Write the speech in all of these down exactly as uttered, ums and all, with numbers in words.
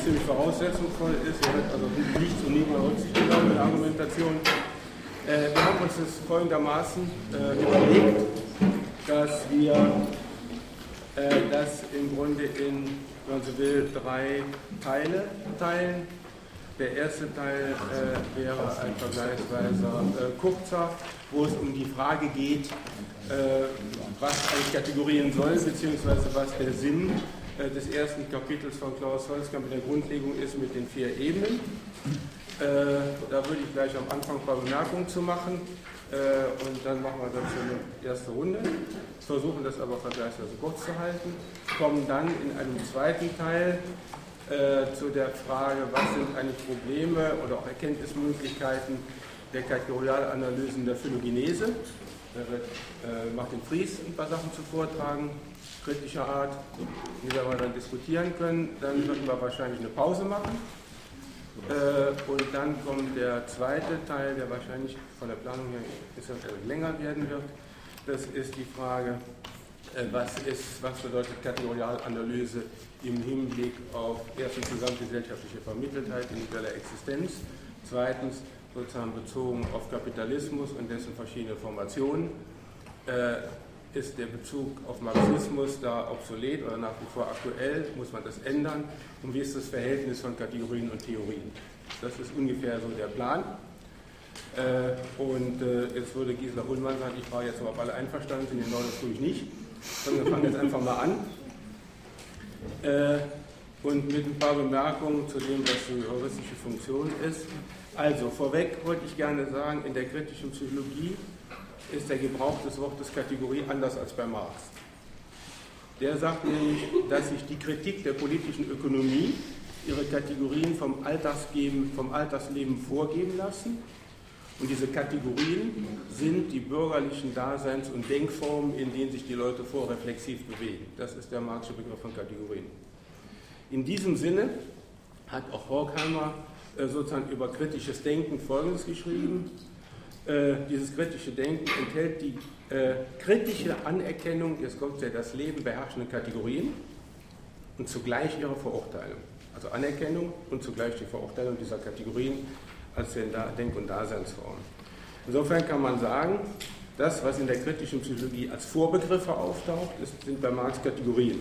ziemlich voraussetzungsvoll ist. Hier wird also nichts und niemand Rücksicht genommen in der Argumentation. Äh, wir haben uns das folgendermaßen äh, überlegt, dass wir äh, das im Grunde in, wenn man so will, drei Teile teilen. Der erste Teil äh, wäre ein vergleichsweise äh, kurzer, wo es um die Frage geht, äh, was eigentlich Kategorien sollen, beziehungsweise was der Sinn äh, des ersten Kapitels von Klaus Holzkamp in der Grundlegung ist mit den vier Ebenen. Äh, da würde ich gleich am Anfang ein paar Bemerkungen zu machen äh, und dann machen wir dazu eine erste Runde. Wir versuchen das aber vergleichsweise kurz zu halten, kommen dann in einem zweiten Teil Äh, zu der Frage, was sind eigentlich Probleme oder auch Erkenntnismöglichkeiten der Kategorialanalysen der Phylogenese. Da wird äh, Martin Fries ein paar Sachen zu vortragen, kritischer Art, die wir dann diskutieren können. Dann würden wir wahrscheinlich eine Pause machen. Äh, und dann kommt der zweite Teil, der wahrscheinlich von der Planung her etwas länger werden wird. Das ist die Frage, Was, ist, was bedeutet Kategorialanalyse im Hinblick auf erstens gesamtgesellschaftliche Vermitteltheit, individuelle Existenz, zweitens sozusagen bezogen auf Kapitalismus und dessen verschiedene Formationen, äh, ist der Bezug auf Marxismus da obsolet oder nach wie vor aktuell, muss man das ändern und wie ist das Verhältnis von Kategorien und Theorien. Das ist ungefähr so der Plan. Äh, und äh, jetzt würde Gisela Hullmann sagen, ich war jetzt mal auf alle einverstanden sind, genau das tue ich nicht. Wir fangen jetzt einfach mal an äh, und mit ein paar Bemerkungen zu dem, was die heuristische Funktion ist. Also vorweg wollte ich gerne sagen, in der kritischen Psychologie ist der Gebrauch des Wortes Kategorie anders als bei Marx. Der sagt nämlich, dass sich die Kritik der politischen Ökonomie ihre Kategorien vom, Alltagsgeben, vom Alltagsleben vorgeben lassen. Und diese Kategorien sind die bürgerlichen Daseins- und Denkformen, in denen sich die Leute vorreflexiv bewegen. Das ist der Marxische Begriff von Kategorien. In diesem Sinne hat auch Horkheimer äh, sozusagen über kritisches Denken Folgendes geschrieben. Äh, dieses kritische Denken enthält die äh, kritische Anerkennung, jetzt kommt ja das Leben beherrschenden Kategorien und zugleich ihre Verurteilung. Also Anerkennung und zugleich die Verurteilung dieser Kategorien als Denk- und Daseinsform. Insofern kann man sagen, das, was in der kritischen Psychologie als Vorbegriffe auftaucht, ist, sind bei Marx Kategorien.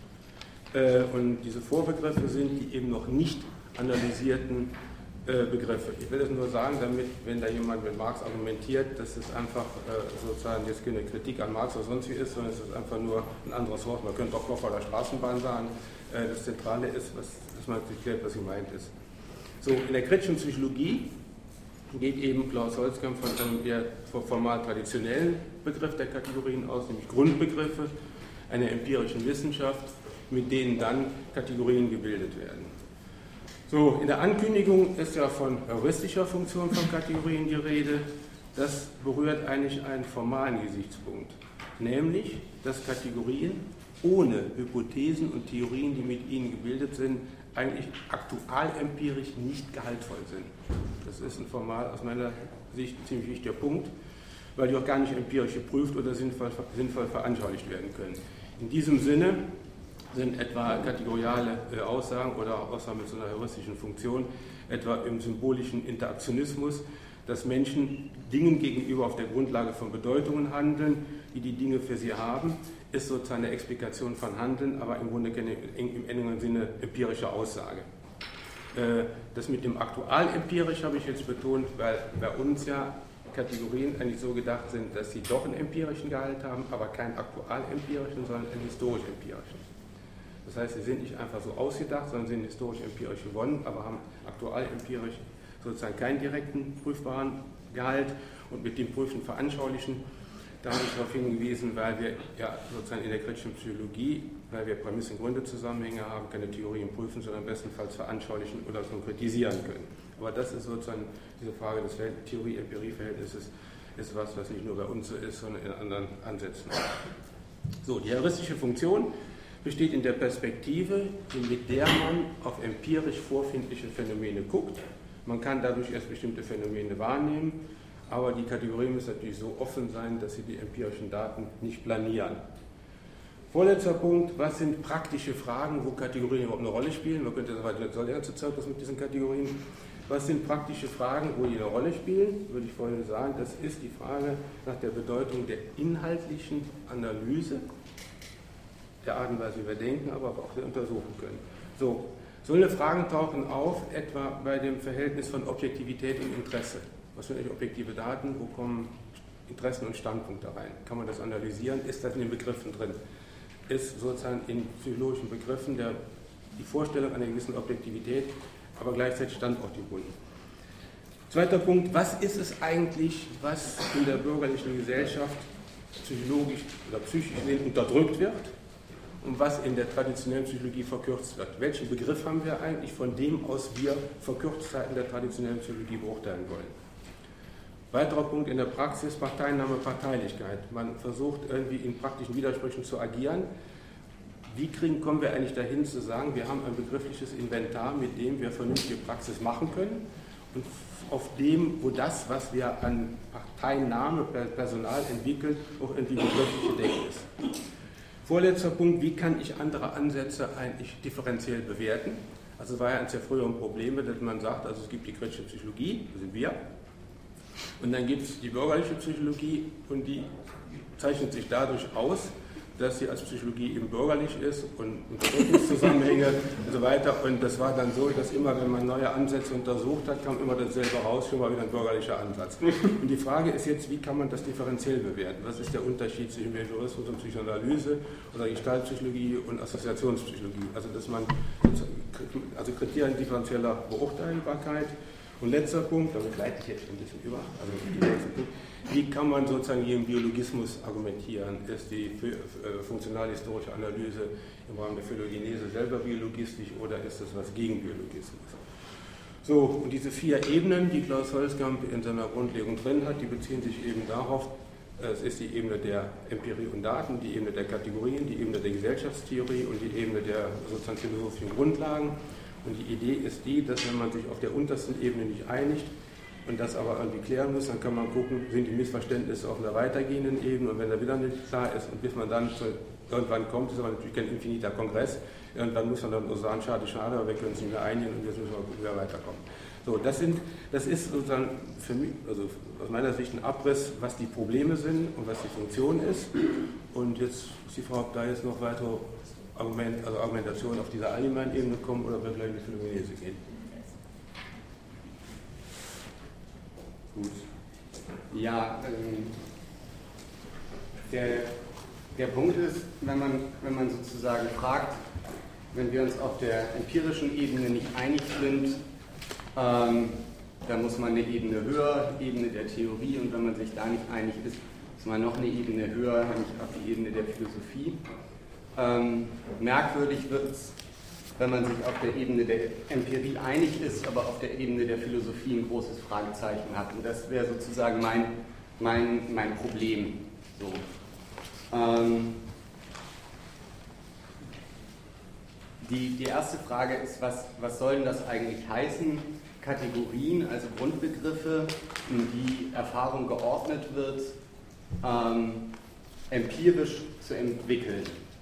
Äh, und diese Vorbegriffe sind die eben noch nicht analysierten äh, Begriffe. Ich will das nur sagen, damit, wenn da jemand mit Marx argumentiert, dass es einfach äh, sozusagen jetzt keine Kritik an Marx oder sonst wie ist, sondern es ist einfach nur ein anderes Wort. Man könnte auch Koffer oder Straßenbahn sagen. Äh, das Zentrale ist, was, dass man erklärt, was gemeint ist. So, in der kritischen Psychologie geht eben Klaus Holzkamp von einem eher formal traditionellen Begriff der Kategorien aus, nämlich Grundbegriffe einer empirischen Wissenschaft, mit denen dann Kategorien gebildet werden. So, in der Ankündigung ist ja von heuristischer Funktion von Kategorien die Rede. Das berührt eigentlich einen formalen Gesichtspunkt, nämlich, dass Kategorien ohne Hypothesen und Theorien, die mit ihnen gebildet sind, eigentlich aktualempirisch nicht gehaltvoll sind. Das ist ein formal aus meiner Sicht ein ziemlich wichtiger Punkt, weil die auch gar nicht empirisch geprüft oder sinnvoll, sinnvoll veranschaulicht werden können. In diesem Sinne sind etwa kategoriale äh, Aussagen oder Aussagen mit so einer heuristischen Funktion, etwa im symbolischen Interaktionismus, dass Menschen Dingen gegenüber auf der Grundlage von Bedeutungen handeln, die die Dinge für sie haben, ist sozusagen eine Explikation von Handeln, aber im Grunde keine, im engeren Sinne empirische Aussage. Das mit dem Aktualempirisch habe ich jetzt betont, weil bei uns ja Kategorien eigentlich so gedacht sind, dass sie doch einen empirischen Gehalt haben, aber keinen aktualempirischen, sondern einen historisch-empirischen. Das heißt, sie sind nicht einfach so ausgedacht, sondern sind historisch-empirisch gewonnen, aber haben aktualempirisch sozusagen keinen direkten prüfbaren Gehalt und mit dem Prüfen veranschaulichen. Da habe ich darauf hingewiesen, weil wir ja sozusagen in der kritischen Psychologie, weil wir Prämissen-Gründe-Zusammenhänge haben, keine Theorien prüfen, sondern bestenfalls veranschaulichen oder konkretisieren können. Aber das ist sozusagen diese Frage des Theorie-Empirie-Verhältnisses, ist was, was nicht nur bei uns so ist, sondern in anderen Ansätzen. So, die heuristische Funktion besteht in der Perspektive, mit der man auf empirisch vorfindliche Phänomene guckt. Man kann dadurch erst bestimmte Phänomene wahrnehmen, aber die Kategorien müssen natürlich so offen sein, dass sie die empirischen Daten nicht planieren. Vorletzter Punkt, was sind praktische Fragen, wo Kategorien überhaupt eine Rolle spielen? Man könnte sagen, das soll die ganze Zeit was mit diesen Kategorien. Was sind praktische Fragen, wo die eine Rolle spielen? Würde ich vorhin sagen, das ist die Frage nach der Bedeutung der inhaltlichen Analyse, der Art und Weise, wie wir denken, aber auch wir untersuchen können. So, solche Fragen tauchen auf, etwa bei dem Verhältnis von Objektivität und Interesse. Was sind eigentlich objektive Daten? Wo kommen Interessen und Standpunkte rein? Kann man das analysieren? Ist das in den Begriffen drin? Ist sozusagen in psychologischen Begriffen der, die Vorstellung einer gewissen Objektivität, aber gleichzeitig standortgebunden. Zweiter Punkt, was ist es eigentlich, was in der bürgerlichen Gesellschaft psychologisch oder psychisch unterdrückt wird und was in der traditionellen Psychologie verkürzt wird? Welchen Begriff haben wir eigentlich, von dem aus wir Verkürztheiten der traditionellen Psychologie beurteilen wollen? Weiterer Punkt in der Praxis, Parteinahme, Parteilichkeit. Man versucht irgendwie in praktischen Widersprüchen zu agieren. Wie kriegen, kommen wir eigentlich dahin zu sagen, wir haben ein begriffliches Inventar, mit dem wir vernünftige Praxis machen können und auf dem, wo das, was wir an Parteinahme, Personal entwickeln, auch irgendwie begrifflich gedeckt ist. Vorletzter Punkt, wie kann ich andere Ansätze eigentlich differenziell bewerten? Also es war ja eines der früheren Probleme, dass man sagt, also es gibt die kritische Psychologie, das sind wir, und dann gibt es die bürgerliche Psychologie und die zeichnet sich dadurch aus, dass sie als Psychologie eben bürgerlich ist und Unterdrückungszusammenhänge und so weiter. Und das war dann so, dass immer, wenn man neue Ansätze untersucht hat, kam immer dasselbe raus, schon mal wieder ein bürgerlicher Ansatz. Und die Frage ist jetzt, wie kann man das differenziell bewerten? Was ist der Unterschied zwischen Behaviorismus und Psychoanalyse oder Gestaltpsychologie und Assoziationspsychologie? Also, dass man, also Kriterien differenzieller Beurteilbarkeit. Und letzter Punkt, damit leite ich jetzt ein bisschen über, also die nächsten Punkt, wie kann man sozusagen gegen Biologismus argumentieren? Ist die funktional-historische Analyse im Rahmen der Phylogenese selber biologistisch oder ist das was gegen Biologismus? So, und diese vier Ebenen, die Klaus Holzkamp in seiner Grundlegung drin hat, die beziehen sich eben darauf, es ist die Ebene der Empirie und Daten, die Ebene der Kategorien, die Ebene der Gesellschaftstheorie und die Ebene der sozusagen philosophischen Grundlagen. Und die Idee ist die, dass wenn man sich auf der untersten Ebene nicht einigt und das aber irgendwie klären muss, dann kann man gucken, sind die Missverständnisse auf einer weitergehenden Ebene und wenn da wieder nicht klar ist und bis man dann zu, irgendwann kommt, ist aber natürlich kein infiniter Kongress, irgendwann muss man dann nur sagen, schade, schade, aber wir können uns nicht mehr einigen und jetzt müssen wir gucken, wie wir weiterkommen. So, das, sind, das ist sozusagen für mich, also aus meiner Sicht ein Abriss, was die Probleme sind und was die Funktion ist. Und jetzt ist die Frage, ob da jetzt noch weitere Argument, also Argumentation auf dieser allgemeinen Ebene kommen oder wir gleich in die Phylogenese gehen. Gut. Ja, ähm, der, der Punkt ist, wenn man, wenn man sozusagen fragt, wenn wir uns auf der empirischen Ebene nicht einig sind, ähm, dann muss man eine Ebene höher, Ebene der Theorie, und wenn man sich da nicht einig ist, muss man noch eine Ebene höher, nämlich auf die Ebene der Philosophie. Ähm, merkwürdig wird es, wenn man sich auf der Ebene der Empirie einig ist, aber auf der Ebene der Philosophie ein großes Fragezeichen hat. Und das wäre sozusagen mein, mein, mein Problem. So. Ähm, die, die erste Frage ist, was, was soll denn das eigentlich heißen? Kategorien, also Grundbegriffe, in die Erfahrung geordnet wird, ähm, empirisch zu entwickeln.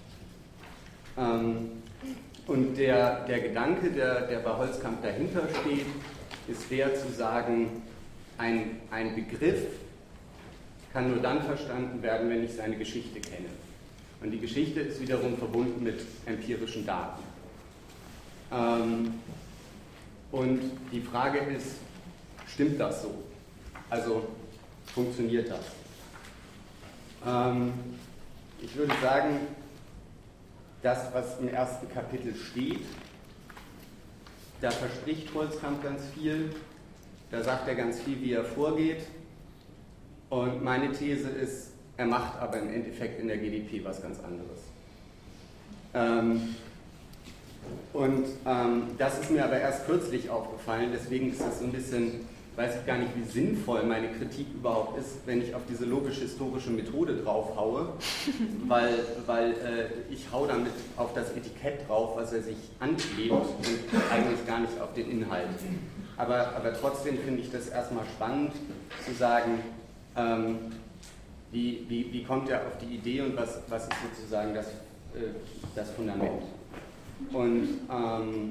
Ähm, und der, der Gedanke, der, der bei Holzkamp dahinter steht, ist der zu sagen, ein, ein Begriff kann nur dann verstanden werden, wenn ich seine Geschichte kenne. Und die Geschichte ist wiederum verbunden mit empirischen Daten. Ähm, und die Frage ist, stimmt das so? Also funktioniert das? Ähm, ich würde sagen, das, was im ersten Kapitel steht, da verspricht Holzkamp ganz viel, da sagt er ganz viel, wie er vorgeht. Und meine These ist, er macht aber im Endeffekt in der G D P was ganz anderes. Ähm, und ähm, das ist mir aber erst kürzlich aufgefallen, deswegen ist das so ein bisschen, weiß ich gar nicht, wie sinnvoll meine Kritik überhaupt ist, wenn ich auf diese logisch-historische Methode draufhaue, weil, weil äh, ich hau damit auf das Etikett drauf, was er sich anklebt und eigentlich gar nicht auf den Inhalt. Aber, aber trotzdem finde ich das erstmal spannend zu sagen, ähm, wie, wie, wie kommt er auf die Idee und was, was ist sozusagen das äh, das Fundament. Und ähm,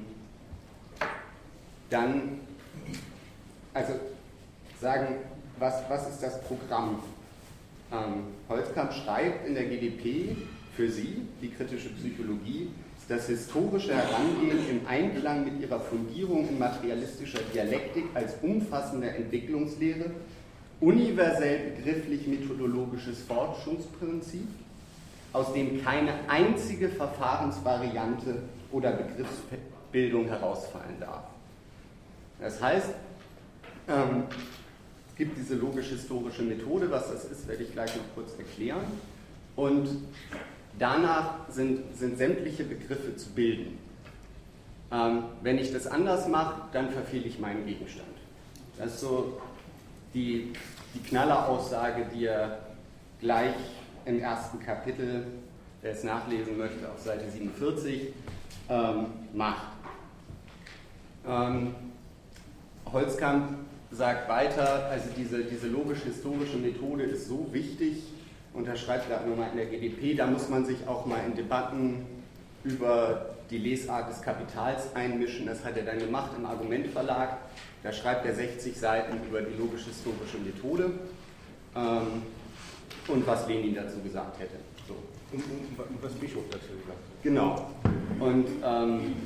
dann, also sagen, was, was ist das Programm? Ähm, Holzkamp schreibt in der G D P für sie, die kritische Psychologie, das historische Herangehen im Einklang mit ihrer Fundierung in materialistischer Dialektik als umfassende Entwicklungslehre, universell begrifflich-methodologisches Forschungsprinzip, aus dem keine einzige Verfahrensvariante oder Begriffsbildung herausfallen darf. Das heißt, ähm, es gibt diese logisch-historische Methode, was das ist, werde ich gleich noch kurz erklären. Und danach sind, sind sämtliche Begriffe zu bilden. Ähm, wenn ich das anders mache, dann verfehle ich meinen Gegenstand. Das ist so die, die Knalleraussage, die er gleich im ersten Kapitel, wer es nachlesen möchte, auf Seite siebenundvierzig ähm, macht. Ähm, Holzkamp sagt weiter, also diese, diese logisch-historische Methode ist so wichtig, und er schreibt da nochmal in der G D P, da muss man sich auch mal in Debatten über die Lesart des Kapitals einmischen. Das hat er dann gemacht im Argumentverlag. Da schreibt er sechzig Seiten über die logisch-historische Methode ähm, und was Lenin dazu gesagt hätte. So. Und, und, und was Bischof dazu gesagt hat. Genau. Und ähm,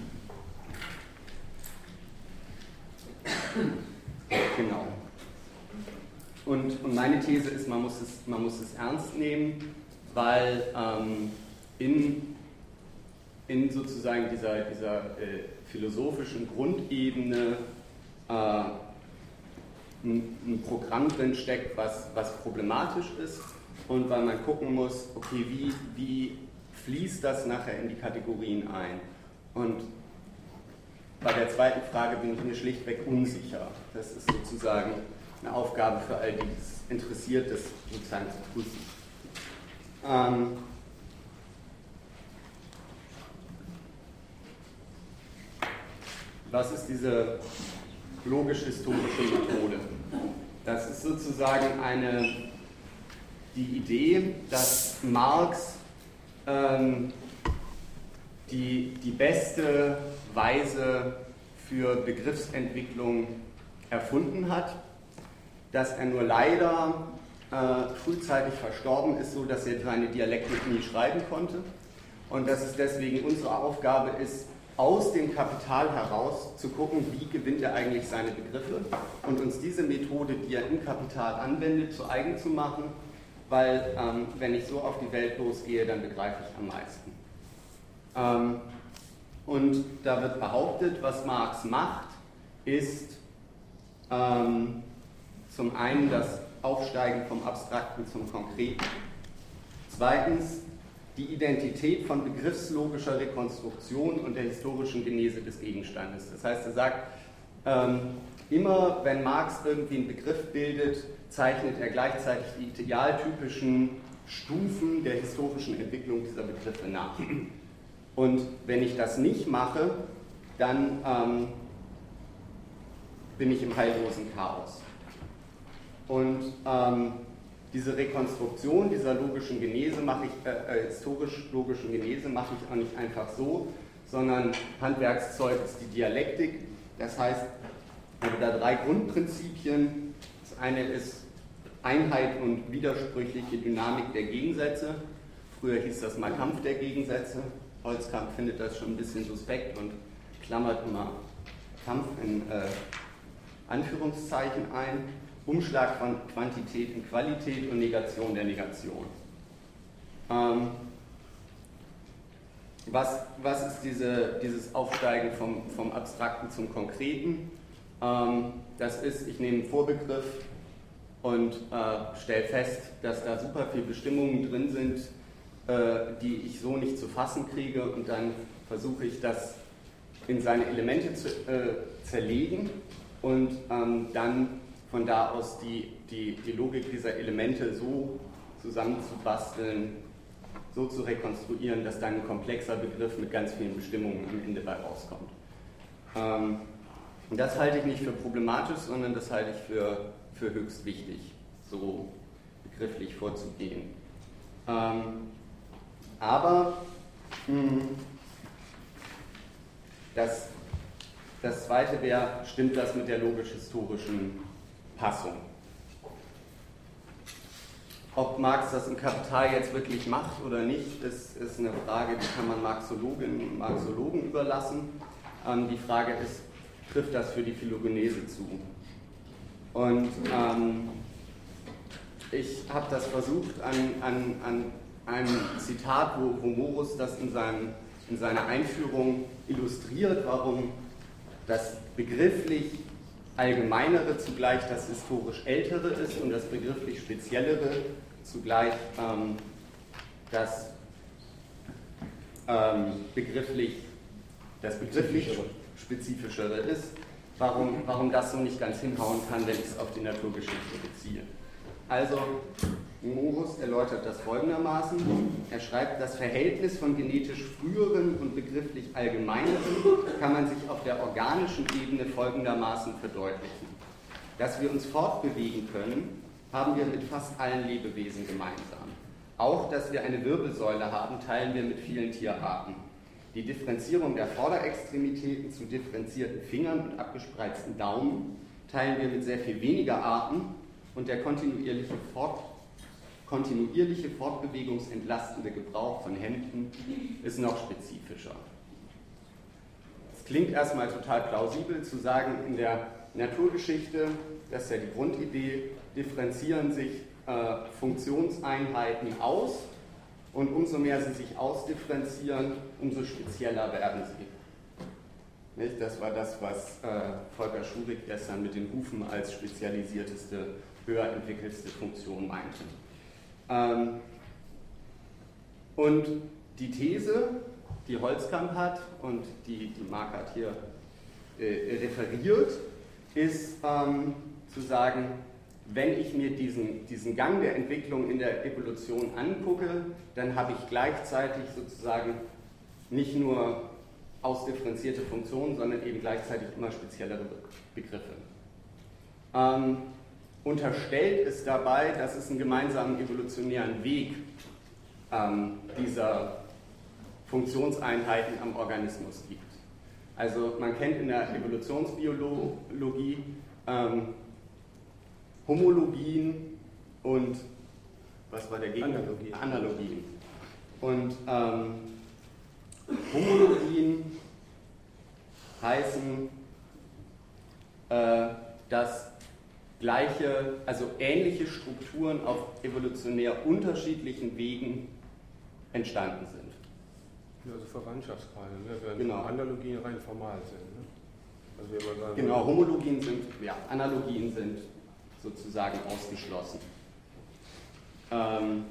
genau. Und, und meine These ist, man muss es, man muss es ernst nehmen, weil ähm, in, in sozusagen dieser, dieser äh, philosophischen Grundebene äh, ein, ein Programm drin steckt, was, was problematisch ist, und weil man gucken muss, okay, wie, wie fließt das nachher in die Kategorien ein? Und bei der zweiten Frage bin ich mir schlichtweg unsicher. Das ist sozusagen eine Aufgabe für all die es interessiert, das sozusagen zu prüfen. Ähm was ist diese logisch-historische Methode? Das ist sozusagen eine, die Idee, dass Marx ähm, die, die beste Weise für Begriffsentwicklung erfunden hat, dass er nur leider äh, frühzeitig verstorben ist, so dass er seine Dialektik nie schreiben konnte, und dass es deswegen unsere Aufgabe ist, aus dem Kapital heraus zu gucken, wie gewinnt er eigentlich seine Begriffe, und uns diese Methode, die er im Kapital anwendet, zu eigen zu machen, weil ähm, wenn ich so auf die Welt losgehe, dann begreife ich am meisten. Ähm, und da wird behauptet, was Marx macht, ist ähm, zum einen das Aufsteigen vom Abstrakten zum Konkreten, zweitens die Identität von begriffslogischer Rekonstruktion und der historischen Genese des Gegenstandes. Das heißt, er sagt, ähm, immer wenn Marx irgendwie einen Begriff bildet, zeichnet er gleichzeitig die idealtypischen Stufen der historischen Entwicklung dieser Begriffe nach. Und wenn ich das nicht mache, dann ähm, bin ich im heillosen Chaos. Und ähm, diese Rekonstruktion dieser logischen Genese mache ich, äh, historisch-logischen Genese mache ich auch nicht einfach so, sondern Handwerkszeug ist die Dialektik. Das heißt, ich habe da drei Grundprinzipien. Das eine ist Einheit und widersprüchliche Dynamik der Gegensätze. Früher hieß das mal Kampf der Gegensätze. Holzkamp findet das schon ein bisschen suspekt und klammert immer Kampf in äh, Anführungszeichen ein. Umschlag von Quantität in Qualität und Negation der Negation. Ähm, was, was ist diese, dieses Aufsteigen vom, vom Abstrakten zum Konkreten? Ähm, das ist, ich nehme einen Vorbegriff und äh, stelle fest, dass da super viele Bestimmungen drin sind, äh, die ich so nicht zu fassen kriege, und dann versuche ich das in seine Elemente zu äh, zerlegen und ähm, dann von da aus die, die, die Logik dieser Elemente so zusammenzubasteln, so zu rekonstruieren, dass dann ein komplexer Begriff mit ganz vielen Bestimmungen am Ende bei rauskommt. Ähm, das halte ich nicht für problematisch, sondern das halte ich für, für höchst wichtig, so begrifflich vorzugehen. Ähm, aber Das, das zweite wäre, stimmt das mit der logisch-historischen Passung? Ob Marx das im Kapital jetzt wirklich macht oder nicht, ist, ist eine Frage, die kann man Marxologinnen und Marxologen überlassen. Ähm, die Frage ist, trifft das für die Philogenese zu? Und ähm, ich habe das versucht an, an, an einem Zitat, wo, wo Morus das in, seinem, in seiner Einführung illustriert, warum das begrifflich Allgemeinere zugleich das historisch Ältere ist und das begrifflich Speziellere zugleich ähm, das, ähm, begrifflich, das begrifflich Spezifischere ist, warum, warum das so nicht ganz hinhauen kann, wenn ich es auf die Naturgeschichte beziehe. Also, Morus erläutert das folgendermaßen. Er schreibt, das Verhältnis von genetisch früheren und begrifflich allgemeineren kann man sich auf der organischen Ebene folgendermaßen verdeutlichen. Dass wir uns fortbewegen können, haben wir mit fast allen Lebewesen gemeinsam. Auch, dass wir eine Wirbelsäule haben, teilen wir mit vielen Tierarten. Die Differenzierung der Vorderextremitäten zu differenzierten Fingern und abgespreizten Daumen teilen wir mit sehr viel weniger Arten und der kontinuierliche, Fort, kontinuierliche fortbewegungsentlastende Gebrauch von Händen ist noch spezifischer. Es klingt erstmal total plausibel zu sagen, in der Naturgeschichte, das ist ja die Grundidee, differenzieren sich äh, Funktionseinheiten aus und umso mehr sie sich ausdifferenzieren, umso spezieller werden sie. Nicht? Das war das, was äh, Volker Schurig gestern mit den Hufen als spezialisierteste, höher entwickelste Funktion meinte. Ähm, und die These, die Holzkamp hat und die, die Marc hat hier äh, referiert, ist ähm, zu sagen, wenn ich mir diesen, diesen Gang der Entwicklung in der Evolution angucke, dann habe ich gleichzeitig sozusagen nicht nur ausdifferenzierte Funktionen, sondern eben gleichzeitig immer speziellere Begriffe. Ähm, unterstellt ist dabei, dass es einen gemeinsamen evolutionären Weg ähm, dieser Funktionseinheiten am Organismus gibt. Also man kennt in der Evolutionsbiologie ähm, Homologien und was war der Gegner? Analogien. Analogien. Und ähm, Homologien heißen, äh, dass gleiche, also ähnliche Strukturen auf evolutionär unterschiedlichen Wegen entstanden sind. Ja, also Verwandtschaftspaare, ne? Während Genau. Analogien rein formal sind. Ne? Also wie man sagen Genau, würde, Homologien sind, ja, Analogien sind sozusagen ausgeschlossen. Ähm,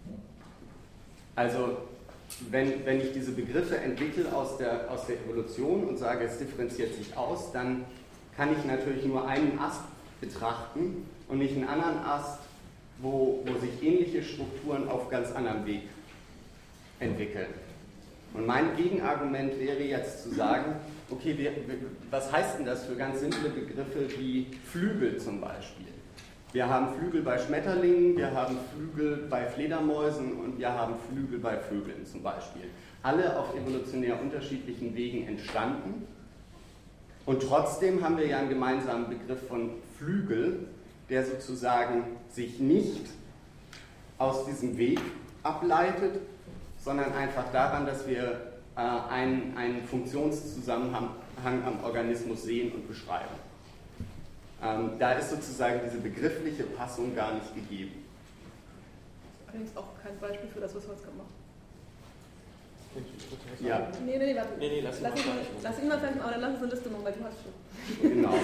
also wenn, wenn ich diese Begriffe entwickle aus der, aus der Evolution und sage, es differenziert sich aus, dann kann ich natürlich nur einen Ast betrachten und nicht einen anderen Ast, wo, wo sich ähnliche Strukturen auf ganz anderem Weg entwickeln. Und mein Gegenargument wäre jetzt zu sagen, okay, wir, was heißt denn das für ganz simple Begriffe wie Flügel zum Beispiel? Wir haben Flügel bei Schmetterlingen, wir haben Flügel bei Fledermäusen und wir haben Flügel bei Vögeln zum Beispiel. Alle auf evolutionär unterschiedlichen Wegen entstanden. Und trotzdem haben wir ja einen gemeinsamen Begriff von Flügel, der sozusagen sich nicht aus diesem Weg ableitet, sondern einfach daran, dass wir äh, einen, einen Funktionszusammenhang am Organismus sehen und beschreiben. Ähm, da ist sozusagen diese begriffliche Passung gar nicht gegeben. Allerdings auch kein Beispiel für das, was Holzkamp macht. Ja. Nee, nee, nee, warte. Nee, nee, lass ihn lass, mal ihn mal, fertig machen. lass ihn mal fertig machen, aber dann lass uns eine Liste machen, weil du hast schon. Genau.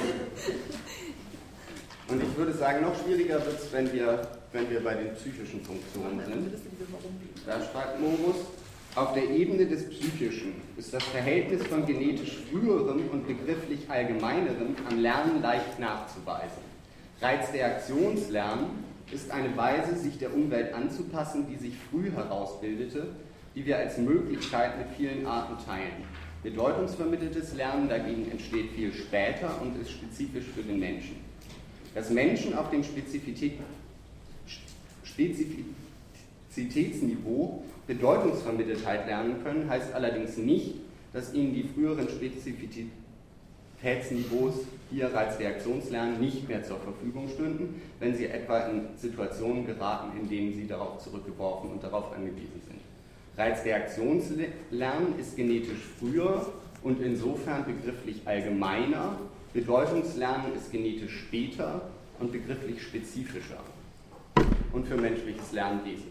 Und ich würde sagen, noch schwieriger wird es, wenn wir, wenn wir bei den psychischen Funktionen Eine sind. Liste, die wir mal rumbiegen. Da schreibt Morus, auf der Ebene des Psychischen ist das Verhältnis von genetisch früherem und begrifflich allgemeinerem am Lernen leicht nachzuweisen. Reizreaktionslernen ist eine Weise, sich der Umwelt anzupassen, die sich früh herausbildete, die wir als Möglichkeit mit vielen Arten teilen. Bedeutungsvermitteltes Lernen dagegen entsteht viel später und ist spezifisch für den Menschen. Dass Menschen auf dem Spezifität, Spezifizität Spezifizitätsniveau Bedeutungsvermitteltheit lernen können, heißt allerdings nicht, dass ihnen die früheren Spezifizitätsniveaus hier Reizreaktionslernen nicht mehr zur Verfügung stünden, wenn sie etwa in Situationen geraten, in denen sie darauf zurückgeworfen und darauf angewiesen sind. Reizreaktionslernen ist genetisch früher und insofern begrifflich allgemeiner, Bedeutungslernen ist genetisch später und begrifflich spezifischer und für menschliches Lernen wesentlich.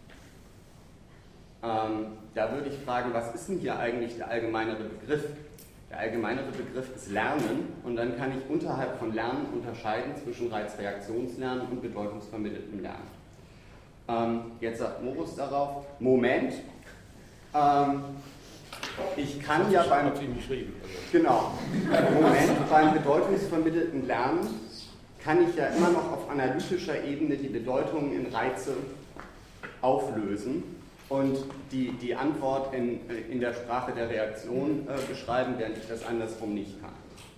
Ähm, da würde ich fragen, was ist denn hier eigentlich der allgemeinere Begriff? Der allgemeinere Begriff ist Lernen und dann kann ich unterhalb von Lernen unterscheiden zwischen Reizreaktionslernen und bedeutungsvermitteltem Lernen. Ähm, jetzt sagt Morus darauf, Moment, ähm, ich kann ja beim, genau, Moment, beim bedeutungsvermittelten Lernen kann ich ja immer noch auf analytischer Ebene die Bedeutungen in Reize auflösen und die, die Antwort in, in der Sprache der Reaktion äh, beschreiben, während ich das andersrum nicht kann.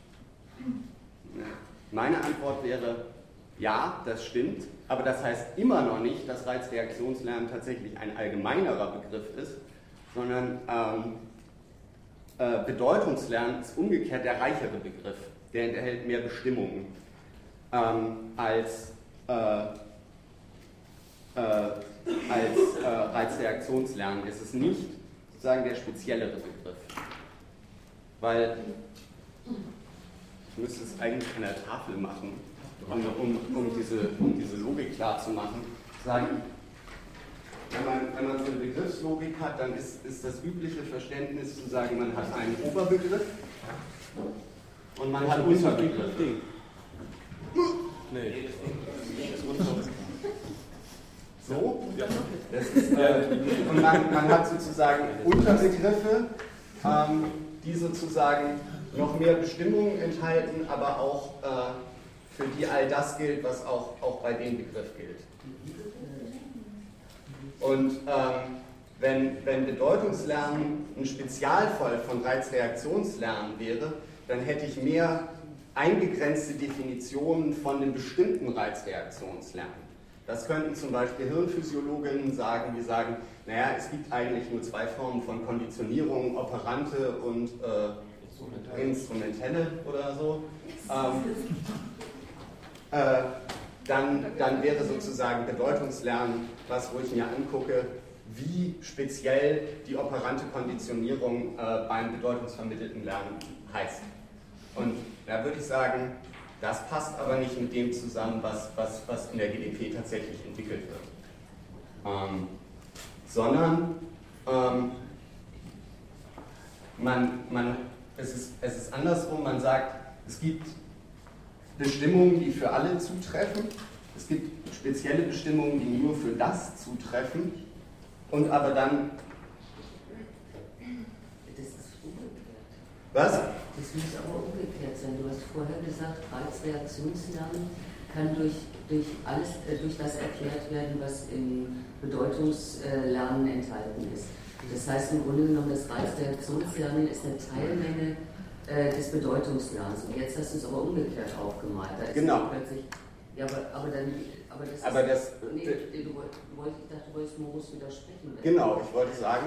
Meine Antwort wäre, ja, das stimmt, aber das heißt immer noch nicht, dass Reizreaktionslernen tatsächlich ein allgemeinerer Begriff ist, sondern ähm, äh, Bedeutungslernen ist umgekehrt der reichere Begriff, der enthält mehr Bestimmungen ähm, als äh, äh, als äh, Reizreaktionslernen. Es ist nicht sozusagen der speziellere Begriff. Weil ich müsste es eigentlich an der Tafel machen, um, um, um, diese, um diese Logik klar zu machen. Sagen, wenn man, wenn man so eine Begriffslogik hat, dann ist, ist das übliche Verständnis zu sagen, man hat einen Oberbegriff und man hat Unterbegriffe. Nee, das ist so, das ist, äh, und man, man hat sozusagen Unterbegriffe, ähm, die sozusagen noch mehr Bestimmungen enthalten, aber auch äh, für die all das gilt, was auch, auch bei dem Begriff gilt. Und ähm, wenn, wenn Bedeutungslernen ein Spezialfall von Reizreaktionslernen wäre, dann hätte ich mehr eingegrenzte Definitionen von dem bestimmten Reizreaktionslernen. Das könnten zum Beispiel Hirnphysiologinnen sagen, die sagen, naja, es gibt eigentlich nur zwei Formen von Konditionierung, operante und äh, instrumentelle oder so. Ähm, äh, dann, dann wäre sozusagen Bedeutungslernen was, wo ich mir angucke, wie speziell die operante Konditionierung äh, beim bedeutungsvermittelten Lernen heißt. Und da würde ich sagen, das passt aber nicht mit dem zusammen, was, was, was in der G D P tatsächlich entwickelt wird. Ähm, sondern ähm, man, man, es, ist, es ist andersrum, man sagt, es gibt Bestimmungen, die für alle zutreffen, es gibt spezielle Bestimmungen, die nur für das zutreffen und aber dann... Das ist umgekehrt. Was? Das muss aber umgekehrt sein. Du hast vorher gesagt, Reizreaktionslernen kann durch, durch, alles, äh, durch das erklärt werden, was im Bedeutungslernen enthalten ist. Das heißt im Grunde genommen, das Reizreaktionslernen ist eine Teilmenge äh, des Bedeutungslernens. Und jetzt hast du es aber umgekehrt aufgemalt. Da ist genau. Plötzlich, ja, aber, aber dann... Aber das, aber ist, das nee, du, du, wolltest, ich dachte, du wolltest Morus widersprechen. Genau, ich wollte sagen...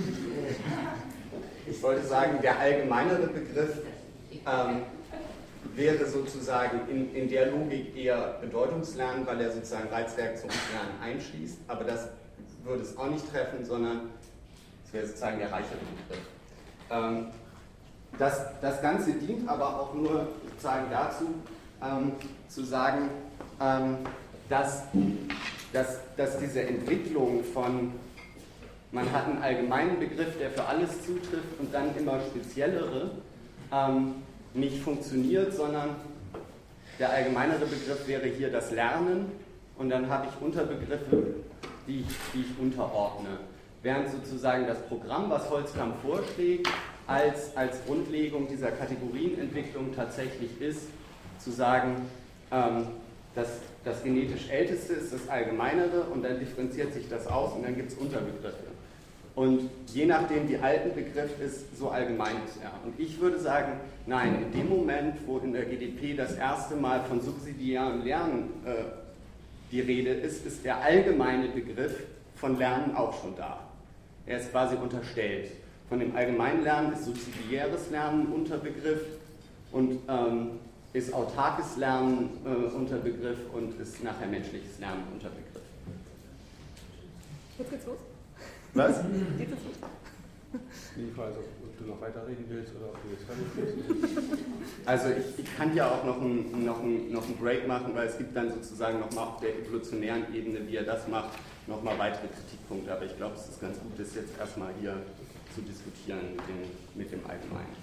Ich wollte sagen, der allgemeinere Begriff ähm, wäre sozusagen in, in der Logik eher Bedeutungslernen, weil er sozusagen Reizreaktionslernen einschließt, aber das würde es auch nicht treffen, sondern es wäre sozusagen der reichere Begriff. Ähm, das, das Ganze dient aber auch nur sozusagen dazu, ähm, zu sagen, ähm, dass, dass, dass diese Entwicklung von man hat einen allgemeinen Begriff, der für alles zutrifft und dann immer speziellere, ähm, nicht funktioniert, sondern der allgemeinere Begriff wäre hier das Lernen und dann habe ich Unterbegriffe, die ich, die ich unterordne. Während sozusagen das Programm, was Holzkamp vorschlägt, als, als Grundlegung dieser Kategorienentwicklung tatsächlich ist, zu sagen, ähm, dass das genetisch Älteste ist das Allgemeinere und dann differenziert sich das aus und dann gibt es Unterbegriffe. Und je nachdem, wie alt ein Begriff ist, so allgemein ist er. Und ich würde sagen, nein, in dem Moment, wo in der G D P das erste Mal von subsidiärem Lernen äh, die Rede ist, ist der allgemeine Begriff von Lernen auch schon da. Er ist quasi unterstellt. Von dem Allgemeinlernen ist subsidiäres Lernen Unterbegriff und ähm, ist autarkes Lernen äh, Unterbegriff und ist nachher menschliches Lernen Unterbegriff. Jetzt geht's los. Was? Geht es los? Die Frage, ob du noch weiterreden willst oder ob du jetzt fertig bist. Also ich, ich kann ja auch noch einen, noch, einen, noch einen Break machen, weil es gibt dann sozusagen nochmal auf der evolutionären Ebene, wie er das macht, nochmal weitere Kritikpunkte. Aber ich glaube, es ist ganz gut, das jetzt erstmal hier zu diskutieren mit dem, mit dem Allgemeinen.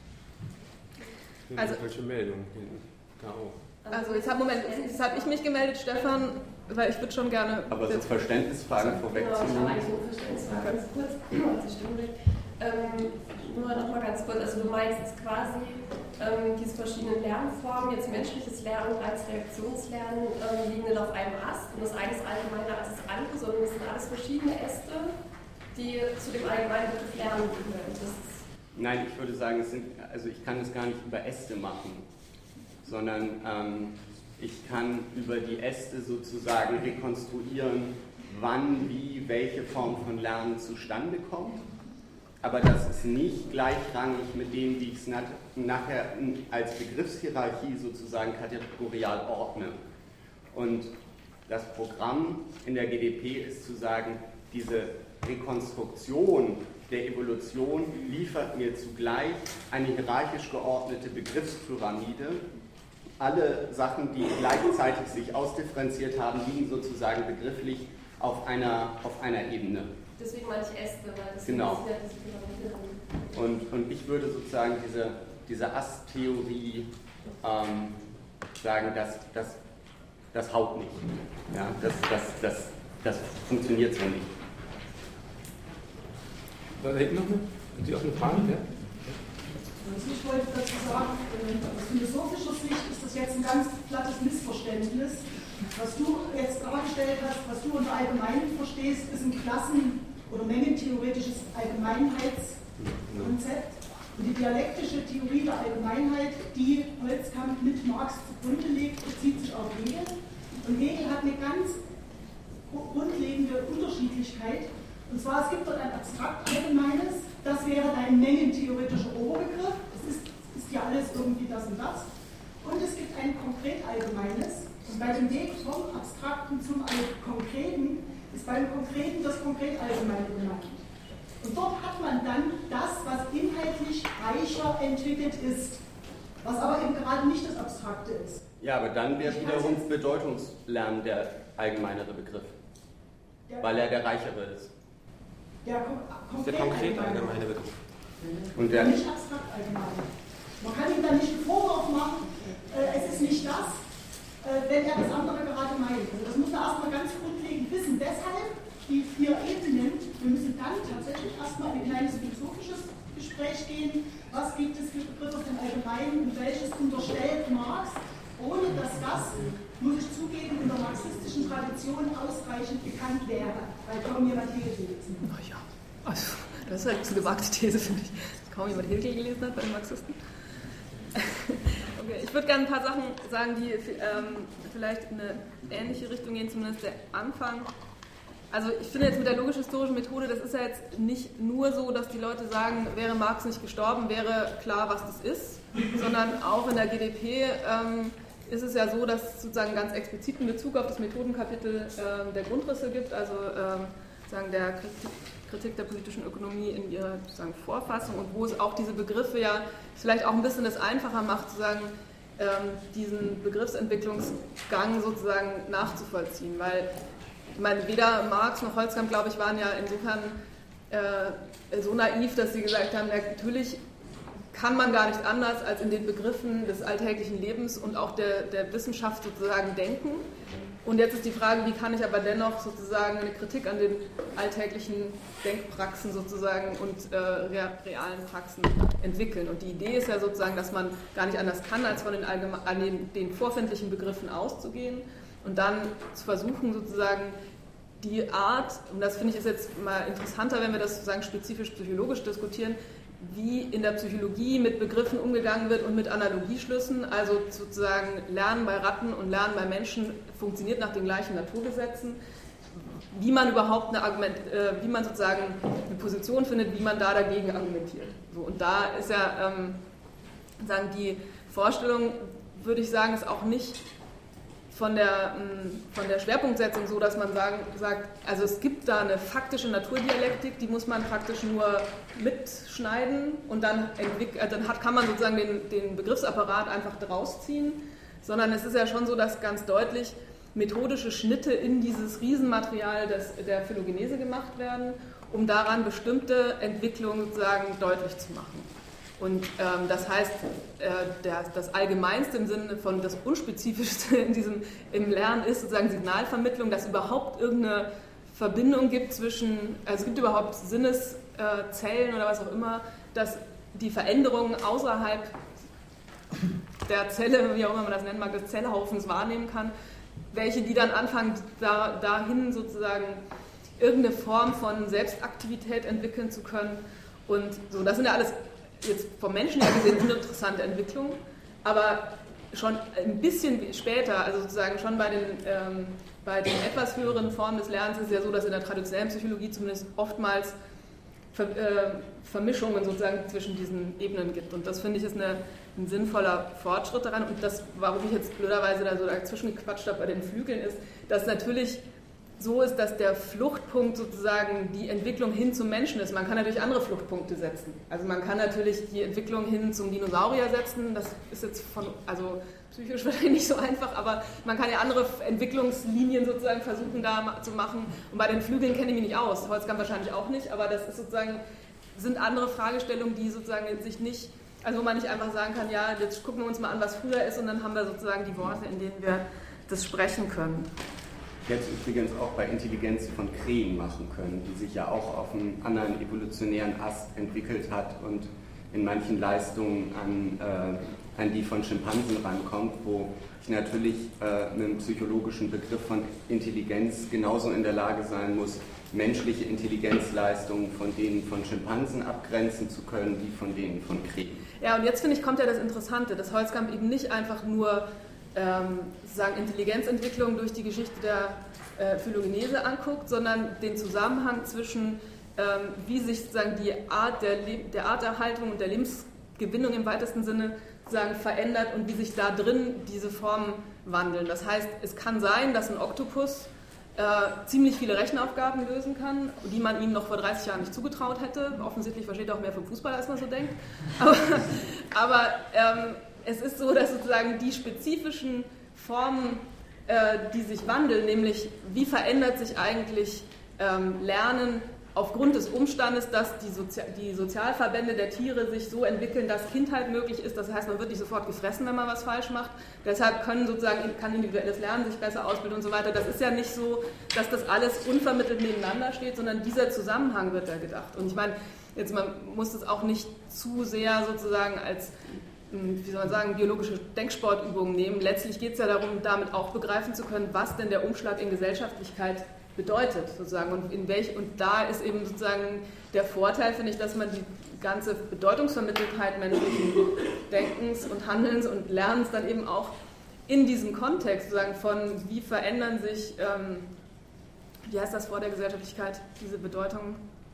Also, welche Meldung hinten? Da auch. Also jetzt hab, Moment, jetzt habe ich mich gemeldet, Stefan, weil ich würde schon gerne... Aber so Verständnisfragen vorwegzunehmen. Genau, ich habe eine Verständnisfrage ganz kurz, als ich stimme. Ähm, nur noch mal ganz kurz, also du meinst jetzt quasi ähm, diese verschiedenen Lernformen, jetzt menschliches Lernen als Reaktionslernen, ähm, liegen nicht auf einem Ast und das eine ist allgemeiner als das andere, sondern es sind alles verschiedene Äste, die zu dem allgemeinen Begriff Lernen gehören. Das ist Nein, ich würde sagen, es sind, also ich kann es gar nicht über Äste machen, sondern ähm, ich kann über die Äste sozusagen rekonstruieren, wann, wie, welche Form von Lernen zustande kommt. Aber das ist nicht gleichrangig mit dem, wie ich es nachher als Begriffshierarchie sozusagen kategorial ordne. Und das Programm in der G D P ist zu sagen, diese Rekonstruktion der Evolution liefert mir zugleich eine hierarchisch geordnete Begriffspyramide. Alle Sachen, die gleichzeitig sich ausdifferenziert haben, liegen sozusagen begrifflich auf einer, auf einer Ebene. deswegen meine ich Äste, weil das Genau. ist ja diese Pyramide. Und, und ich würde sozusagen diese, diese Ast-Theorie ähm, sagen, dass das, das haut nicht. Ja, das, das, das, das funktioniert so nicht. Da hinten noch eine? Haben Sie auch eine Frage? Ja? Also ich wollte dazu sagen, aus philosophischer Sicht ist das jetzt ein ganz plattes Missverständnis. Was du jetzt dargestellt hast, was du unter Allgemeinen verstehst, ist ein Klassen- oder mengentheoretisches Allgemeinheitskonzept. Und die dialektische Theorie der Allgemeinheit, die Holzkamp mit Marx zugrunde legt, bezieht sich auf Hegel. Und Hegel hat eine ganz grundlegende Unterschiedlichkeit. Und zwar, es gibt dort ein abstrakt Allgemeines, das wäre ein mengentheoretischer Oberbegriff, das ist, ist ja alles irgendwie das und das. Und es gibt ein konkret Allgemeines, und bei dem Weg vom Abstrakten zum Konkreten ist beim Konkreten das konkret Allgemeine genannt. Und dort hat man dann das, was inhaltlich reicher entwickelt ist, was aber eben gerade nicht das Abstrakte ist. Ja, aber dann wäre wiederum Bedeutungslernen der allgemeinere Begriff, Der, weil er der reichere ist. der kon Das ist der konkret allgemeine Begriff. Und der, nicht abstrakt allgemein. Man kann ihm da nicht einen Vorwurf machen, äh, es ist nicht das, äh, wenn er das andere gerade meint. Also das muss man erstmal ganz grundlegend wissen. Deshalb die vier Ebenen, wir müssen dann tatsächlich erstmal in ein kleines philosophisches Gespräch gehen. Was gibt es für Begriffe im Allgemeinen und welches unterstellt Marx, ohne dass das, muss ich zugeben, in der marxistischen Tradition ausreichend bekannt wäre, weil kaum jemand Hegel gelesen hat. Naja, also, das ist halt eine gewagte These, finde ich. Dass kaum jemand Hegel gelesen hat bei den Marxisten. Okay, ich würde gerne ein paar Sachen sagen, die ähm, vielleicht in eine ähnliche Richtung gehen, zumindest der Anfang. Also ich finde jetzt mit der logisch-historischen Methode, das ist ja jetzt nicht nur so, dass die Leute sagen, wäre Marx nicht gestorben, wäre klar, was das ist, sondern auch in der G D P ähm, ist es ja so, dass es sozusagen ganz expliziten Bezug auf das Methodenkapitel äh, der Grundrisse gibt, also ähm, sagen der Kritik, Kritik der politischen Ökonomie in ihrer sozusagen Vorfassung und wo es auch diese Begriffe ja vielleicht auch ein bisschen das einfacher macht, sozusagen ähm, diesen Begriffsentwicklungsgang sozusagen nachzuvollziehen, weil ich meine, weder Marx noch Holzkamp, glaube ich, waren ja insofern äh, so naiv, dass sie gesagt haben, natürlich kann man gar nicht anders als in den Begriffen des alltäglichen Lebens und auch der, der Wissenschaft sozusagen denken. Und jetzt ist die Frage, wie kann ich aber dennoch sozusagen eine Kritik an den alltäglichen Denkpraxen sozusagen und äh, realen Praxen entwickeln. Und die Idee ist ja sozusagen, dass man gar nicht anders kann, als von den, allgeme- an den, den vorfindlichen Begriffen auszugehen und dann zu versuchen sozusagen die Art, und das finde ich ist jetzt mal interessanter, wenn wir das sozusagen spezifisch psychologisch diskutieren, wie in der Psychologie mit Begriffen umgegangen wird und mit Analogieschlüssen, also sozusagen Lernen bei Ratten und Lernen bei Menschen funktioniert nach den gleichen Naturgesetzen. wie man überhaupt eine Argument, äh, wie man sozusagen eine Position findet, wie man da dagegen argumentiert. So, und da ist ja ähm, sagen die Vorstellung, würde ich sagen, ist auch nicht von der, von der Schwerpunktsetzung so, dass man sagen, sagt, also es gibt da eine faktische Naturdialektik, die muss man praktisch nur mitschneiden und dann, dann hat, kann man sozusagen den, den Begriffsapparat einfach draus ziehen, sondern es ist ja schon so, dass ganz deutlich methodische Schnitte in dieses Riesenmaterial des, der Phylogenese gemacht werden, um daran bestimmte Entwicklungen sozusagen deutlich zu machen. Und ähm, das heißt, äh, der, das Allgemeinste im Sinne von das Unspezifischste in diesem, im Lernen ist sozusagen Signalvermittlung, dass es überhaupt irgendeine Verbindung gibt zwischen, also es gibt überhaupt Sinneszellen äh, oder was auch immer, dass die Veränderungen außerhalb der Zelle, wie auch immer man das nennen mag, des Zellhaufens wahrnehmen kann, welche die dann anfangen, da, dahin sozusagen irgendeine Form von Selbstaktivität entwickeln zu können. Und so, das sind ja alles jetzt vom Menschen her gesehen uninteressante Entwicklung, aber schon ein bisschen später, also sozusagen schon bei den, ähm, bei den etwas höheren Formen des Lernens ist es ja so, dass in der traditionellen Psychologie zumindest oftmals Ver, äh, Vermischungen sozusagen zwischen diesen Ebenen gibt. Und das finde ich ist eine, ein sinnvoller Fortschritt daran. Und das, warum ich jetzt blöderweise da so dazwischen gequatscht habe bei den Flügeln, ist, dass natürlich so ist, dass der Fluchtpunkt sozusagen die Entwicklung hin zum Menschen ist. Man kann natürlich andere Fluchtpunkte setzen. Also man kann natürlich die Entwicklung hin zum Dinosaurier setzen. Das ist jetzt von, also psychisch wahrscheinlich nicht so einfach, aber man kann ja andere Entwicklungslinien sozusagen versuchen da zu machen. Und bei den Flügeln kenne ich mich nicht aus. Holzkamp wahrscheinlich auch nicht, aber das ist sozusagen, sind andere Fragestellungen, die sozusagen sich nicht, also wo man nicht einfach sagen kann, ja, jetzt gucken wir uns mal an, was früher ist, und dann haben wir sozusagen die Worte, in denen wir das sprechen können. Jetzt übrigens auch bei Intelligenz von Krähen machen können, die sich ja auch auf einen anderen evolutionären Ast entwickelt hat und in manchen Leistungen an, äh, an die von Schimpansen rankommt, wo ich natürlich äh, mit einem psychologischen Begriff von Intelligenz genauso in der Lage sein muss, menschliche Intelligenzleistungen von denen von Schimpansen abgrenzen zu können, wie von denen von Krähen. Ja, und jetzt finde ich, kommt ja das Interessante, dass Holzkamp eben nicht einfach nur Ähm, sozusagen Intelligenzentwicklung durch die Geschichte der äh, Phylogenese anguckt, sondern den Zusammenhang zwischen, ähm, wie sich sozusagen die Art der, Le- der Arterhaltung und der Lebensgewinnung im weitesten Sinne sozusagen verändert und wie sich da drin diese Formen wandeln. Das heißt, es kann sein, dass ein Oktopus äh, ziemlich viele Rechenaufgaben lösen kann, die man ihm noch vor dreißig Jahren nicht zugetraut hätte. Offensichtlich versteht er auch mehr vom Fußball, als man so denkt. Aber, aber ähm, es ist so, dass sozusagen die spezifischen Formen, äh, die sich wandeln, nämlich wie verändert sich eigentlich ähm, Lernen aufgrund des Umstandes, dass die, Sozi- die Sozialverbände der Tiere sich so entwickeln, dass Kindheit möglich ist. Das heißt, man wird nicht sofort gefressen, wenn man was falsch macht. Deshalb können sozusagen, kann individuelles Lernen sich besser ausbilden und so weiter. Das ist ja nicht so, dass das alles unvermittelt nebeneinander steht, sondern dieser Zusammenhang wird da gedacht. Und ich meine, jetzt man muss es auch nicht zu sehr sozusagen als, wie soll man sagen, biologische Denksportübungen nehmen. Letztlich geht es ja darum, damit auch begreifen zu können, was denn der Umschlag in Gesellschaftlichkeit bedeutet, sozusagen. Und, in welch, und da ist eben sozusagen der Vorteil, finde ich, dass man die ganze Bedeutungsvermitteltheit menschlichen Denkens und Handelns und Lernens dann eben auch in diesem Kontext sozusagen von, wie verändern sich, ähm, wie heißt das vor der Gesellschaftlichkeit, diese Bedeutung?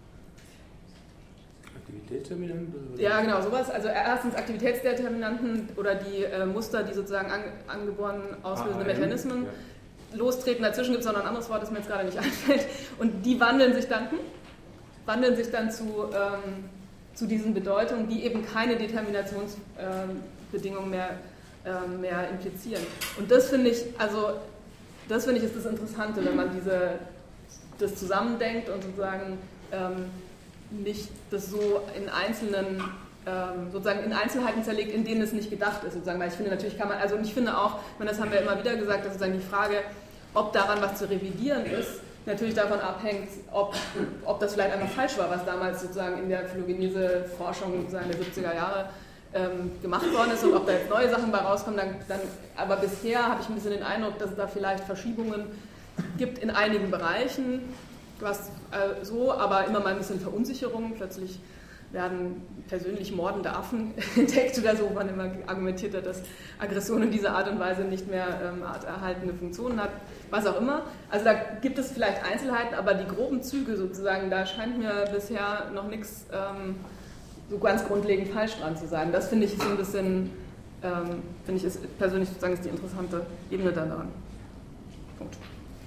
Aktivitätsdeterminanten? Ja, genau, sowas. Also erstens Aktivitätsdeterminanten oder die äh, Muster, die sozusagen an, angeboren auslösende A A M, Mechanismen ja. lostreten. Dazwischen gibt es noch ein anderes Wort, das mir jetzt gerade nicht einfällt. Und die wandeln sich dann, hm, wandeln sich dann zu, ähm, zu diesen Bedeutungen, die eben keine Determinationsbedingungen ähm, mehr, ähm, mehr implizieren. Und das finde ich, also das finde ich ist das Interessante, wenn man diese, das zusammendenkt und sozusagen ähm, nicht das so in einzelnen, ähm, sozusagen in Einzelheiten zerlegt, in denen es nicht gedacht ist, sozusagen, weil ich finde, natürlich kann man, also und ich finde auch, meine, das haben wir immer wieder gesagt, dass sozusagen die Frage, ob daran was zu revidieren ist, natürlich davon abhängt, ob, ob das vielleicht einfach falsch war, was damals sozusagen in der Phylogenese-Forschung sozusagen der siebziger Jahre ähm, gemacht worden ist und ob da jetzt neue Sachen bei rauskommen, dann, dann, aber bisher habe ich ein bisschen den Eindruck, dass es da vielleicht Verschiebungen gibt in einigen Bereichen, was äh, so, aber immer mal ein bisschen Verunsicherung, plötzlich werden persönlich mordende Affen entdeckt oder so, wo man immer argumentiert hat, dass Aggression in dieser Art und Weise nicht mehr ähm, erhaltene Funktionen hat, was auch immer. Also da gibt es vielleicht Einzelheiten, aber die groben Züge sozusagen, da scheint mir bisher noch nichts ähm, so ganz grundlegend falsch dran zu sein. Das finde ich so ein bisschen, ähm, finde ich ist persönlich sozusagen ist die interessante Ebene daran. Punkt.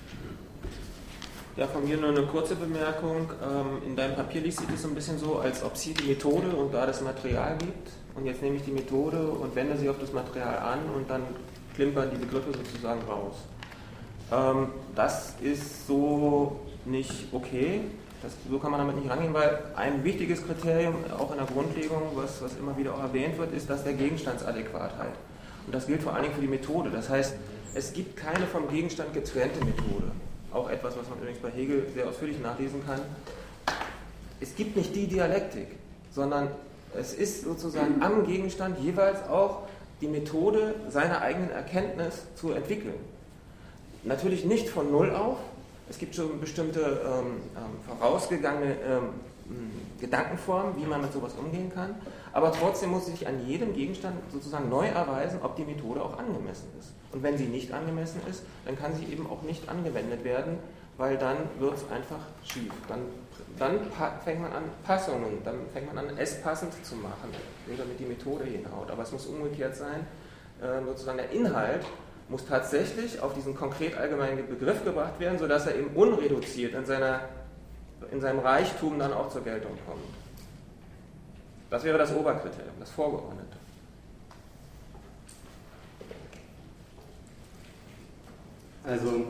Ja, von mir nur eine kurze Bemerkung. In deinem Papier liest sich das so ein bisschen so, als ob sie die Methode und da das Material gibt. Und jetzt nehme ich die Methode und wende sie auf das Material an und dann klimpern die Begriffe sozusagen raus. Das ist so nicht okay. Das, so kann man damit nicht rangehen, weil ein wichtiges Kriterium, auch in der Grundlegung, was, was immer wieder auch erwähnt wird, ist das der Gegenstandsadäquatheit. Und das gilt vor allen Dingen für die Methode. Das heißt, es gibt keine vom Gegenstand getrennte Methode. Auch etwas, was man übrigens bei Hegel sehr ausführlich nachlesen kann. Es gibt nicht die Dialektik, sondern es ist sozusagen am Gegenstand jeweils auch die Methode seiner eigenen Erkenntnis zu entwickeln. Natürlich nicht von Null auf. Es gibt schon bestimmte ähm, vorausgegangene ähm, Gedankenformen, wie man mit sowas umgehen kann. Aber trotzdem muss sich an jedem Gegenstand sozusagen neu erweisen, ob die Methode auch angemessen ist. Und wenn sie nicht angemessen ist, dann kann sie eben auch nicht angewendet werden, weil dann wird es einfach schief. Dann, dann fängt man an, Passungen, dann fängt man an, es passend zu machen, damit die Methode hinhaut. Aber es muss umgekehrt sein, äh, sozusagen der Inhalt muss tatsächlich auf diesen konkret allgemeinen Begriff gebracht werden, sodass er eben unreduziert in, seiner, in seinem Reichtum dann auch zur Geltung kommt. Das wäre das Oberkriterium, das Vorgeordnete. Also,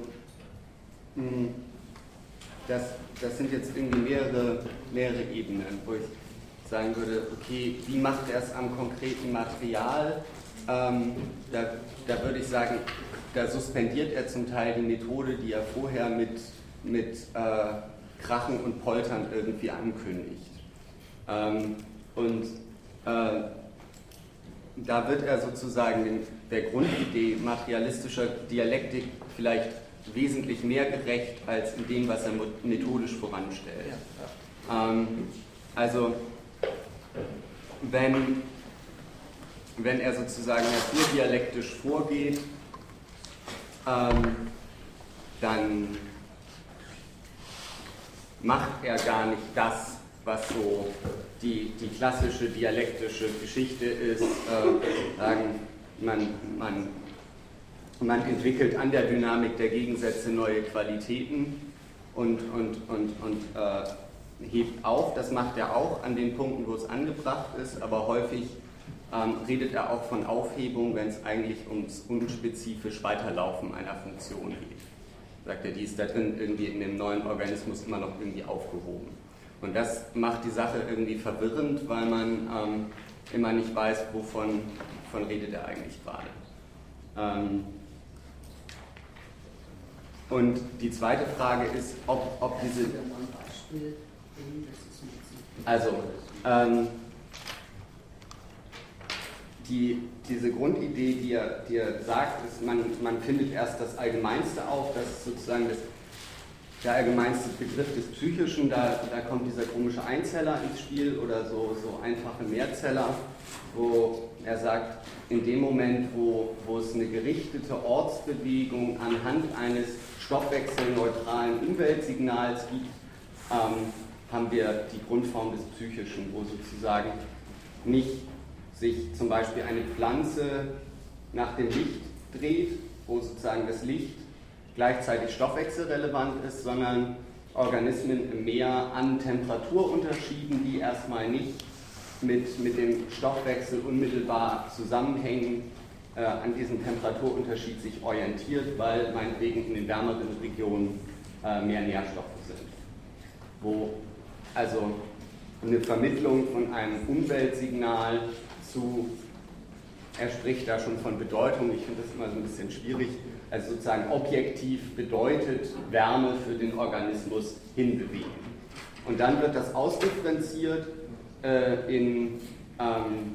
das, das sind jetzt irgendwie mehrere, mehrere Ebenen, wo ich sagen würde, okay, wie macht er es am konkreten Material? Ähm, da, da würde ich sagen, da suspendiert er zum Teil die Methode, die er vorher mit, mit äh, Krachen und Poltern irgendwie ankündigt. Ähm, und äh, da wird er sozusagen den, der Grundidee materialistischer Dialektik vielleicht wesentlich mehr gerecht als in dem, was er methodisch voranstellt. Ja, ja. Ähm, also wenn, wenn er sozusagen naturdialektisch vorgeht, ähm, dann macht er gar nicht das, was so die, die klassische dialektische Geschichte ist. Äh, sagen, man, man, man entwickelt an der Dynamik der Gegensätze neue Qualitäten und, und, und, und äh, hebt auf. Das macht er auch an den Punkten, wo es angebracht ist, aber häufig ähm, redet er auch von Aufhebung, wenn es eigentlich ums unspezifisch Weiterlaufen einer Funktion geht. Sagt er, die ist da drin irgendwie in dem neuen Organismus immer noch irgendwie aufgehoben. Und das macht die Sache irgendwie verwirrend, weil man ähm, immer nicht weiß, wovon, wovon redet er eigentlich gerade. Ähm und die zweite Frage ist, ob, ob diese... Also, ähm, die, diese Grundidee, die er, die er sagt, ist, man, man findet erst das Allgemeinste auf, das ist sozusagen das, der allgemeinste Begriff des Psychischen, da, da kommt dieser komische Einzeller ins Spiel oder so, so einfache Mehrzeller, wo er sagt, in dem Moment, wo, wo es eine gerichtete Ortsbewegung anhand eines stoffwechselneutralen Umweltsignals gibt, ähm, haben wir die Grundform des Psychischen, wo sozusagen nicht sich zum Beispiel eine Pflanze nach dem Licht dreht, wo sozusagen das Licht gleichzeitig stoffwechselrelevant ist, sondern Organismen im Meer an Temperaturunterschieden, die erstmal nicht mit, mit dem Stoffwechsel unmittelbar zusammenhängen, äh, an diesem Temperaturunterschied sich orientiert, weil meinetwegen in den wärmeren Regionen äh, mehr Nährstoffe sind. Wo also eine Vermittlung von einem Umweltsignal zu, er spricht da schon von Bedeutung, ich finde das immer so ein bisschen schwierig, also sozusagen objektiv bedeutet Wärme für den Organismus hinbewegen. Und dann wird das ausdifferenziert äh, in, ähm,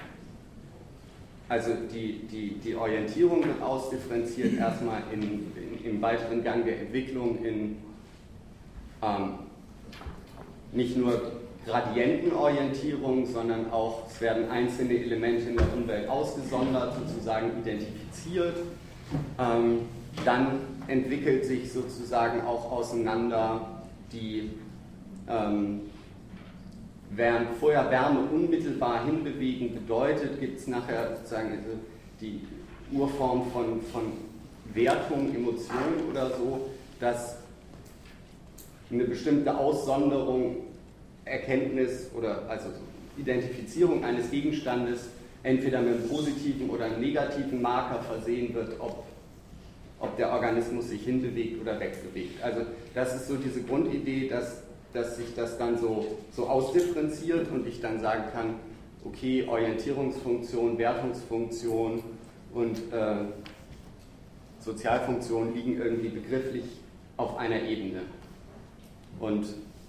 also die, die, die Orientierung wird ausdifferenziert erstmal in, in, im weiteren Gang der Entwicklung in ähm, nicht nur Gradientenorientierung, sondern auch, es werden einzelne Elemente in der Umwelt ausgesondert, sozusagen identifiziert. Ähm, dann entwickelt sich sozusagen auch auseinander die, ähm, während vorher Wärme unmittelbar hinbewegen bedeutet, gibt es nachher sozusagen die Urform von, von Wertung, Emotion oder so, dass eine bestimmte Aussonderung, Erkenntnis oder also Identifizierung eines Gegenstandes entweder mit einem positiven oder einem negativen Marker versehen wird, ob, ob der Organismus sich hinbewegt oder wegbewegt. Also das ist so diese Grundidee, dass, dass sich das dann so, so ausdifferenziert und ich dann sagen kann, okay, Orientierungsfunktion, Wertungsfunktion und äh, Sozialfunktion liegen irgendwie begrifflich auf einer Ebene. Und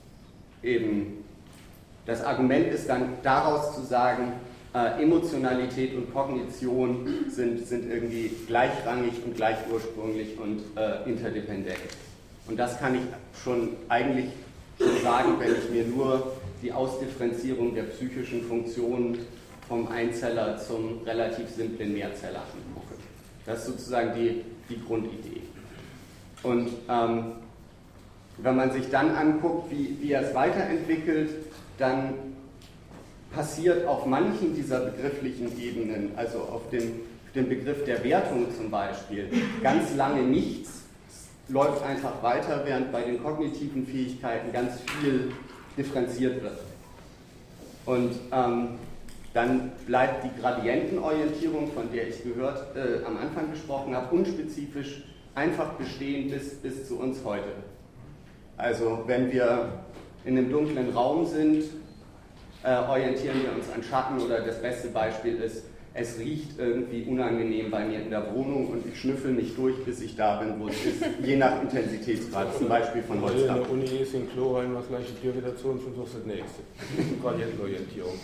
eben das Argument ist dann daraus zu sagen, äh, Emotionalität und Kognition sind, sind irgendwie gleichrangig und gleich ursprünglich und äh, interdependent. Und das kann ich schon eigentlich schon sagen, wenn ich mir nur die Ausdifferenzierung der psychischen Funktionen vom Einzeller zum relativ simplen Mehrzeller angucke. Das ist sozusagen die, die Grundidee. Und ähm, wenn man sich dann anguckt, wie, wie er es weiterentwickelt, dann passiert auf manchen dieser begrifflichen Ebenen, also auf dem, dem Begriff der Wertung zum Beispiel, ganz lange nichts, es läuft einfach weiter, während bei den kognitiven Fähigkeiten ganz viel differenziert wird. Und ähm, dann bleibt die Gradientenorientierung, von der ich gehört, äh, am Anfang gesprochen habe, unspezifisch einfach bestehen bis, bis zu uns heute. Also wenn wir in einem dunklen Raum sind, äh, orientieren wir uns an Schatten oder das beste Beispiel ist, es riecht irgendwie unangenehm bei mir in der Wohnung und ich schnüffel mich durch, bis ich da bin, wo es ist, je nach Intensitätsgrad, zum Beispiel von Holzkamp. In der Uni ist in Klo rein, was gleich die Tür wieder zu und schon suchst du das nächste. Gradientenorientierung.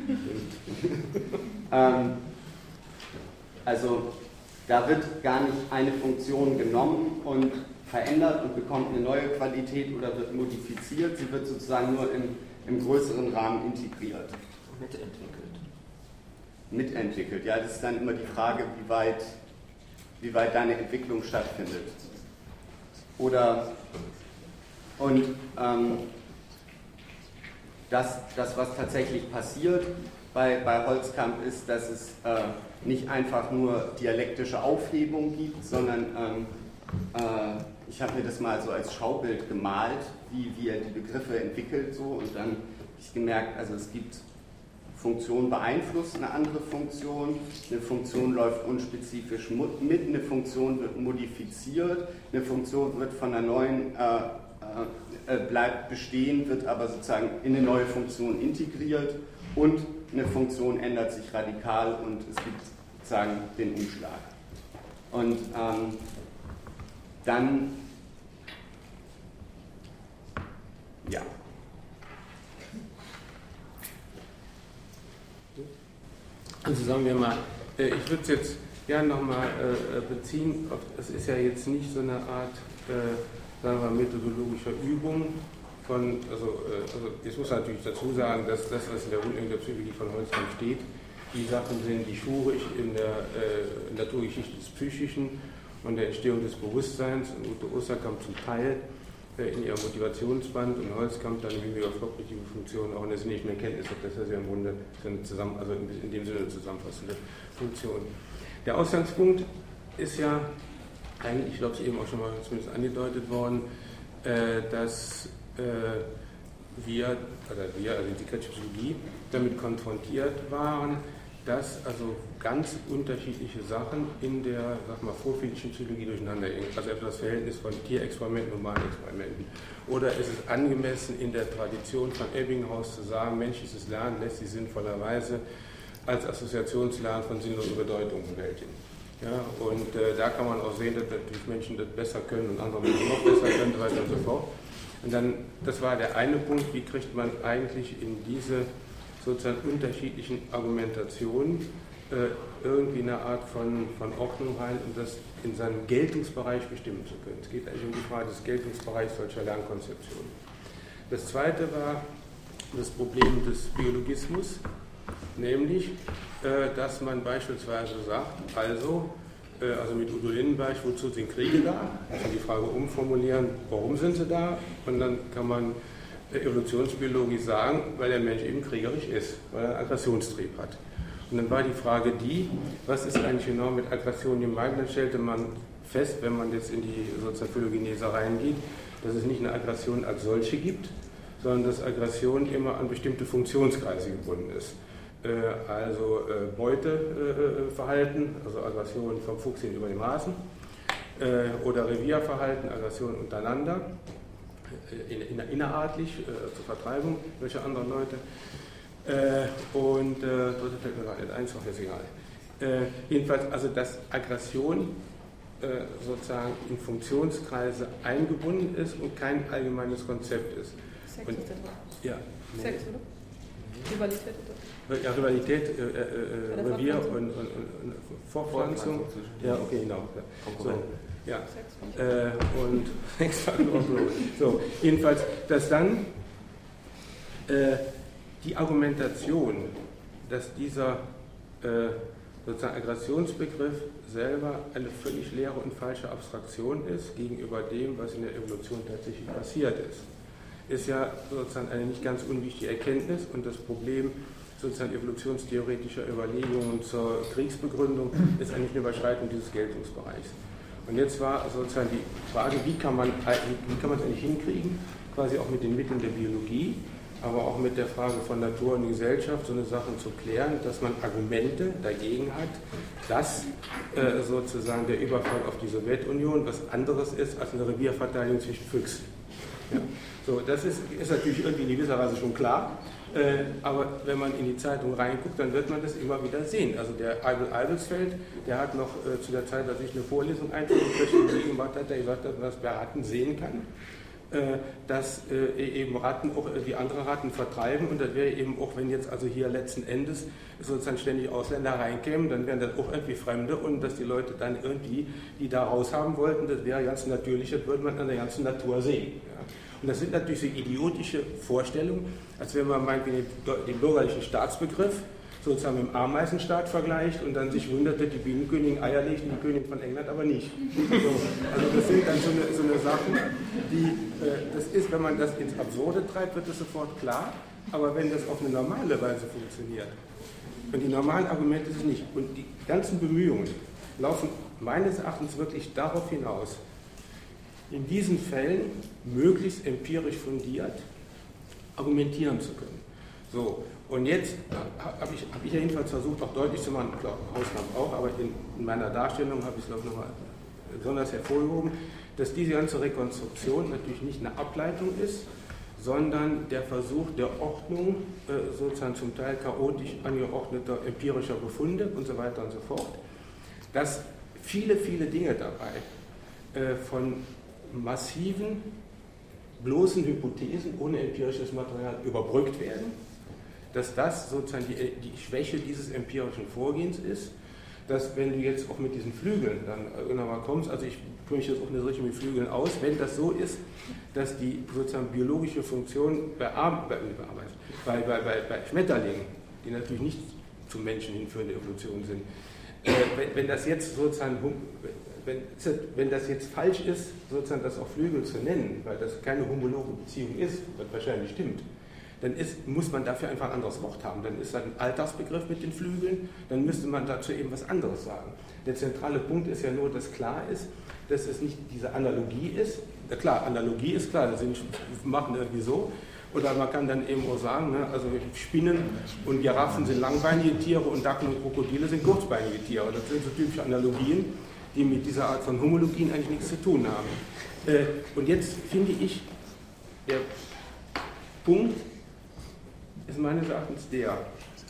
ähm, also da wird gar nicht eine Funktion genommen und verändert und bekommt eine neue Qualität oder wird modifiziert, sie wird sozusagen nur im, im größeren Rahmen integriert. Mitentwickelt. Mitentwickelt, ja, das ist dann immer die Frage, wie weit, wie weit deine Entwicklung stattfindet. Oder, und ähm, das, das, was tatsächlich passiert bei, bei Holzkamp, ist, dass es äh, nicht einfach nur dialektische Aufhebung gibt, sondern ähm, äh, ich habe mir das mal so als Schaubild gemalt, wie, wie er die Begriffe entwickelt, so, und dann habe ich gemerkt, also es gibt Funktion beeinflusst eine andere Funktion, eine Funktion läuft unspezifisch mit, eine Funktion wird modifiziert, eine Funktion wird von einer neuen, äh, äh, bleibt bestehen, wird aber sozusagen in eine neue Funktion integriert und eine Funktion ändert sich radikal und es gibt sozusagen den Umschlag. Und ähm, dann, ja. Also sagen wir mal, ich würde es jetzt gerne nochmal beziehen, es ist ja jetzt nicht so eine Art, sagen wir, methodologischer Übung von, also, also jetzt muss man natürlich dazu sagen, dass das, was in der Grundlegung der Psychologie von Holzkamp steht, die Sachen sind, die schurisch in der äh, Naturgeschichte des Psychischen und der Entstehung des Bewusstseins und Ute Osterkamp zum Teil äh, in ihrem Motivationsband und Holzkamp dann im Hinblick auf kognitive Funktionen auch in der sinnlichen Erkenntnis, das ist ja im Grunde so eine zusammen, also in dem Sinne eine zusammenfassende Funktion. Der Ausgangspunkt ist ja eigentlich, ich glaube es eben auch schon mal zumindest angedeutet worden, äh, dass äh, wir, oder wir, also die kritische Psychologie, damit konfrontiert waren, dass also ganz unterschiedliche Sachen in der, sag mal, vorphilisischen Psychologie durcheinander gehen. Also etwa das Verhältnis von Tierexperimenten und Humanexperimenten. Oder ist es angemessen, in der Tradition von Ebbinghaus zu sagen, menschliches Lernen lässt sich sinnvollerweise als Assoziationslernen von sinnlosen Bedeutungen bewältigen. Ja, und äh, da kann man auch sehen, dass natürlich Menschen das besser können und andere Menschen noch besser können, so weiter und so fort. Und dann, das war der eine Punkt, wie kriegt man eigentlich in diese sozusagen unterschiedlichen Argumentationen äh, irgendwie eine Art von, von Ordnung rein, um das in seinem Geltungsbereich bestimmen zu können. Es geht eigentlich um die Frage des Geltungsbereichs solcher Lernkonzeptionen. Das zweite war, das Problem des Biologismus, nämlich, äh, dass man beispielsweise sagt, also, äh, also mit Udo Lindenberg, wozu sind Kriege da? Man kann die Frage umformulieren, warum sind sie da? Und dann kann man äh, evolutionsbiologisch sagen, weil der Mensch eben kriegerisch ist, weil er einen Aggressionstrieb hat. Und dann war die Frage die, was ist eigentlich genau mit Aggression gemeint? Dann stellte man fest, wenn man jetzt in die Soziophylogenese reingeht, dass es nicht eine Aggression als solche gibt, sondern dass Aggression immer an bestimmte Funktionskreise gebunden ist. Äh, also äh, Beuteverhalten, äh, also Aggression vom Fuchs hin über den Maßen, äh, oder Revierverhalten, Aggression untereinander, äh, in, in, innerartlich, äh, zur Vertreibung welcher anderen Leute. Äh, und äh, dritte fällt mir gerade nicht ein, ist auch jetzt egal. Äh, jedenfalls, also dass Aggression äh, sozusagen in Funktionskreise eingebunden ist und kein allgemeines Konzept ist. Sex und, ist der ja, Sex, oder? Rivalität, oder? Ja, Rivalität, äh, äh, äh, Revier und, und, und, und Fortpflanzung. Ja, okay, genau. So, ja. Äh, und so, jedenfalls, dass dann äh, die Argumentation, dass dieser äh, sozusagen Aggressionsbegriff selber eine völlig leere und falsche Abstraktion ist gegenüber dem, was in der Evolution tatsächlich passiert ist, ist ja sozusagen eine nicht ganz unwichtige Erkenntnis, und das Problem sozusagen evolutionstheoretischer Überlegungen zur Kriegsbegründung ist eigentlich eine Überschreitung dieses Geltungsbereichs. Und jetzt war sozusagen die Frage, wie kann man wie kann man es eigentlich hinkriegen, quasi auch mit den Mitteln der Biologie, aber auch mit der Frage von Natur und Gesellschaft so eine Sachen zu klären, dass man Argumente dagegen hat, dass äh, sozusagen der Überfall auf die Sowjetunion was anderes ist als eine Revierverteidigung zwischen Füchsen. Ja. So, das ist, ist natürlich irgendwie in gewisser Weise schon klar, äh, aber wenn man in die Zeitung reinguckt, dann wird man das immer wieder sehen. Also der Eibel Eibelsfeld, der hat noch äh, zu der Zeit, als ich eine Vorlesung einführen gemacht hat, der gesagt hat, dass man das bei Ratten sehen kann, äh, dass äh, eben Ratten auch äh, die andere Ratten vertreiben, und das wäre eben auch, wenn jetzt also hier letzten Endes sozusagen ständig Ausländer reinkämen, dann wären das auch irgendwie Fremde, und dass die Leute dann irgendwie die da raus haben wollten, das wäre ganz natürlich, das würde man an der ganzen Natur sehen. Ja. Und das sind natürlich so idiotische Vorstellungen, als wenn man meint, den, den bürgerlichen Staatsbegriff sozusagen mit dem Ameisenstaat vergleicht und dann sich wundert, dass die Bienenkönigin Eier legt und die Königin von England aber nicht. So, also das sind dann so eine, so eine Sachen, die, äh, das ist, wenn man das ins Absurde treibt, wird das sofort klar, aber wenn das auf eine normale Weise funktioniert, und die normalen Argumente sind nicht, und die ganzen Bemühungen laufen meines Erachtens wirklich darauf hinaus, in diesen Fällen möglichst empirisch fundiert argumentieren zu können. So, und jetzt habe ich, hab ich ja jedenfalls versucht, auch deutlich zu machen, klar, Hausmann auch, aber in, in meiner Darstellung habe ich es, glaube ich, nochmal besonders hervorgehoben, dass diese ganze Rekonstruktion natürlich nicht eine Ableitung ist, sondern der Versuch der Ordnung äh, sozusagen zum Teil chaotisch angeordneter empirischer Befunde und so weiter und so fort, dass viele, viele Dinge dabei äh, von massiven, bloßen Hypothesen ohne empirisches Material überbrückt werden, dass das sozusagen die, die Schwäche dieses empirischen Vorgehens ist, dass wenn du jetzt auch mit diesen Flügeln dann irgendwann kommst, also ich tue mich jetzt auch nicht richtig mit Flügeln aus, wenn das so ist, dass die sozusagen biologische Funktion bei, Ar bei, bei, bei, bei, bei Schmetterlingen, die natürlich nicht zum Menschen hinführende Evolution sind, äh, wenn, wenn das jetzt sozusagen Wenn, wenn das jetzt falsch ist, sozusagen das auch Flügel zu nennen, weil das keine homologe Beziehung ist, was wahrscheinlich stimmt, dann ist, muss man dafür einfach ein anderes Wort haben. Dann ist das ein Alltagsbegriff mit den Flügeln, dann müsste man dazu eben was anderes sagen. Der zentrale Punkt ist ja nur, dass klar ist, dass es nicht diese Analogie ist. Ja klar, Analogie ist klar, das sind, machen irgendwie so. Oder man kann dann eben auch sagen, ne, also Spinnen und Giraffen sind langbeinige Tiere und Dackel und Krokodile sind kurzbeinige Tiere. Das sind so typische Analogien, die mit dieser Art von Homologien eigentlich nichts zu tun haben. Äh, und jetzt finde ich, der Punkt ist meines Erachtens der,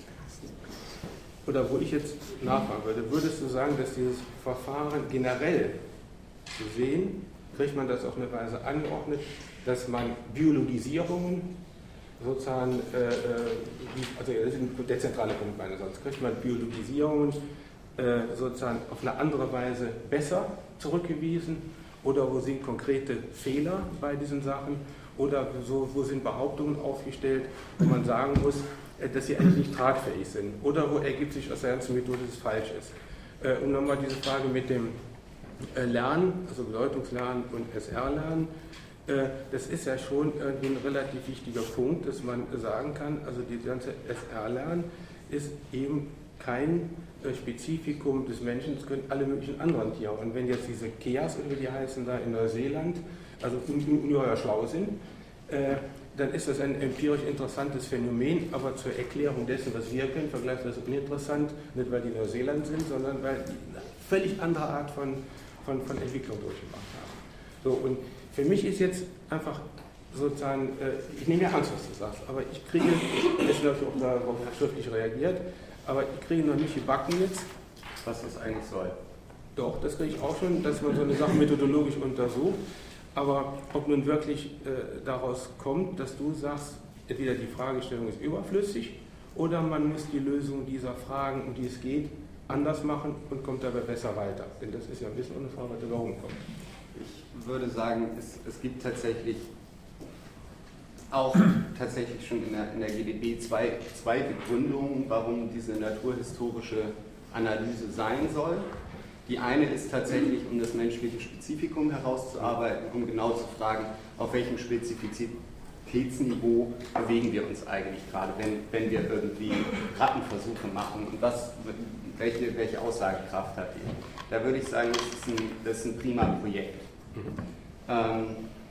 oder wo ich jetzt nachfragen würde, würdest du sagen, dass dieses Verfahren generell zu sehen, kriegt man das auf eine Weise angeordnet, dass man Biologisierungen sozusagen, äh, also das ist der zentrale Punkt meines Erachtens, kriegt man Biologisierungen äh, sozusagen auf eine andere Weise besser zurückgewiesen, oder wo sind konkrete Fehler bei diesen Sachen, oder so, wo sind Behauptungen aufgestellt, wo man sagen muss, dass sie eigentlich nicht tragfähig sind, oder wo ergibt sich aus der ganzen Methode, dass es falsch ist. Und nochmal diese Frage mit dem Lernen, also Bedeutungslernen und S R-Lernen, das ist ja schon irgendwie ein relativ wichtiger Punkt, dass man sagen kann, also die ganze S R-Lernen ist eben kein Spezifikum des Menschen, das können alle möglichen anderen Tiere. Und wenn jetzt diese Keas, oder wie die heißen, da in Neuseeland, also ungeheuer schlau sind, dann ist das ein empirisch interessantes Phänomen, aber zur Erklärung dessen, was wir können, vergleichsweise uninteressant, nicht weil die Neuseeland sind, sondern weil die eine völlig andere Art von, von, von Entwicklung durchgemacht haben. So, und für mich ist jetzt einfach sozusagen, ich nehme ja ernst, was du sagst, aber ich kriege, jetzt habe ich auch darauf schriftlich reagiert, aber ich kriege noch nicht gebacken jetzt, was das eigentlich soll. Doch, das kriege ich auch schon, dass man so eine Sache methodologisch untersucht. Aber ob nun wirklich äh, daraus kommt, dass du sagst, entweder die Fragestellung ist überflüssig oder man muss die Lösung dieser Fragen, um die es geht, anders machen und kommt dabei besser weiter. Denn das ist ja ein bisschen eine Frage, was dabei rumkommt. Ich würde sagen, es, es gibt tatsächlich auch tatsächlich schon in der, in der G D B zwei, zwei Begründungen, warum diese naturhistorische Analyse sein soll. Die eine ist tatsächlich, um das menschliche Spezifikum herauszuarbeiten, um genau zu fragen, auf welchem Spezifizitätsniveau bewegen wir uns eigentlich gerade, wenn, wenn wir irgendwie Rattenversuche machen und was, welche, welche Aussagekraft hat die. Da würde ich sagen, das ist ein, das ist ein prima Projekt. Ähm,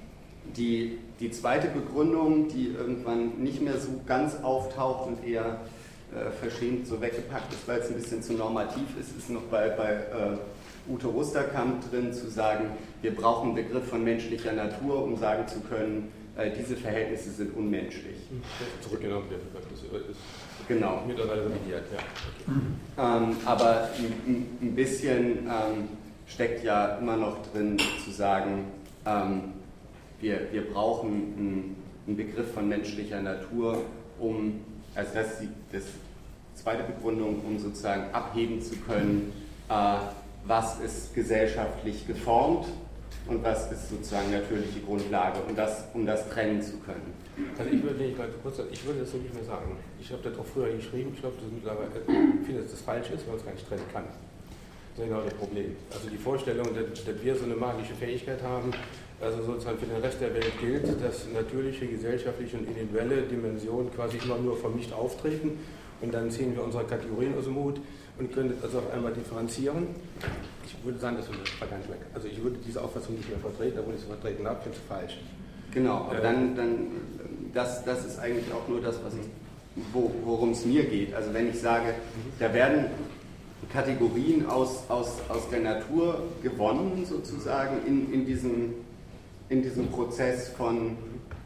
die, die zweite Begründung, die irgendwann nicht mehr so ganz auftaucht und eher verschämt so weggepackt ist, weil es ein bisschen zu normativ ist, ist noch bei, bei äh, Ute Rusterkamp drin zu sagen, wir brauchen einen Begriff von menschlicher Natur, um sagen zu können, äh, diese Verhältnisse sind unmenschlich. Zurückgenommen, der Begriff ist, ist genau. mittlerweile revidiert, ja. Okay. Ähm, aber ein, ein bisschen ähm, steckt ja immer noch drin zu sagen, ähm, wir, wir brauchen einen, einen Begriff von menschlicher Natur, um Also das ist die das zweite Begründung, um sozusagen abheben zu können, äh, was ist gesellschaftlich geformt und was ist sozusagen natürliche Grundlage, um das, um das trennen zu können. Also ich würde, ich, kurz, ich würde das so nicht mehr sagen. Ich habe das auch früher geschrieben, ich glaube, ich finde, dass das falsch ist, weil man es gar nicht trennen kann. Das ist genau das Problem. Also die Vorstellung, dass, dass wir so eine magische Fähigkeit haben, also sozusagen für den Rest der Welt gilt, dass natürliche, gesellschaftliche und individuelle Dimensionen quasi immer nur vom Nicht auftreten und dann ziehen wir unsere Kategorien aus dem Hut und können das also auf einmal differenzieren. Ich würde sagen, das war gar nicht weg. Also ich würde diese Auffassung nicht mehr vertreten, obwohl ich sie vertreten habe, finde ich falsch. Genau, aber äh, dann, dann das, das ist eigentlich auch nur das, was ich, wo, worum es mir geht. Also wenn ich sage, da werden Kategorien aus, aus, aus der Natur gewonnen sozusagen in, in diesem in diesem Prozess von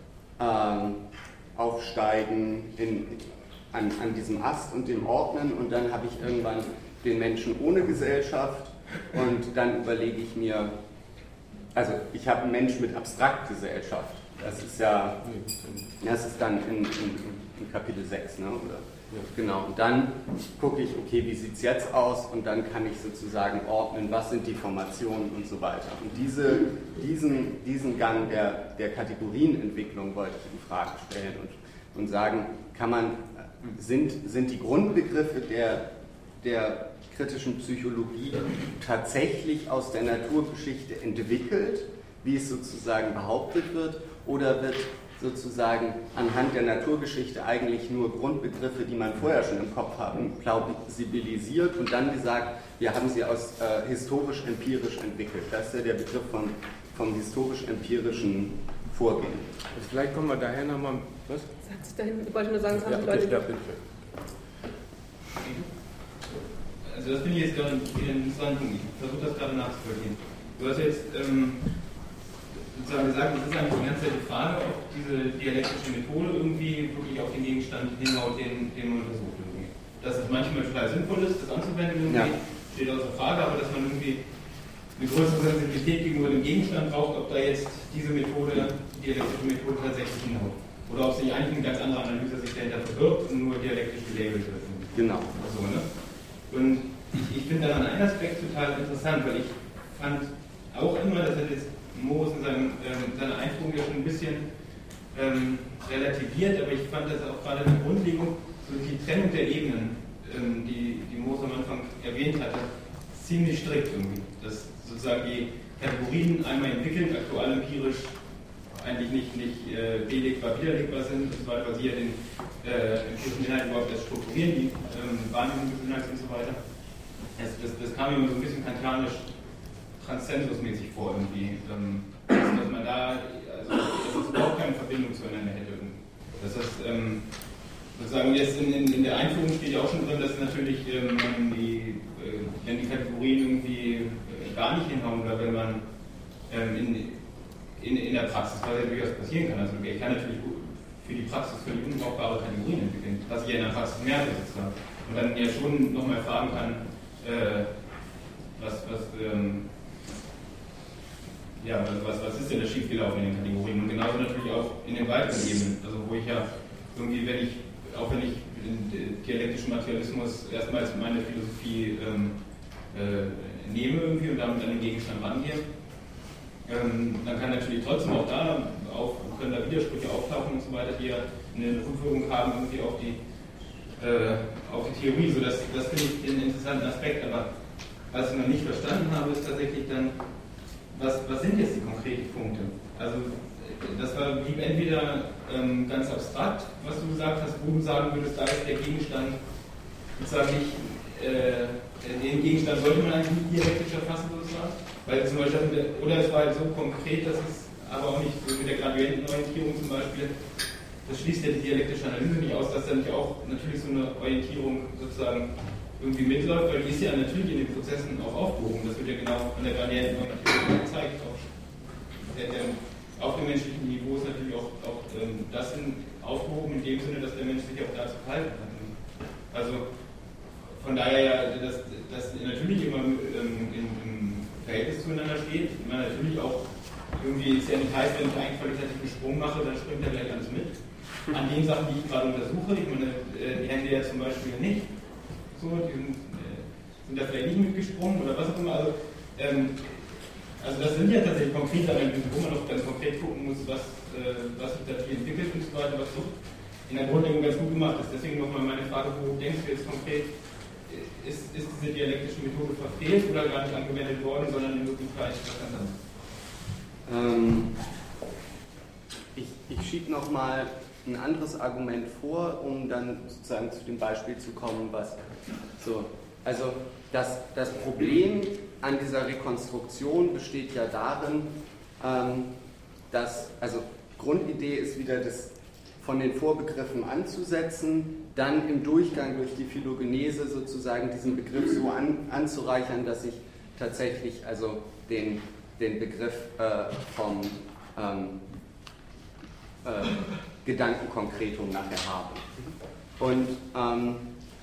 ähm, Aufsteigen in, an, an diesem Ast und dem Ordnen und dann habe ich irgendwann den Menschen ohne Gesellschaft und dann überlege ich mir, also ich habe einen Mensch mit Abstraktgesellschaft, das ist ja, das ist dann in, in, in Kapitel sechs, ne, oder? Ja. Genau, und dann gucke ich, okay, wie sieht es jetzt aus und dann kann ich sozusagen ordnen, was sind die Formationen und so weiter. Und diese, diesen, diesen Gang der, der Kategorienentwicklung wollte ich in Frage stellen und, und sagen, kann man, sind, sind die Grundbegriffe der, der kritischen Psychologie tatsächlich aus der Naturgeschichte entwickelt, wie es sozusagen behauptet wird, oder wird sozusagen anhand der Naturgeschichte eigentlich nur Grundbegriffe, die man vorher schon im Kopf haben, plausibilisiert und dann gesagt, wir haben sie aus äh, historisch-empirisch entwickelt. Das ist ja der Begriff von, vom historisch-empirischen Vorgehen. Also vielleicht kommen wir daher nochmal, was? Sagt sich dahin, ich wollte nur sagen, das haben ja, die Leute... Ja, bitte. Also das finde ich jetzt gerade einen interessanten, ich versuche das gerade nachzuvollziehen. Du hast jetzt ähm, sozusagen gesagt, es ist eigentlich die ganze Zeit die Frage, ob diese dialektische Methode irgendwie wirklich auf den Gegenstand hinhaut, den, den man untersucht. Irgendwie. Dass es manchmal total sinnvoll ist, das anzuwenden, irgendwie, ja. Steht außer Frage, aber dass man irgendwie eine größere Sensibilität gegenüber dem Gegenstand braucht, ob da jetzt diese Methode, die dialektische Methode tatsächlich hinhaut. Oder ob sich eigentlich eine ganz andere Analyse sich dahinter verbirgt und nur dialektisch gelabelt wird. Genau. So, ne? Und ich, ich finde daran einen Aspekt total interessant, weil ich fand auch immer, das hat jetzt Moritz in seinem, ähm, seiner Einführung ja schon ein bisschen ähm, relativiert, aber ich fand das auch gerade in der Grundlegung, so die Trennung der Ebenen, ähm, die, die Moos am Anfang erwähnt hatte, ziemlich strikt irgendwie. Dass sozusagen die Kategorien einmal entwickelt, aktuell empirisch eigentlich nicht, nicht äh, belegbar, widerlegbar sind, und so weiter, weil sie ja den äh, empirischen Inhalt überhaupt erst strukturieren, die ähm, Wahrnehmung des Inhalts und so weiter. Das, das, das kam mir so ein bisschen kantianisch transzensusmäßig vor irgendwie, ähm, dass, dass man da, also dass es überhaupt keine Verbindung zueinander hätte. Das heißt, ähm, sozusagen jetzt in, in, in der Einführung steht ja auch schon drin, dass natürlich, ähm, man die, äh, wenn die Kategorien irgendwie äh, gar nicht hinhauen oder wenn man ähm, in In, in der Praxis, was ja durchaus passieren kann. Also ich kann natürlich für die Praxis völlig unbrauchbare Kategorien entwickeln, was ich ja in der Praxis merke sozusagen. Und dann ja schon nochmal fragen kann, äh, was, was, ähm, ja, was, was ist denn da schiefgelaufen in den Kategorien? Und genauso natürlich auch in den weiteren Ebenen. Also wo ich ja irgendwie, wenn ich, auch wenn ich den dialektischen Materialismus erstmals meine Philosophie ähm, äh, nehme irgendwie und damit an den Gegenstand rangehe, Ähm, dann kann natürlich trotzdem auch da auf, können da Widersprüche auftauchen und so weiter, die ja eine Rückwirkung haben irgendwie auf die, äh, auf die Theorie. So, das, das finde ich den interessanten Aspekt. Aber was ich noch nicht verstanden habe, ist tatsächlich dann, was, was sind jetzt die konkreten Punkte? Also das war blieb entweder ähm, ganz abstrakt, was du gesagt hast, wo du sagen würdest, da ist der Gegenstand sozusagen nicht, äh, den Gegenstand sollte man eigentlich nicht dialektisch erfassen sozusagen. Weil zum Beispiel, oder es war halt so konkret, dass es aber auch nicht so mit der Gradientenorientierung zum Beispiel, das schließt ja die dialektische Analyse nicht aus, dass da nicht auch natürlich so eine Orientierung sozusagen irgendwie mitläuft, weil die ist ja natürlich in den Prozessen auch aufgehoben. Das wird ja genau von der Gradientenorientierung gezeigt. Auch der, der, auf dem menschlichen Niveau ist natürlich auch, auch ähm, das in, aufgehoben in dem Sinne, dass der Mensch sich auch dazu verhalten hat. Also von daher ja, dass das natürlich immer ähm, in, im Verhältnis zueinander steht. Man natürlich auch irgendwie, ist ja nicht heißt, wenn ich einen qualitativen Sprung mache, dann springt er gleich alles mit. An den Sachen, die ich gerade untersuche, ich meine, die Hände ja zum Beispiel nicht, so, die sind, äh, sind da vielleicht nicht mitgesprungen oder was auch immer. Also, ähm, also das sind ja tatsächlich konkrete Analysen, wo man auch ganz konkret gucken muss, was, äh, was sich da hier entwickelt und so weiter, was so in der Grundlegung ganz gut gemacht ist. Deswegen nochmal meine Frage, wo denkst du jetzt konkret, Ist, ist diese dialektische Methode verfehlt oder gar nicht angewendet worden, sondern in Wirklichkeit was ganz anderes? Ähm, ich ich schiebe nochmal ein anderes Argument vor, um dann sozusagen zu dem Beispiel zu kommen, was so. Also das, das Problem an dieser Rekonstruktion besteht ja darin, ähm, dass, also Grundidee ist wieder das von den Vorbegriffen anzusetzen, dann im Durchgang durch die Phylogenese sozusagen diesen Begriff so an, anzureichern, dass ich tatsächlich also den, den Begriff äh, vom ähm, äh, Gedankenkonkretum nachher habe. Und ähm,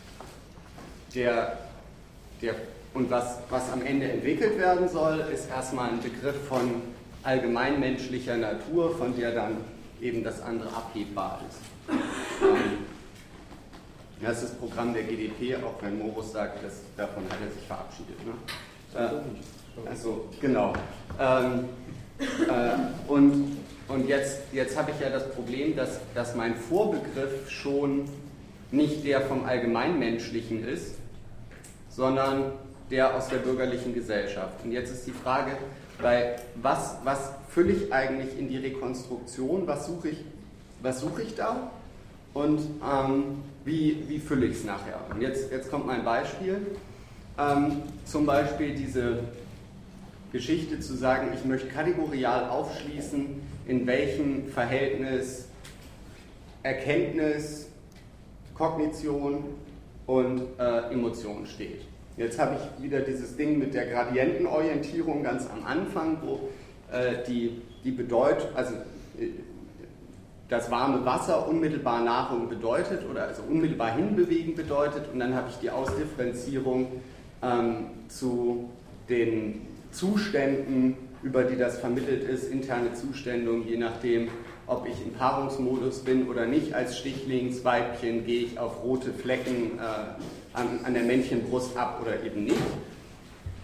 der, der und was, was am Ende entwickelt werden soll, ist erstmal ein Begriff von allgemeinmenschlicher Natur, von der dann eben das andere abbebbar ist. Ähm, das ist das Programm der G D P, auch wenn Morus sagt, dass, davon hat er sich verabschiedet. Ne? Äh, also, genau. Ähm, äh, und und jetzt, jetzt habe ich ja das Problem, dass, dass mein Vorbegriff schon nicht der vom Allgemeinmenschlichen ist, sondern der aus der bürgerlichen Gesellschaft. Und jetzt ist die Frage, bei was, was fülle ich eigentlich in die Rekonstruktion, was suche ich, was suche ich da und ähm, wie, wie fülle ich es nachher. Und jetzt, jetzt kommt mein Beispiel, ähm, zum Beispiel diese Geschichte zu sagen, ich möchte kategorial aufschließen, in welchem Verhältnis Erkenntnis, Kognition und äh, Emotion steht. Jetzt habe ich wieder dieses Ding mit der Gradientenorientierung ganz am Anfang, wo äh, die, die bedeutet, also äh, das warme Wasser unmittelbar Nahrung bedeutet oder also unmittelbar hinbewegen bedeutet, und dann habe ich die Ausdifferenzierung ähm, zu den Zuständen, über die das vermittelt ist, interne Zustände, je nachdem, ob ich im Paarungsmodus bin oder nicht. Als Stichlingsweibchen gehe ich auf rote Flecken äh, an, an der Männchenbrust ab oder eben nicht.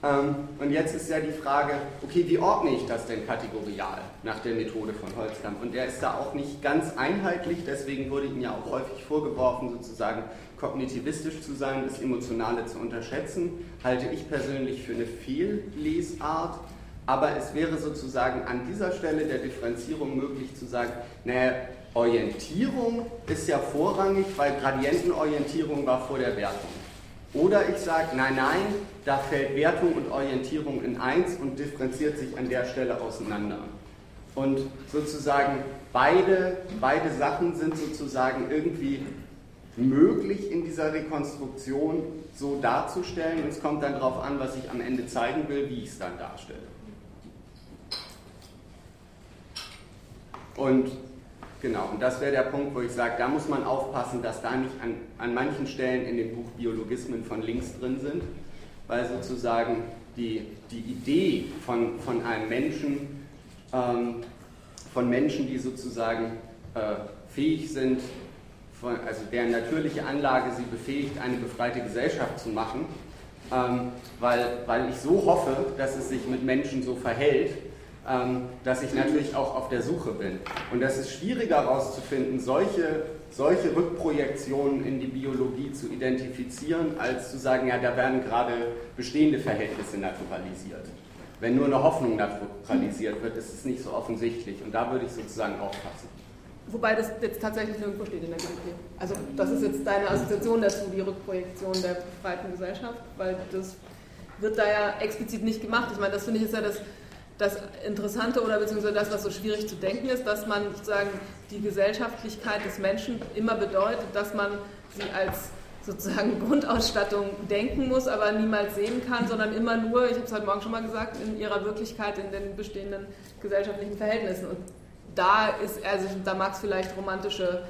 Ähm, und jetzt ist ja die Frage, okay, wie ordne ich das denn kategorial nach der Methode von Holzkamp? Und er ist da auch nicht ganz einheitlich, deswegen wurde ihm ja auch häufig vorgeworfen, sozusagen kognitivistisch zu sein, das Emotionale zu unterschätzen. Halte ich persönlich für eine Fehllesart, aber es wäre sozusagen an dieser Stelle der Differenzierung möglich zu sagen, naja, Orientierung ist ja vorrangig, weil Gradientenorientierung war vor der Wertung. Oder ich sage, nein, nein, da fällt Wertung und Orientierung in eins und differenziert sich an der Stelle auseinander. Und sozusagen beide, beide Sachen sind sozusagen irgendwie möglich in dieser Rekonstruktion so darzustellen. Und es kommt dann darauf an, was ich am Ende zeigen will, wie ich es dann darstelle. Und genau, und das wäre der Punkt, wo ich sage, da muss man aufpassen, dass da nicht an, an manchen Stellen in dem Buch Biologismen von links drin sind, weil sozusagen die, die Idee von, von einem Menschen, ähm, von Menschen, die sozusagen äh, fähig sind, von, also deren natürliche Anlage sie befähigt, eine befreite Gesellschaft zu machen, ähm, weil, weil ich so hoffe, dass es sich mit Menschen so verhält, Ähm, dass ich natürlich auch auf der Suche bin. Und das ist schwieriger herauszufinden, solche, solche Rückprojektionen in die Biologie zu identifizieren, als zu sagen, ja, da werden gerade bestehende Verhältnisse naturalisiert. Wenn nur eine Hoffnung naturalisiert wird, ist es nicht so offensichtlich. Und da würde ich sozusagen aufpassen. Wobei das jetzt tatsächlich nirgendwo steht in der G D P. Also das ist jetzt deine Assoziation dazu, die Rückprojektion der befreiten Gesellschaft, weil das wird da ja explizit nicht gemacht. Ich meine, das finde ich ist ja das Das Interessante oder beziehungsweise das, was so schwierig zu denken ist, dass man sozusagen die Gesellschaftlichkeit des Menschen immer bedeutet, dass man sie als sozusagen Grundausstattung denken muss, aber niemals sehen kann, sondern immer nur, ich habe es heute Morgen schon mal gesagt, in ihrer Wirklichkeit, in den bestehenden gesellschaftlichen Verhältnissen. Und da ist, also da mag es vielleicht romantische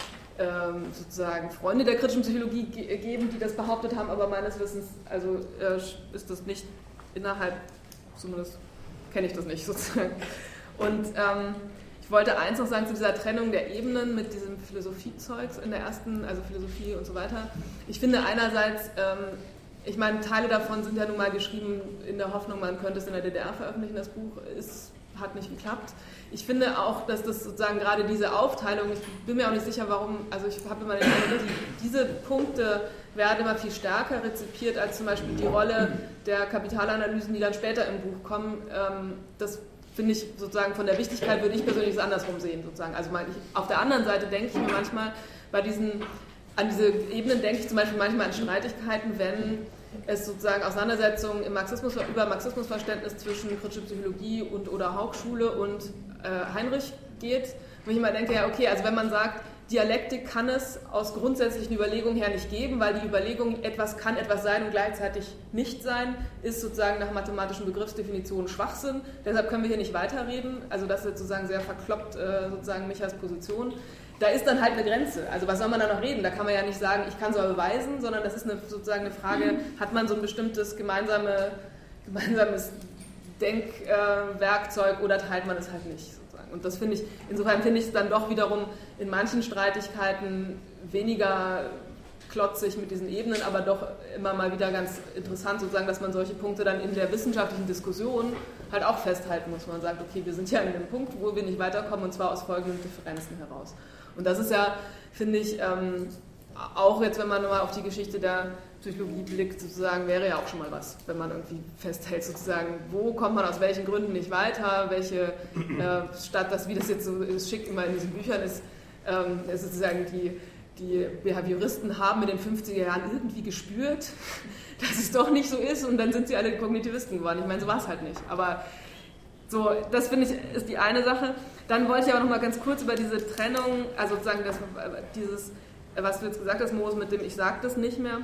ähm, sozusagen Freunde der kritischen Psychologie ge- geben, die das behauptet haben, aber meines Wissens also äh, ist das nicht innerhalb, zumindest kenne ich das nicht sozusagen. Und ähm, ich wollte eins noch sagen zu dieser Trennung der Ebenen mit diesem Philosophiezeugs in der ersten, also Philosophie und so weiter. Ich finde einerseits, ähm, ich meine, Teile davon sind ja nun mal geschrieben in der Hoffnung, man könnte es in der D D R veröffentlichen, das Buch ist, hat nicht geklappt. Ich finde auch, dass das sozusagen gerade diese Aufteilung, ich bin mir auch nicht sicher, warum, also ich habe immer den Eindruck, die, diese Punkte werden immer viel stärker rezipiert als zum Beispiel die Rolle der Kapitalanalysen, die dann später im Buch kommen. Das finde ich sozusagen von der Wichtigkeit, würde ich persönlich es andersrum sehen. Sozusagen. Also ich, auf der anderen Seite denke ich mir manchmal, bei diesen, an diese Ebenen denke ich zum Beispiel manchmal an Streitigkeiten, wenn es sozusagen Auseinandersetzungen im Marxismus, über Marxismusverständnis zwischen kritischer Psychologie und oder Haugschule und äh, Heinrich geht, wo ich immer denke, ja okay, also wenn man sagt, Dialektik kann es aus grundsätzlichen Überlegungen her nicht geben, weil die Überlegung, etwas kann etwas sein und gleichzeitig nicht sein, ist sozusagen nach mathematischen Begriffsdefinitionen Schwachsinn. Deshalb können wir hier nicht weiterreden. Also das ist sozusagen sehr verkloppt, äh, sozusagen Michas Position. Da ist dann halt eine Grenze. Also was soll man da noch reden? Da kann man ja nicht sagen, ich kann es aber beweisen, sondern das ist eine, sozusagen eine Frage, hat man so ein bestimmtes gemeinsame, gemeinsames Denkwerkzeug äh, oder teilt man es halt nicht. Und das finde ich, insofern finde ich es dann doch wiederum in manchen Streitigkeiten weniger klotzig mit diesen Ebenen, aber doch immer mal wieder ganz interessant sozusagen, dass man solche Punkte dann in der wissenschaftlichen Diskussion halt auch festhalten muss. Man sagt, okay, wir sind ja an dem Punkt, wo wir nicht weiterkommen und zwar aus folgenden Differenzen heraus. Und das ist ja, finde ich, ähm, auch jetzt, wenn man mal auf die Geschichte der Psychologie blickt, sozusagen, wäre ja auch schon mal was, wenn man irgendwie festhält, sozusagen, wo kommt man aus welchen Gründen nicht weiter, welche, äh, statt das, wie das jetzt so ist, schick immer in diesen Büchern ist, ähm, ist sozusagen die, die Behavioristen haben in den fünfziger Jahren irgendwie gespürt, dass es doch nicht so ist und dann sind sie alle Kognitivisten geworden. Ich meine, so war es halt nicht, aber so, das finde ich, ist die eine Sache. Dann wollte ich aber noch mal ganz kurz über diese Trennung, also sozusagen das, dieses, was du jetzt gesagt hast, Moos, mit dem ich sage das nicht mehr,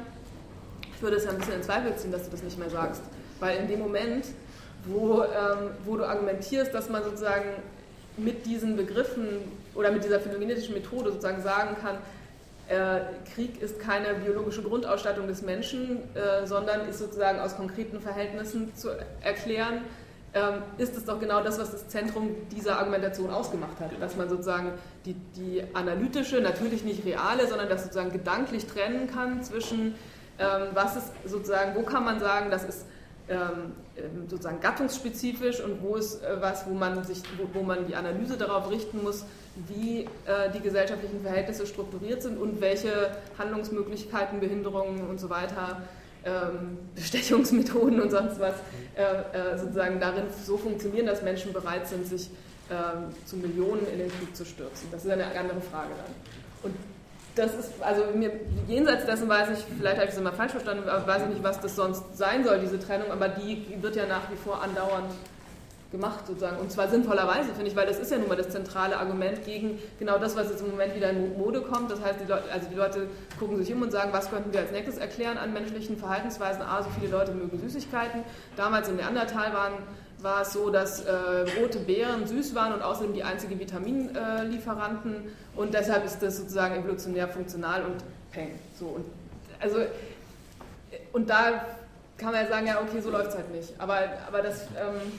ich würde es ja ein bisschen in Zweifel ziehen, dass du das nicht mehr sagst. Weil in dem Moment, wo, ähm, wo du argumentierst, dass man sozusagen mit diesen Begriffen oder mit dieser phänomenetischen Methode sozusagen sagen kann, äh, Krieg ist keine biologische Grundausstattung des Menschen, äh, sondern ist sozusagen aus konkreten Verhältnissen zu erklären, ähm, ist es doch genau das, was das Zentrum dieser Argumentation ausgemacht hat. Dass man sozusagen die, die analytische, natürlich nicht reale, sondern das sozusagen gedanklich trennen kann zwischen was ist sozusagen, wo kann man sagen, das ist ähm, sozusagen gattungsspezifisch und wo ist äh, was, wo man, sich, wo, wo man die Analyse darauf richten muss, wie äh, die gesellschaftlichen Verhältnisse strukturiert sind und welche Handlungsmöglichkeiten, Behinderungen und so weiter, ähm, Bestechungsmethoden und sonst was äh, äh, sozusagen darin so funktionieren, dass Menschen bereit sind, sich äh, zu Millionen in den Krieg zu stürzen. Das ist eine andere Frage dann. Und das ist, also mir, jenseits dessen weiß ich, vielleicht habe ich es immer falsch verstanden, aber weiß ich nicht, was das sonst sein soll, diese Trennung, aber die wird ja nach wie vor andauernd gemacht sozusagen, und zwar sinnvollerweise, finde ich, weil das ist ja nun mal das zentrale Argument gegen genau das, was jetzt im Moment wieder in Mode kommt. Das heißt, die Leute, also die Leute gucken sich um und sagen, was könnten wir als nächstes erklären an menschlichen Verhaltensweisen? Ah, so viele Leute mögen Süßigkeiten. Damals in Neandertal waren, war es so, dass äh, rote Beeren süß waren und außerdem die einzige Vitaminlieferanten äh, und deshalb ist das sozusagen evolutionär funktional und peng. So, und, also, und da kann man ja sagen, ja okay, so läuft es halt nicht. Aber, aber das... Ähm,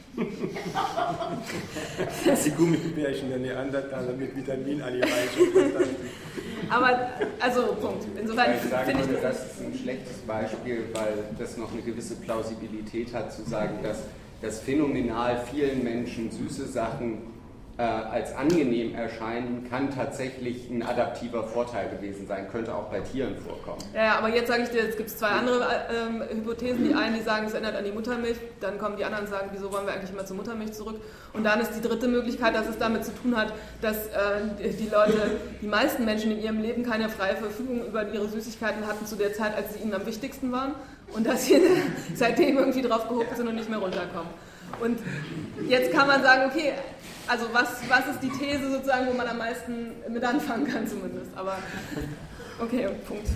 Die Gummibärchen der Neandertaler mit Vitamin an die Reiche. Aber, also, Punkt. Insofern ich sagen finde ich würde, das ist ein schlechtes Beispiel, weil das noch eine gewisse Plausibilität hat, zu sagen, dass das phänomenal vielen Menschen süße Sachen äh, als angenehm erscheinen, kann tatsächlich ein adaptiver Vorteil gewesen sein, könnte auch bei Tieren vorkommen. Ja, aber jetzt sage ich dir, es gibt zwei andere ähm, Hypothesen. Die einen, die sagen, es erinnert an die Muttermilch, dann kommen die anderen und sagen, wieso wollen wir eigentlich immer zur Muttermilch zurück? Und dann ist die dritte Möglichkeit, dass es damit zu tun hat, dass äh, die Leute, die meisten Menschen in ihrem Leben keine freie Verfügung über ihre Süßigkeiten hatten zu der Zeit, als sie ihnen am wichtigsten waren und dass sie seitdem irgendwie drauf gehuckt sind und nicht mehr runterkommen. Und jetzt kann man sagen, okay, also was, was ist die These sozusagen, wo man am meisten mit anfangen kann zumindest, aber okay, Punkt.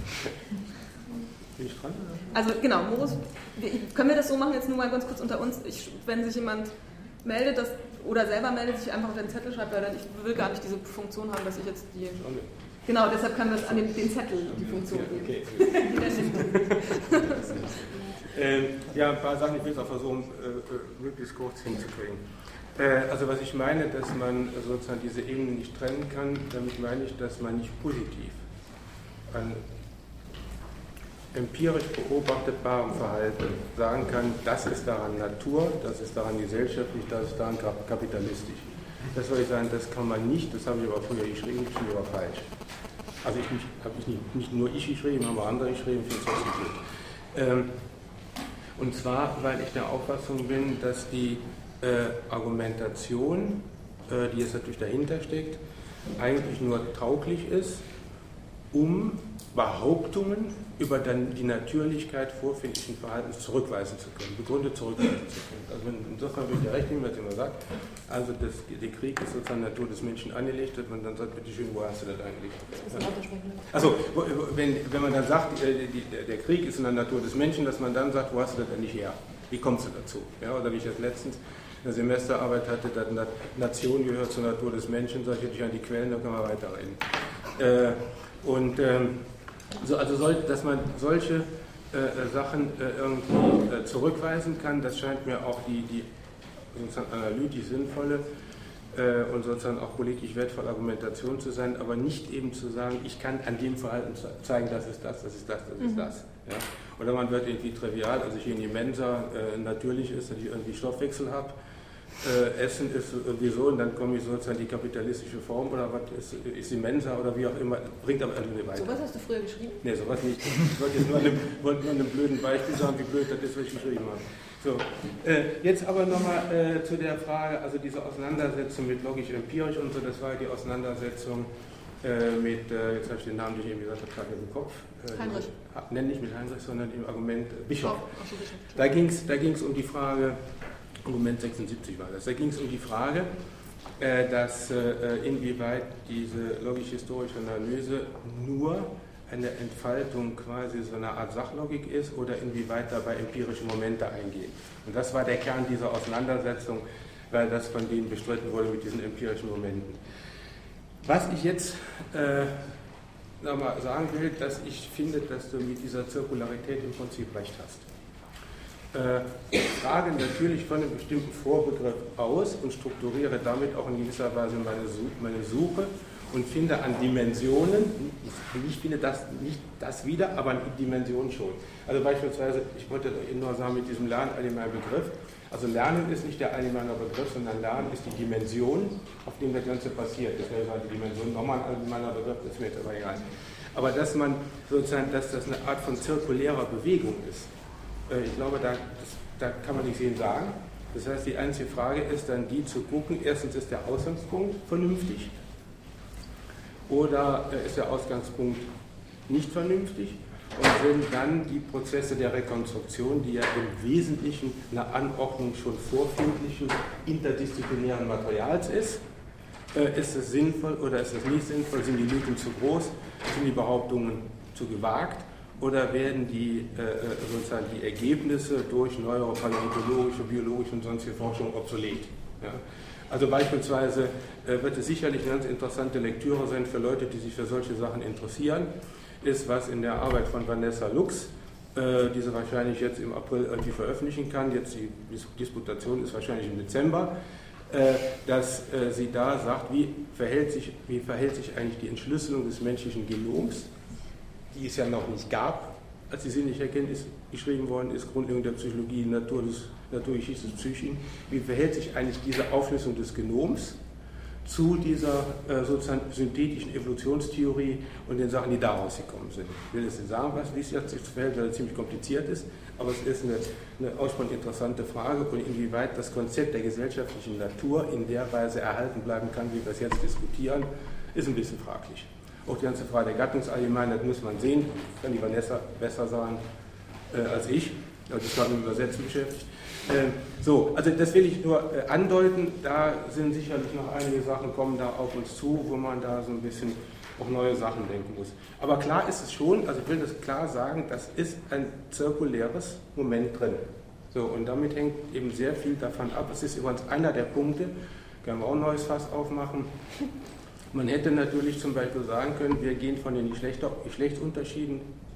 Bin ich dran? Also genau, Morus, wir, können wir das so machen, jetzt nur mal ganz kurz unter uns, ich, wenn sich jemand meldet das, oder selber meldet, sich einfach auf den Zettel schreibt, weil ich will gar nicht diese Funktion haben, dass ich jetzt die... Genau, deshalb können wir es an den, den Zettel die Funktion geben. Okay, okay. ähm, ja, ein paar Sachen, ich will es auch versuchen, äh, möglichst kurz hinzukriegen. Äh, also was ich meine, dass man sozusagen diese Ebenen nicht trennen kann, damit meine ich, dass man nicht positiv an empirisch beobachtbarem Verhalten sagen kann, das ist daran Natur, das ist daran gesellschaftlich, das ist daran kapitalistisch. Das soll ich sagen, das kann man nicht, das habe ich aber früher geschrieben, das ist aber falsch. Also ich habe ich nicht, nicht nur ich geschrieben, haben auch andere geschrieben, finde ich das gut. Ähm, und zwar, weil ich der Auffassung bin, dass die äh, Argumentation, äh, die jetzt natürlich dahinter steckt, eigentlich nur tauglich ist, um Behauptungen über dann die Natürlichkeit vorfindlichen Verhaltens zurückweisen zu können, begründet zurückweisen zu können. Also wenn, insofern will ich ja recht nehmen, was immer sagt. Also das, der Krieg ist sozusagen Natur des Menschen angelegt, dass man dann sagt, bitte schön, wo hast du das eigentlich? Ja. Also wenn, wenn man dann sagt, äh, die, der Krieg ist in der Natur des Menschen, dass man dann sagt, wo hast du das eigentlich her? Wie kommst du dazu? Ja, oder wie ich das letztens in der Semesterarbeit hatte, dass Nation gehört zur Natur des Menschen, sage ich, ich an die Quellen, da können wir weiterreden. Äh, und ähm, So, also soll, dass man solche äh, Sachen äh, irgendwie äh, zurückweisen kann, das scheint mir auch die, die sozusagen analytisch sinnvolle äh, und sozusagen auch politisch wertvolle Argumentation zu sein, aber nicht eben zu sagen, ich kann an dem Verhalten zeigen, das ist das, das ist das, das ist das. Ja? Oder man wird irgendwie trivial, also ich hier in die Mensa äh, natürlich ist, dass ich irgendwie Stoffwechsel habe. Äh, Essen ist sowieso und dann komme ich sozusagen die kapitalistische Form oder was ist, ist die Mensa oder wie auch immer, bringt aber nicht weiter. So was hast du früher geschrieben? Nee, sowas nicht. Ich wollte jetzt nur an einem, wollte nur an einem blöden Beispiel sagen, wie blöd das ist, was ich geschrieben habe. So, äh, jetzt aber nochmal äh, zu der Frage, also diese Auseinandersetzung mit logisch-empirisch und so, das war die Auseinandersetzung äh, mit, äh, jetzt habe ich den Namen, den ich eben gesagt habe, gerade im Kopf. Äh, Heinrich. Nenne nicht mit Heinrich, sondern im Argument äh, Bischof. Ach so, Bischof. Da ging es da ging's um die Frage, Argument sechsundsiebzig war das. Da ging es um die Frage, äh, dass äh, inwieweit diese logisch-historische Analyse nur eine Entfaltung quasi so einer Art Sachlogik ist oder inwieweit dabei empirische Momente eingehen. Und das war der Kern dieser Auseinandersetzung, weil das von denen bestritten wurde mit diesen empirischen Momenten. Was ich jetzt äh, nochmal sagen will, dass ich finde, dass du mit dieser Zirkularität im Prinzip recht hast. Ich frage natürlich von einem bestimmten Vorbegriff aus und strukturiere damit auch in gewisser Weise meine Suche und finde an Dimensionen, ich finde das nicht das wieder, aber an Dimensionen schon. Also beispielsweise, ich wollte nur sagen mit diesem Lernen allgemeinen Begriff, also Lernen ist nicht der allgemeine Begriff, sondern Lernen ist die Dimension, auf dem das Ganze passiert. Das wäre die Dimension nochmal ein allgemeiner Begriff, das wird aber egal. Aber dass man sozusagen, dass das eine Art von zirkulärer Bewegung ist, ich glaube, da, das, da kann man nicht sehen sagen. Das heißt, die einzige Frage ist dann die zu gucken, erstens ist der Ausgangspunkt vernünftig oder ist der Ausgangspunkt nicht vernünftig und sind dann die Prozesse der Rekonstruktion, die ja im Wesentlichen eine Anordnung schon vorfindlichen interdisziplinären Materials ist. Ist es sinnvoll oder ist es nicht sinnvoll? Sind die Lücken zu groß? Sind die Behauptungen zu gewagt? Oder werden die, äh, sozusagen die Ergebnisse durch neuropaläontologische, biologische und sonstige Forschung obsolet? Ja? Also beispielsweise äh, wird es sicherlich eine ganz interessante Lektüre sein für Leute, die sich für solche Sachen interessieren, ist, was in der Arbeit von Vanessa Lux, äh, die sie wahrscheinlich jetzt im April irgendwie veröffentlichen kann, jetzt die Disputation ist wahrscheinlich im Dezember, äh, dass äh, sie da sagt, wie verhält sich, wie verhält sich eigentlich die Entschlüsselung des menschlichen Genoms, die es ja noch nicht gab, als die sinnliche Erkenntnis geschrieben worden ist, Grundlegung der Psychologie, Natur des, Naturgeschichte des Psychischen. Wie verhält sich eigentlich diese Auflösung des Genoms zu dieser äh, sozusagen synthetischen Evolutionstheorie und den Sachen, die daraus gekommen sind? Ich will jetzt nicht sagen, was, wie es jetzt sich verhält, weil es ziemlich kompliziert ist, aber es ist eine, eine ausgesprochen interessante Frage und inwieweit das Konzept der gesellschaftlichen Natur in der Weise erhalten bleiben kann, wie wir es jetzt diskutieren, ist ein bisschen fraglich. Auch die ganze Frage der Gattungsallgemeinheit muss man sehen, kann die Vanessa besser sagen äh, als ich, die ist gerade mit dem Übersetzen beschäftigt. Äh, so, also das will ich nur äh, andeuten, da sind sicherlich noch einige Sachen, kommen da auf uns zu, wo man da so ein bisschen auch neue Sachen denken muss. Aber klar ist es schon, also ich will das klar sagen, das ist ein zirkuläres Moment drin. So, und damit hängt eben sehr viel davon ab. Es ist übrigens einer der Punkte, können wir auch ein neues Fass aufmachen. Man hätte natürlich zum Beispiel sagen können, wir gehen von den Geschlechter, Geschlechtsunterschieden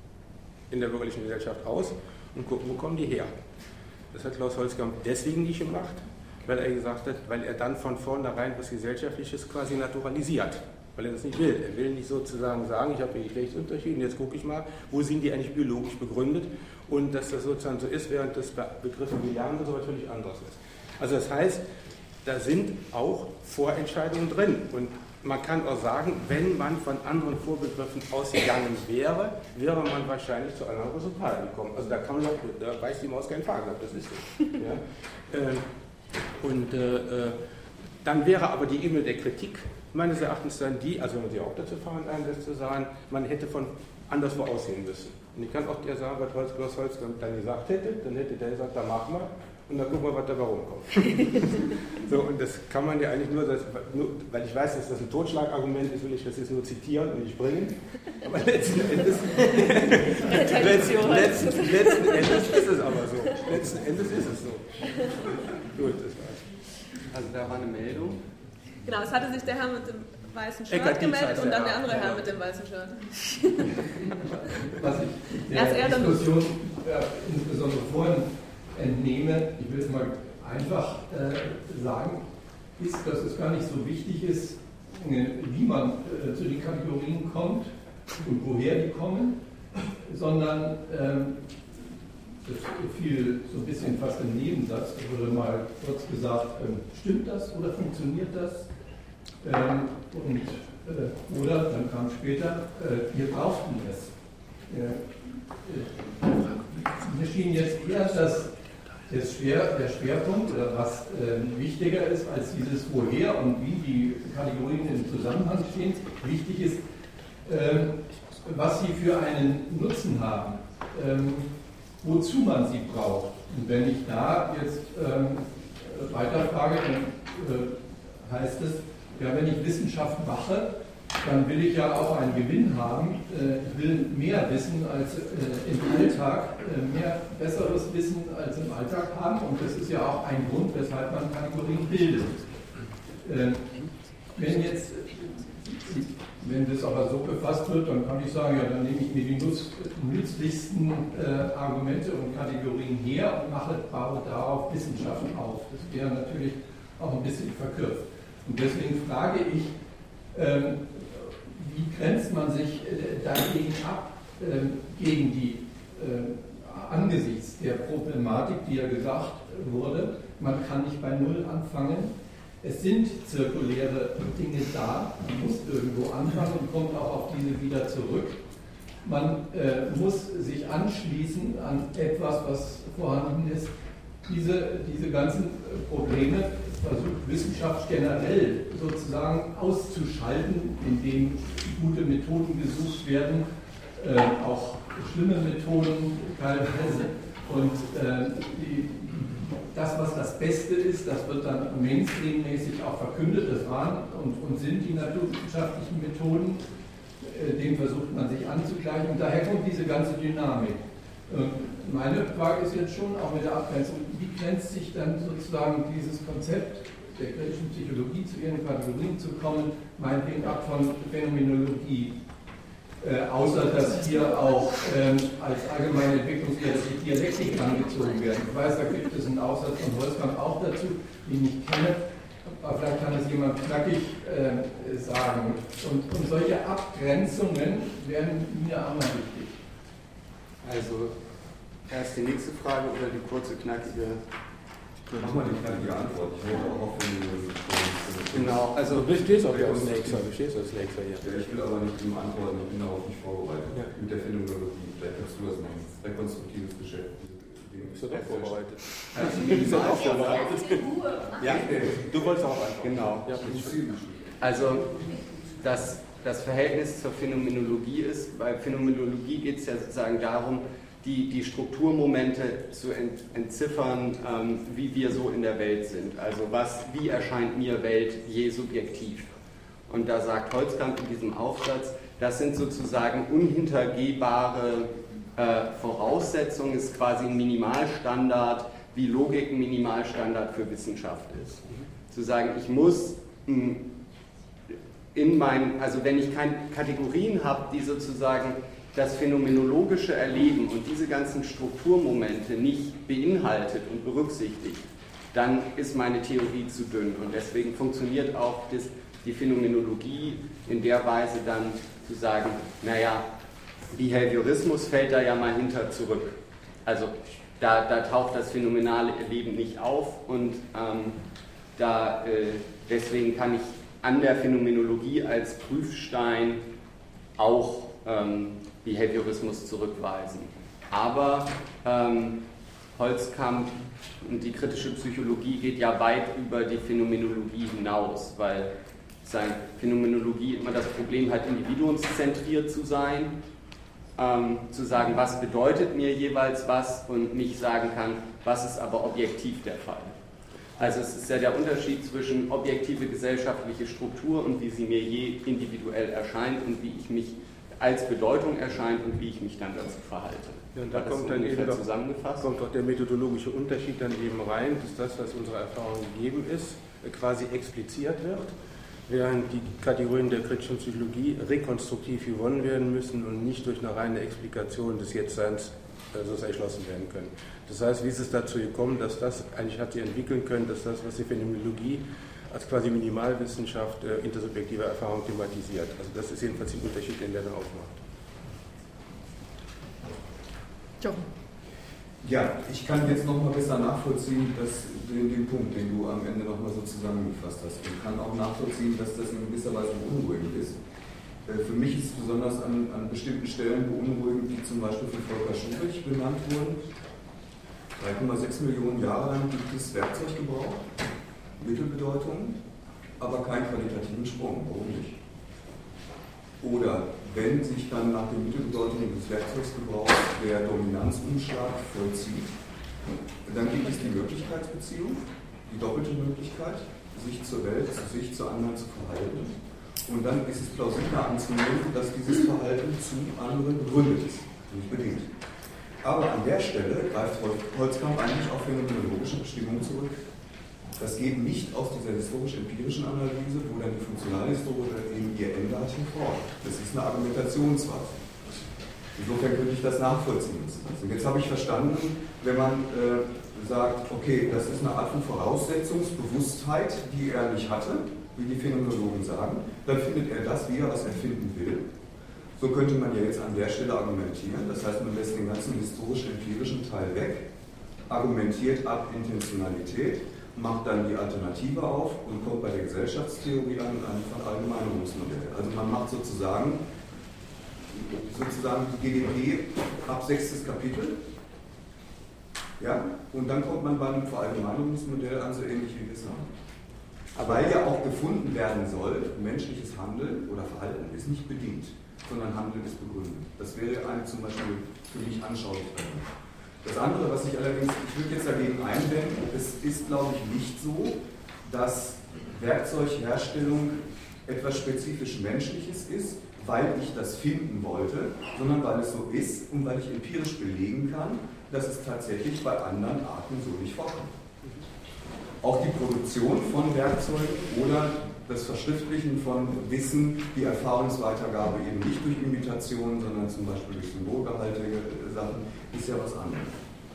in der bürgerlichen Gesellschaft aus und gucken, wo kommen die her. Das hat Klaus Holzkamp deswegen nicht gemacht, weil er gesagt hat, weil er dann von vornherein was Gesellschaftliches quasi naturalisiert, weil er das nicht will. Er will nicht sozusagen sagen, ich habe hier Geschlechtsunterschiede und jetzt gucke ich mal, wo sind die eigentlich biologisch begründet und dass das sozusagen so ist, während das Begriffe wie Lernen und so was völlig anderes ist. Also das heißt, da sind auch Vorentscheidungen drin und man kann auch sagen, wenn man von anderen Vorbegriffen ausgegangen wäre, wäre man wahrscheinlich zu anderen Resultaten gekommen. Also da kann man, da weiß die Maus keinen Faden ab, das ist so. Ja? Ähm, und äh, dann wäre aber die Ebene der Kritik meines Erachtens dann die, also wenn man sie auch dazu fahren einlässt, zu sagen, man hätte von anderswo aussehen müssen. Und ich kann auch dir sagen, was Holz, Klaus Holzkamp dann gesagt hätte, dann hätte der gesagt, da machen wir. Und dann gucken wir, was dabei rumkommt. So, und das kann man ja eigentlich nur, das, nur, weil ich weiß, dass das ein Totschlagargument ist, will ich das jetzt nur zitieren und nicht bringen. Aber letzten Endes, letzten, letzten, letzten Endes ist es aber so. Letzten Endes ist es so. Gut, das war's. Also da war eine Meldung. Genau, es hatte sich der Herr mit dem weißen Shirt Eckart gemeldet und dann der ja, andere ja. Herr mit dem weißen Shirt. Was ich der Erst er, dann Diskussion äh, insbesondere vorhin entnehme, ich will es mal einfach äh, sagen, ist, dass es gar nicht so wichtig ist, äh, wie man äh, zu den Kategorien kommt und woher die kommen, sondern ähm, das fiel so ein bisschen fast im Nebensatz, da wurde mal kurz gesagt, ähm, stimmt das oder funktioniert das? Ähm, und, äh, oder dann kam später, äh, wir brauchten es. Äh, äh, mir schien jetzt eher, dass das Schwer, der Schwerpunkt oder was äh, wichtiger ist als dieses Woher und wie die Kategorien im Zusammenhang stehen, wichtig ist, äh, was sie für einen Nutzen haben, ähm, wozu man sie braucht. Und wenn ich da jetzt ähm, weiterfrage, dann äh, heißt es, ja, wenn ich Wissenschaft mache, dann will ich ja auch einen Gewinn haben. Ich will mehr Wissen als im Alltag, mehr besseres Wissen als im Alltag haben. Und das ist ja auch ein Grund, weshalb man Kategorien bildet. Wenn jetzt, wenn das aber so befasst wird, dann kann ich sagen, ja, dann nehme ich mir die nutz, nützlichsten Argumente und Kategorien her und mache, baue darauf Wissenschaften auf. Das wäre natürlich auch ein bisschen verkürzt. Und deswegen frage ich, ähm, grenzt man sich dagegen ab, gegen die, angesichts der Problematik, die ja gesagt wurde, man kann nicht bei Null anfangen. Es sind zirkuläre Dinge da, man muss irgendwo anfangen und kommt auch auf diese wieder zurück. Man äh, muss sich anschließen an etwas, was vorhanden ist. Diese, diese ganzen Probleme versucht Wissenschaft generell sozusagen auszuschalten, indem gute Methoden gesucht werden, äh, auch schlimme Methoden teilweise. Und äh, die, das, was das Beste ist, das wird dann mainstreammäßig auch verkündet. Das waren und, und sind die naturwissenschaftlichen Methoden. Dem versucht man sich anzugleichen und daher kommt diese ganze Dynamik. Meine Frage ist jetzt schon auch mit der Abgrenzung, wie grenzt sich dann sozusagen dieses Konzept der kritischen Psychologie zu ihren Kategorien zu kommen, meinetwegen ab von Phänomenologie, äh, außer dass hier auch ähm, als allgemeine Entwicklungslehre die Dialektik angezogen werden. Ich weiß, da gibt es einen Aufsatz von Holzkamp auch dazu, den ich nicht kenne. Aber vielleicht kann das jemand knackig äh, sagen. Und, und solche Abgrenzungen werden mir auch mal wichtig. Also, erst die nächste Frage oder die kurze, knackige? Mach mal die knackige Antwort. Ich wollte auch auf den. Genau, also. Du stehst auch als Nächster, du stehst als Nächster hier. Ja, ich will aber nicht immer antworten, ich bin darauf nicht vorbereitet. Ja. Mit der Phänomenologie, vielleicht kannst du das machen. Rekonstruktives Geschäft. Bist du doch vorbereitet? Also, du bist auch vorbereitet. Ja, du wolltest auch antworten. Genau. Ja, also, das, das Verhältnis zur Phänomenologie ist, bei Phänomenologie geht es ja sozusagen darum, die, die Strukturmomente zu ent, entziffern, ähm, wie wir so in der Welt sind. Also, was, wie erscheint mir Welt je subjektiv? Und da sagt Holzkamp in diesem Aufsatz, das sind sozusagen unhintergehbare Äh, Voraussetzung, ist quasi ein Minimalstandard, wie Logik ein Minimalstandard für Wissenschaft ist. Zu sagen, ich muss mh, in meinem, also wenn ich keine Kategorien habe, die sozusagen das phänomenologische Erleben und diese ganzen Strukturmomente nicht beinhaltet und berücksichtigt, dann ist meine Theorie zu dünn. Und deswegen funktioniert auch das, die Phänomenologie in der Weise dann zu sagen, naja, Behaviorismus fällt da ja mal hinter zurück. Also da, da taucht das phänomenale Erleben nicht auf und ähm, da, äh, deswegen kann ich an der Phänomenologie als Prüfstein auch ähm, Behaviorismus zurückweisen. Aber ähm, Holzkamp und die kritische Psychologie geht ja weit über die Phänomenologie hinaus, weil seine Phänomenologie immer das Problem hat, individuumszentriert zu sein. Ähm, zu sagen, was bedeutet mir jeweils was und nicht sagen kann, was ist aber objektiv der Fall. Also es ist ja der Unterschied zwischen objektive gesellschaftliche Struktur und wie sie mir je individuell erscheint und wie ich mich als Bedeutung erscheint und wie ich mich dann dazu verhalte. Ja, und da kommt dann eben doch, zusammengefasst. kommt doch der methodologische Unterschied dann eben rein, dass das, was unserer Erfahrung gegeben ist, quasi expliziert wird, während die Kategorien der kritischen Psychologie rekonstruktiv gewonnen werden müssen und nicht durch eine reine Explikation des Jetztseins also erschlossen werden können. Das heißt, wie ist es dazu gekommen, dass das eigentlich hat sich entwickeln können, dass das, was die Phänomenologie als quasi Minimalwissenschaft äh, intersubjektive Erfahrung thematisiert. Also das ist jedenfalls der Unterschied, den der da aufmacht. Ja, ich kann jetzt noch mal besser nachvollziehen, dass den, den Punkt, den du am Ende noch mal so zusammengefasst hast. Ich kann auch nachvollziehen, dass das in gewisser Weise beunruhigend ist. Für mich ist es besonders an, an bestimmten Stellen beunruhigend, die zum Beispiel von Volker Schubrich benannt wurden. drei Komma sechs Millionen Jahre lang gibt es Werkzeuggebrauch, Mittelbedeutungen, aber keinen qualitativen Sprung. Warum nicht? Oder wenn sich dann nach den Mittelbedeutungen des Werkzeugsgebrauchs der Dominanzumschlag vollzieht, dann gibt es die Möglichkeitsbeziehung, die doppelte Möglichkeit, sich zur Welt, sich zu anderen zu verhalten. Und dann ist es plausibler anzunehmen, dass dieses Verhalten zu anderen begründet ist, nicht bedingt. Aber an der Stelle greift Holzkamp eigentlich auf phänomenologische Bestimmungen zurück. Das geht nicht aus dieser historisch-empirischen Analyse, wo dann die Funktionalhistorie eben ihr Ende hat, hervor. Das ist eine Argumentationsweise. Insofern könnte ich das nachvollziehen. Also jetzt habe ich verstanden, wenn man äh, sagt, okay, das ist eine Art von Voraussetzungsbewusstheit, die er nicht hatte, wie die Phänomenologen sagen, dann findet er das wieder, was er finden will. So könnte man ja jetzt an der Stelle argumentieren, das heißt, man lässt den ganzen historisch-empirischen Teil weg, argumentiert ab Intentionalität, macht dann die Alternative auf und kommt bei der Gesellschaftstheorie an und an von Allgemeinerungsmodell. Also man macht sozusagen, sozusagen die G D P ab sechstes Kapitel, ja, und dann kommt man bei einem Verallgemeinerungsmodell an, so ähnlich wie wir es haben. Weil ja auch gefunden werden soll, menschliches Handeln oder Verhalten ist nicht bedingt, sondern Handeln ist begründet. Das wäre eine zum Beispiel für mich anschaulich. Das andere, was ich allerdings, ich würde jetzt dagegen einwenden, es ist, glaube ich, nicht so, dass Werkzeugherstellung etwas spezifisch Menschliches ist, weil ich das finden wollte, sondern weil es so ist und weil ich empirisch belegen kann, dass es tatsächlich bei anderen Arten so nicht vorkommt. Auch die Produktion von Werkzeugen oder das Verschriftlichen von Wissen, die Erfahrungsweitergabe eben nicht durch Imitation, sondern zum Beispiel durch symbolgehaltige Sachen, ist ja was anderes.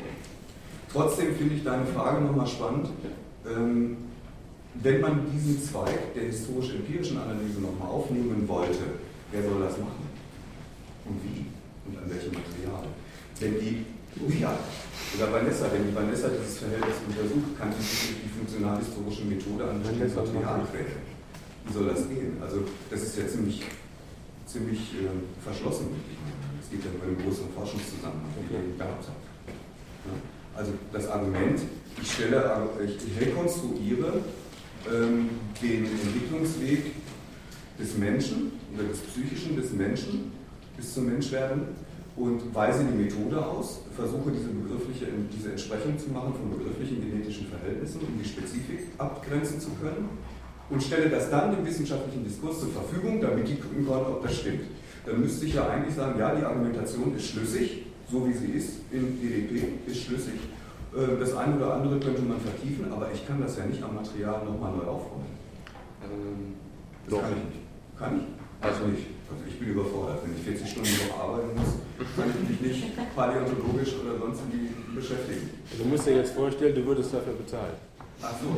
Trotzdem finde ich deine Frage nochmal spannend. Ähm, wenn man diesen Zweig der historisch-empirischen Analyse nochmal aufnehmen wollte, wer soll das machen? Und wie? Und an welchem Material? Wenn die, oh ja, oder Vanessa, wenn die Vanessa dieses Verhältnis untersucht, kann sie sich die funktional-historische Methode an bestimmten Material quälen. Wie soll das gehen? Also das ist ja ziemlich, ziemlich äh, verschlossen. Es geht ja nur im größeren Forschungszusammenhang, den ihr gehabt habt. Ja? Also das Argument, ich, stelle, ich rekonstruiere ähm, den Entwicklungsweg des Menschen oder des Psychischen des Menschen bis zum Menschwerden und weise die Methode aus, versuche diese begriffliche, diese Entsprechung zu machen von begrifflichen genetischen Verhältnissen, um die Spezifik abgrenzen zu können und stelle das dann dem wissenschaftlichen Diskurs zur Verfügung, damit die gucken können, ob das stimmt. Dann müsste ich ja eigentlich sagen, ja, die Argumentation ist schlüssig, so wie sie ist in D D P, ist schlüssig. Das eine oder andere könnte man vertiefen, aber ich kann das ja nicht am Material nochmal neu aufrollen. Ähm, das kann ich nicht. Kann ich? Also nicht. Also ich bin überfordert. Wenn ich vierzig Stunden noch arbeiten muss, kann ich mich nicht paläontologisch oder sonst wie beschäftigen. Du musst dir jetzt vorstellen, du würdest dafür bezahlen. Ach so.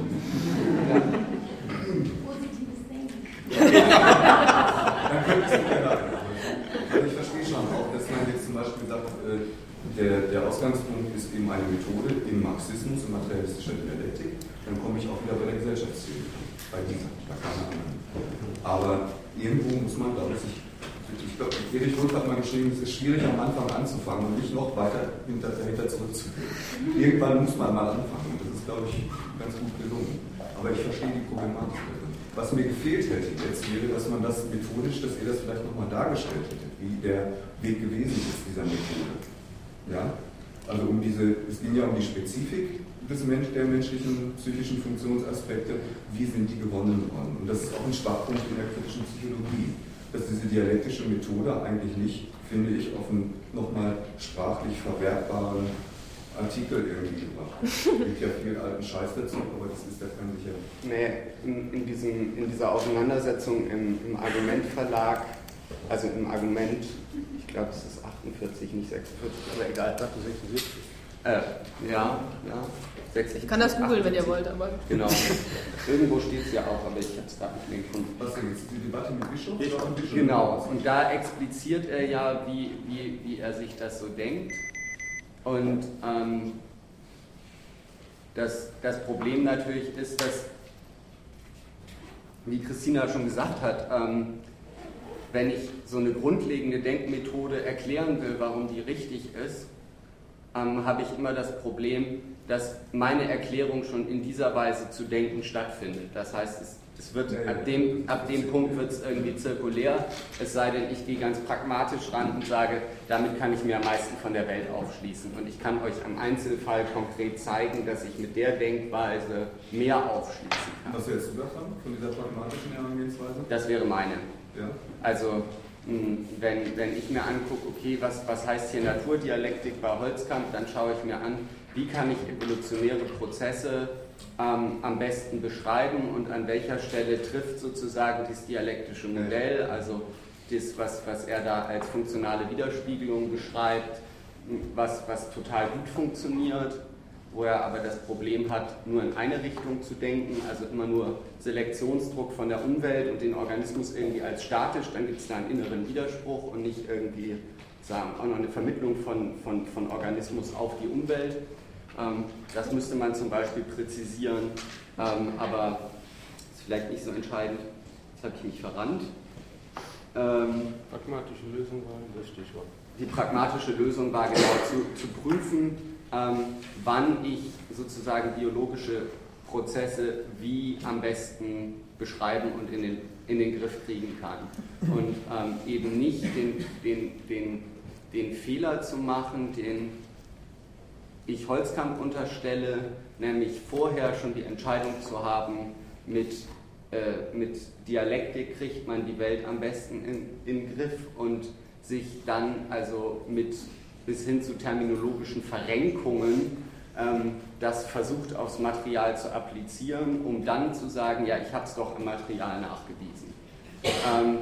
Positives Denken. Dann könntest du ja leiden. Also ich verstehe schon auch, dass man jetzt zum Beispiel sagt, der, der Ausgangspunkt ist eben eine Methode im Marxismus, in materialistischer Dialektik. Dann komme ich auch wieder bei der Gesellschaftstheorie. Bei dieser, bei keiner anderen. Aber irgendwo muss man, glaube ich, ich glaube, Erich Wulff hat mal geschrieben, es ist schwierig am Anfang anzufangen und nicht noch weiter hinter, dahinter zurückzugehen. Irgendwann muss man mal anfangen und das ist, glaube ich, ganz gut gelungen. Aber ich verstehe die Problematik. Was mir gefehlt hätte jetzt wäre, dass man das methodisch, dass ihr das vielleicht nochmal dargestellt hättet, wie der Weg gewesen ist dieser Methode. Ja? Also um diese, es ging ja um die Spezifik des Mensch, der menschlichen psychischen Funktionsaspekte, wie sind die gewonnen worden? Und das ist auch ein Schwachpunkt in der kritischen Psychologie, dass diese dialektische Methode eigentlich nicht, finde ich, auf einen nochmal sprachlich verwertbaren Artikel irgendwie gebracht. Es gibt ja viel alten Scheiß dazu, aber das ist ja kein sicher. Nee, in, in, diesem, in dieser Auseinandersetzung im, im Argumentverlag, also im Argument, ich glaube es ist achtundvierzig, nicht sechsundvierzig, aber egal. sechsundsiebzig. Äh, ja, ja. sechsundsiebzig, ich kann das googeln, wenn ihr wollt, aber. Genau. Irgendwo steht es ja auch, aber ich habe es gerade nicht mehr gefunden. Was denn jetzt? Die Debatte mit Bischof? Bischof? Genau, und da expliziert er ja, wie, wie, wie er sich das so denkt. Und ähm, das, das Problem natürlich ist, dass, wie Christina schon gesagt hat, ähm, wenn ich so eine grundlegende Denkmethode erklären will, warum die richtig ist, ähm, habe ich immer das Problem, dass meine Erklärung schon in dieser Weise zu denken stattfindet. Das heißt, es, es wird ab dem, ab dem Punkt wird es irgendwie zirkulär, es sei denn, ich gehe ganz pragmatisch ran und sage, damit kann ich mir am meisten von der Welt aufschließen. Und ich kann euch am Einzelfall konkret zeigen, dass ich mit der Denkweise mehr aufschließen kann. Was hältst du davon, von dieser pragmatischen Herangehensweise? Das wäre meine. Ja. Also, wenn, wenn ich mir angucke, okay, was, was heißt hier Naturdialektik bei Holzkamp, dann schaue ich mir an, wie kann ich evolutionäre Prozesse ähm, am besten beschreiben und an welcher Stelle trifft sozusagen das dialektische Modell, also das, was, was er da als funktionale Widerspiegelung beschreibt, was, was total gut funktioniert. wo er aber das Problem hat, nur in eine Richtung zu denken, also immer nur Selektionsdruck von der Umwelt und den Organismus irgendwie als statisch, dann gibt es da einen inneren Widerspruch und nicht irgendwie sagen, auch noch eine Vermittlung von, von, von Organismus auf die Umwelt. Ähm, das müsste man zum Beispiel präzisieren, ähm, aber ist vielleicht nicht so entscheidend. Jetzt habe ich mich verrannt. Ähm, pragmatische Lösung war das Stichwort. Die pragmatische Lösung war genau zu, zu prüfen, ähm, wann ich sozusagen biologische Prozesse wie am besten beschreiben und in den, in den Griff kriegen kann. Und ähm, eben nicht den, den, den, den Fehler zu machen, den ich Holzkamp unterstelle, nämlich vorher schon die Entscheidung zu haben, mit, äh, mit Dialektik kriegt man die Welt am besten in, in den Griff und sich dann also mit bis hin zu terminologischen Verrenkungen ähm, das versucht aufs Material zu applizieren, um dann zu sagen, ja, ich habe es doch im Material nachgewiesen. Ähm,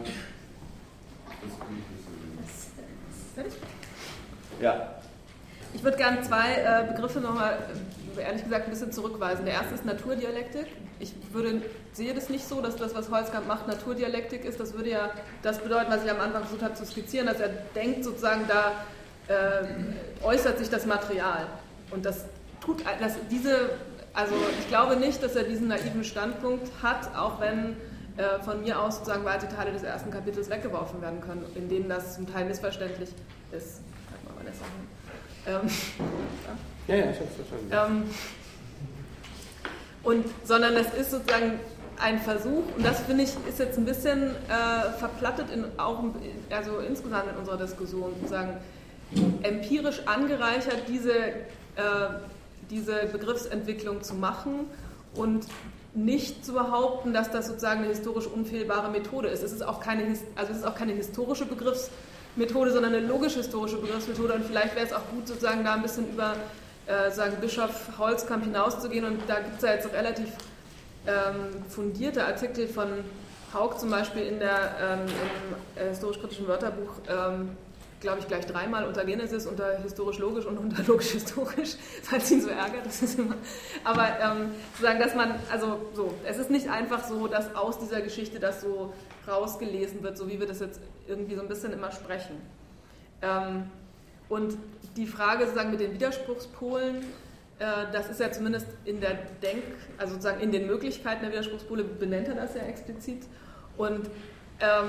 ja. Ich würde gerne zwei äh, Begriffe nochmal, äh, ehrlich gesagt, ein bisschen zurückweisen. Der erste ist Naturdialektik. Ich würde, sehe das nicht so, dass das, was Holzkamp macht, Naturdialektik ist. Das würde ja das bedeuten, was ich am Anfang versucht habe zu skizzieren, dass er denkt, sozusagen, da äh, äußert sich das Material. Und das tut, das, diese, also ich glaube nicht, dass er diesen naiven Standpunkt hat, auch wenn äh, von mir aus sozusagen weite Teile des ersten Kapitels weggeworfen werden können, in denen das zum Teil missverständlich ist. Sag mal, Vanessa. Ähm, ja, ja, ich habe es verstanden. Ähm, und, sondern das ist sozusagen ein Versuch, und das finde ich ist jetzt ein bisschen äh, verplattet, in, auch also insgesamt in unserer Diskussion, sozusagen empirisch angereichert diese, äh, diese Begriffsentwicklung zu machen und nicht zu behaupten, dass das sozusagen eine historisch unfehlbare Methode ist. Es ist auch keine, also es ist auch keine historische Begriffsmethode, sondern eine logisch-historische Begriffsmethode, und vielleicht wäre es auch gut, sozusagen da ein bisschen über äh, sagen Bischof Holzkamp hinauszugehen, und da gibt es ja jetzt relativ ähm, fundierte Artikel von Haug zum Beispiel in der, ähm, im äh, historisch-kritischen Wörterbuch, ähm, glaube ich, gleich dreimal unter Genesis, unter historisch-logisch und unter logisch-historisch, falls ihn so ärgert. Das ist immer. Aber ähm, zu sagen, dass man, also so, es ist nicht einfach so, dass aus dieser Geschichte das so rausgelesen wird, so wie wir das jetzt irgendwie so ein bisschen immer sprechen. Ähm, und die Frage sozusagen mit den Widerspruchspolen, äh, das ist ja zumindest in der Denk-, also sozusagen in den Möglichkeiten der Widerspruchspole benennt er das ja explizit. Und ähm,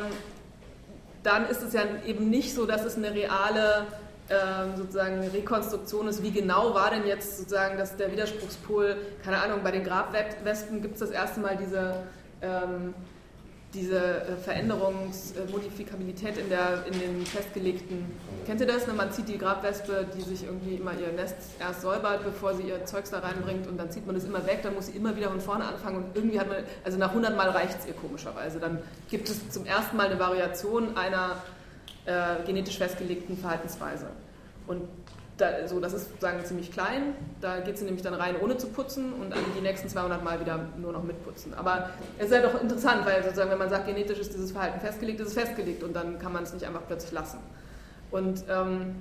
dann ist es ja eben nicht so, dass es eine reale ähm, sozusagen Rekonstruktion ist, wie genau war denn jetzt sozusagen dass der Widerspruchspol, keine Ahnung, bei den Grabwespen gibt es das erste Mal diese, ähm, diese Veränderungsmodifikabilität in, der, in den festgelegten, kennt ihr das? Ne? Man zieht die Grabwespe, die sich irgendwie immer ihr Nest erst säubert, bevor sie ihr Zeugs da reinbringt, und dann zieht man das immer weg, dann muss sie immer wieder von vorne anfangen, und irgendwie hat man, also nach hundert Mal reicht es ihr komischerweise. Dann gibt es zum ersten Mal eine Variation einer äh, genetisch festgelegten Verhaltensweise. Und da, so, das ist sozusagen ziemlich klein, da geht sie nämlich dann rein, ohne zu putzen, und an die nächsten zweihundert Mal wieder nur noch mit putzen. Aber es ist ja doch interessant, weil sozusagen, wenn man sagt, genetisch ist dieses Verhalten festgelegt, ist es festgelegt, und dann kann man es nicht einfach plötzlich lassen. Und ähm,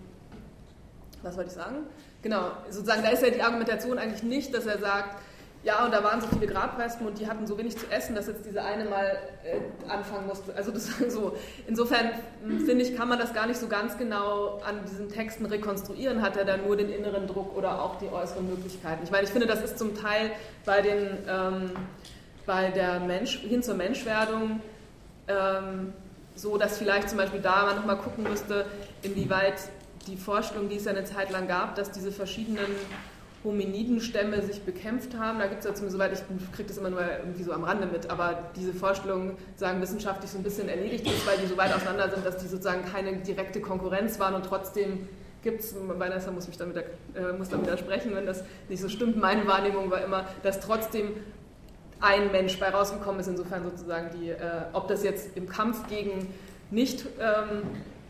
was wollte ich sagen? Genau, sozusagen, da ist ja die Argumentation eigentlich nicht, dass er sagt, ja, und da waren so viele Grabwespen und die hatten so wenig zu essen, dass jetzt diese eine mal äh, anfangen musste. Also das so. Insofern finde ich, kann man das gar nicht so ganz genau an diesen Texten rekonstruieren. Hat er dann nur den inneren Druck oder auch die äußeren Möglichkeiten? Ich meine, ich finde, das ist zum Teil bei den ähm, bei der Mensch hin zur Menschwerdung ähm, so, dass vielleicht zum Beispiel da man nochmal gucken müsste, inwieweit die Vorstellung, die es ja eine Zeit lang gab, dass diese verschiedenen Hominidenstämme sich bekämpft haben. Da gibt es ja zumindest, soweit ich kriege das immer nur irgendwie so am Rande mit, aber diese Vorstellung, sagen wissenschaftlich so ein bisschen erledigt ist, weil die so weit auseinander sind, dass die sozusagen keine direkte Konkurrenz waren, und trotzdem gibt es, Vanessa muss mich damit, äh, muss da widersprechen, wenn das nicht so stimmt. Meine Wahrnehmung war immer, dass trotzdem ein Mensch bei rausgekommen ist, insofern sozusagen die, äh, ob das jetzt im Kampf gegen nicht ähm,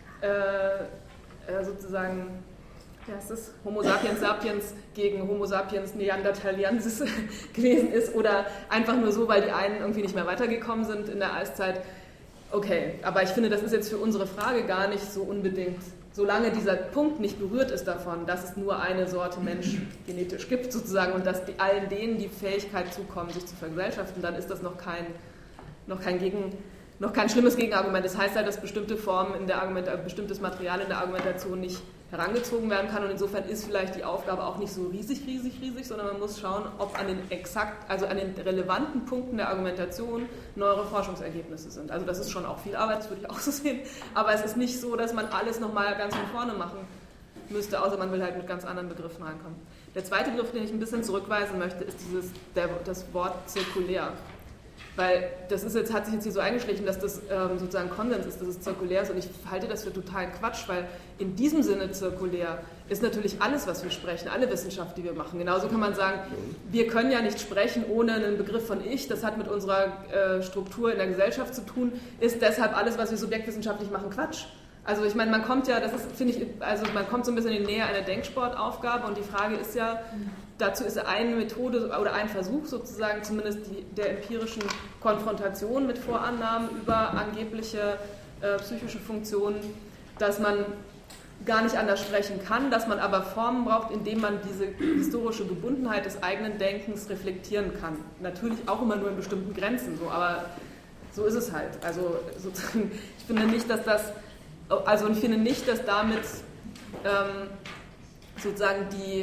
äh, sozusagen ja, es ist Homo sapiens sapiens gegen Homo sapiens neanderthaliensis gewesen ist, oder einfach nur so, weil die einen irgendwie nicht mehr weitergekommen sind in der Eiszeit. Okay, aber ich finde, das ist jetzt für unsere Frage gar nicht so unbedingt solange dieser Punkt nicht berührt ist davon, dass es nur eine Sorte Mensch genetisch gibt sozusagen und dass die, allen denen die Fähigkeit zukommt, sich zu vergesellschaften, dann ist das noch kein, noch kein Gegen, noch kein schlimmes Gegenargument. Das heißt halt, dass bestimmte Formen in der Argument, bestimmtes Material in der Argumentation nicht herangezogen werden kann und insofern ist vielleicht die Aufgabe auch nicht so riesig, riesig, riesig, sondern man muss schauen, ob an den exakt, also an den relevanten Punkten der Argumentation neuere Forschungsergebnisse sind. Also das ist schon auch viel Arbeit, das würde ich auch so sehen, aber es ist nicht so, dass man alles nochmal ganz von vorne machen müsste, außer man will halt mit ganz anderen Begriffen reinkommen. Der zweite Begriff, den ich ein bisschen zurückweisen möchte, ist dieses, der, das Wort zirkulär. Weil das ist jetzt, hat sich jetzt hier so eingeschlichen, dass das ähm, sozusagen Konsens ist, dass es zirkulär ist und ich halte das für totalen Quatsch, weil in diesem Sinne zirkulär ist natürlich alles, was wir sprechen, alle Wissenschaft, die wir machen. Genauso kann man sagen, wir können ja nicht sprechen ohne einen Begriff von Ich, das hat mit unserer äh, Struktur in der Gesellschaft zu tun, ist deshalb alles, was wir subjektwissenschaftlich machen, Quatsch. Also ich meine, man kommt ja, das ist, finde ich, also man kommt so ein bisschen in die Nähe einer Denksportaufgabe und die Frage ist ja, dazu ist eine Methode oder ein Versuch sozusagen, zumindest die, der empirischen Konfrontation mit Vorannahmen über angebliche äh, psychische Funktionen, dass man gar nicht anders sprechen kann, dass man aber Formen braucht, indem man diese historische Gebundenheit des eigenen Denkens reflektieren kann. Natürlich auch immer nur in bestimmten Grenzen, so, aber so ist es halt. Also sozusagen, ich finde nicht, dass das Also ich finde nicht, dass damit ähm, sozusagen die,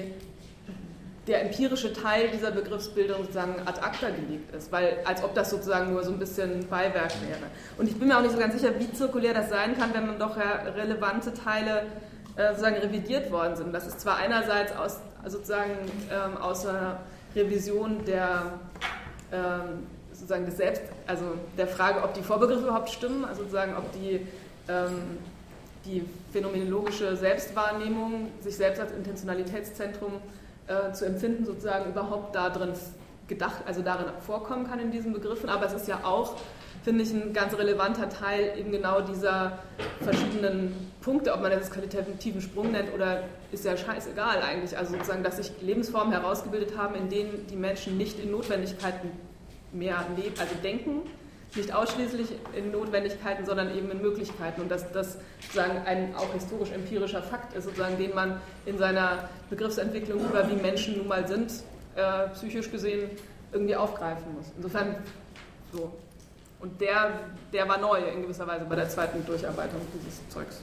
der empirische Teil dieser Begriffsbildung sozusagen ad acta gelegt ist, weil als ob das sozusagen nur so ein bisschen Beiwerk wäre. Und ich bin mir auch nicht so ganz sicher, wie zirkulär das sein kann, wenn man doch ja relevante Teile äh, sozusagen revidiert worden sind. Das ist zwar einerseits aus, sozusagen ähm, aus einer Revision der ähm, sozusagen des Selbst, also der Frage, ob die Vorbegriffe überhaupt stimmen, also sozusagen ob die ähm, die phänomenologische Selbstwahrnehmung, sich selbst als Intentionalitätszentrum äh, zu empfinden, sozusagen überhaupt da drin gedacht, also darin vorkommen kann in diesen Begriffen. Aber es ist ja auch, finde ich, ein ganz relevanter Teil eben genau dieser verschiedenen Punkte, ob man das qualitativen Sprung nennt oder ist ja scheißegal eigentlich. Also sozusagen, dass sich Lebensformen herausgebildet haben, in denen die Menschen nicht in Notwendigkeiten mehr leben, also denken, nicht ausschließlich in Notwendigkeiten, sondern eben in Möglichkeiten und dass das sozusagen ein auch historisch-empirischer Fakt ist, sozusagen, den man in seiner Begriffsentwicklung über wie Menschen nun mal sind, äh, psychisch gesehen irgendwie aufgreifen muss. Insofern so. Und der, der war neu in gewisser Weise bei der zweiten Durcharbeitung dieses Zeugs.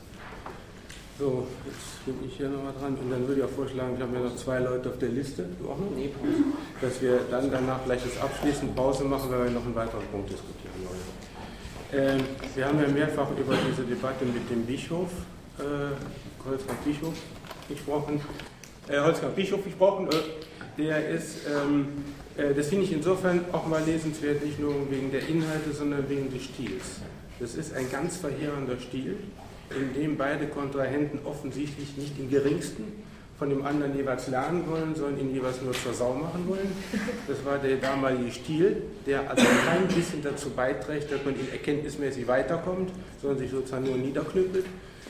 So, jetzt bin ich hier nochmal dran und dann würde ich auch vorschlagen, ich habe ja noch zwei Leute auf der Liste, du auch noch? Nee, Pause. Dass wir dann danach vielleicht das abschließend Pause machen, weil wir noch einen weiteren Punkt diskutieren wollen. Ähm, wir haben ja mehrfach über diese Debatte mit dem Bischof, äh, Holzkamp Bischof, gesprochen, äh, Holzkamp Bischof gesprochen, äh, der ist, ähm, äh, das finde ich insofern auch mal lesenswert, nicht nur wegen der Inhalte, sondern wegen des Stils. Das ist ein ganz verheerender Stil, in dem beide Kontrahenten offensichtlich nicht im geringsten von dem anderen jeweils lernen wollen, sondern ihn jeweils nur zur Sau machen wollen. Das war der damalige Stil, der also kein bisschen dazu beiträgt, dass man ihn erkenntnismäßig weiterkommt, sondern sich sozusagen nur niederknüppelt.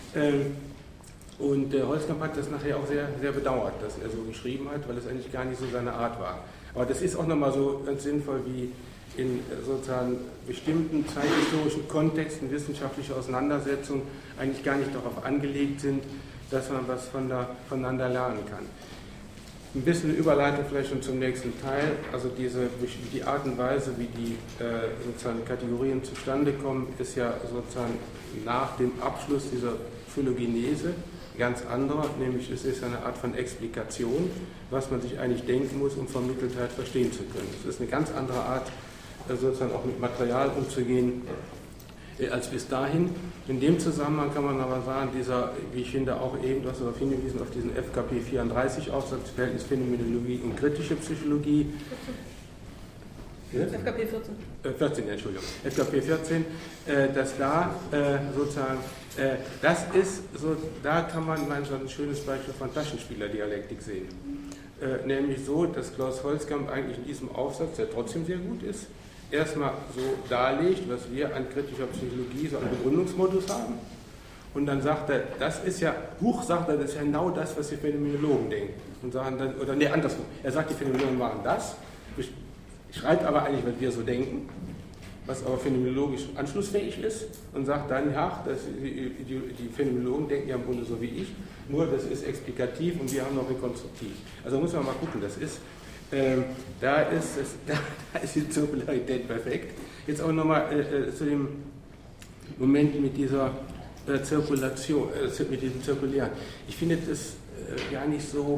Und der Holzkamp hat das nachher auch sehr, sehr bedauert, dass er so geschrieben hat, weil es eigentlich gar nicht so seine Art war. Aber das ist auch nochmal so ganz sinnvoll, wie in sozusagen bestimmten zeithistorischen Kontexten wissenschaftliche Auseinandersetzungen eigentlich gar nicht darauf angelegt sind, dass man was von der, voneinander lernen kann. Ein bisschen eine Überleitung vielleicht schon zum nächsten Teil, also diese, die Art und Weise, wie die äh, sozusagen Kategorien zustande kommen, ist ja sozusagen nach dem Abschluss dieser Phylogenese ganz anderer, nämlich es ist eine Art von Explikation, was man sich eigentlich denken muss, um Vermitteltheit verstehen zu können. Es ist eine ganz andere Art, sozusagen auch mit Material umzugehen, als bis dahin. In dem Zusammenhang kann man aber sagen, dieser, wie ich finde, auch eben, du hast darauf hingewiesen, auf diesen F K P vierunddreißig Aufsatz, Verhältnis Phänomenologie und kritische Psychologie. F K P vierzehn. Äh, vierzehn, Entschuldigung. F K P vierzehn, äh, dass da äh, sozusagen, äh, das ist, so, da kann man mal so ein schönes Beispiel von Taschenspielerdialektik sehen. Äh, nämlich so, dass Klaus Holzkamp eigentlich in diesem Aufsatz, der trotzdem sehr gut ist, erstmal so darlegt, was wir an kritischer Psychologie so einen Begründungsmodus haben. Und dann sagt er, das ist ja, Buch sagt er, das ist ja genau das, was die Phänomenologen denken. Und sagen dann, oder nee, andersrum. Er sagt, die Phänomenologen machen das, schreibt aber eigentlich, was wir so denken. was aber phänomenologisch anschlussfähig ist und sagt dann, ja, das, die, die, die Phänomenologen denken ja im Grunde so wie ich, nur das ist explikativ und wir haben noch rekonstruktiv. Also muss man mal gucken, das ist, äh, da, ist es, da, da ist die Zirkularität perfekt. Jetzt aber nochmal äh, zu dem Moment mit dieser äh, Zirkulation, äh, mit diesem Zirkulären. Ich finde das äh, gar nicht so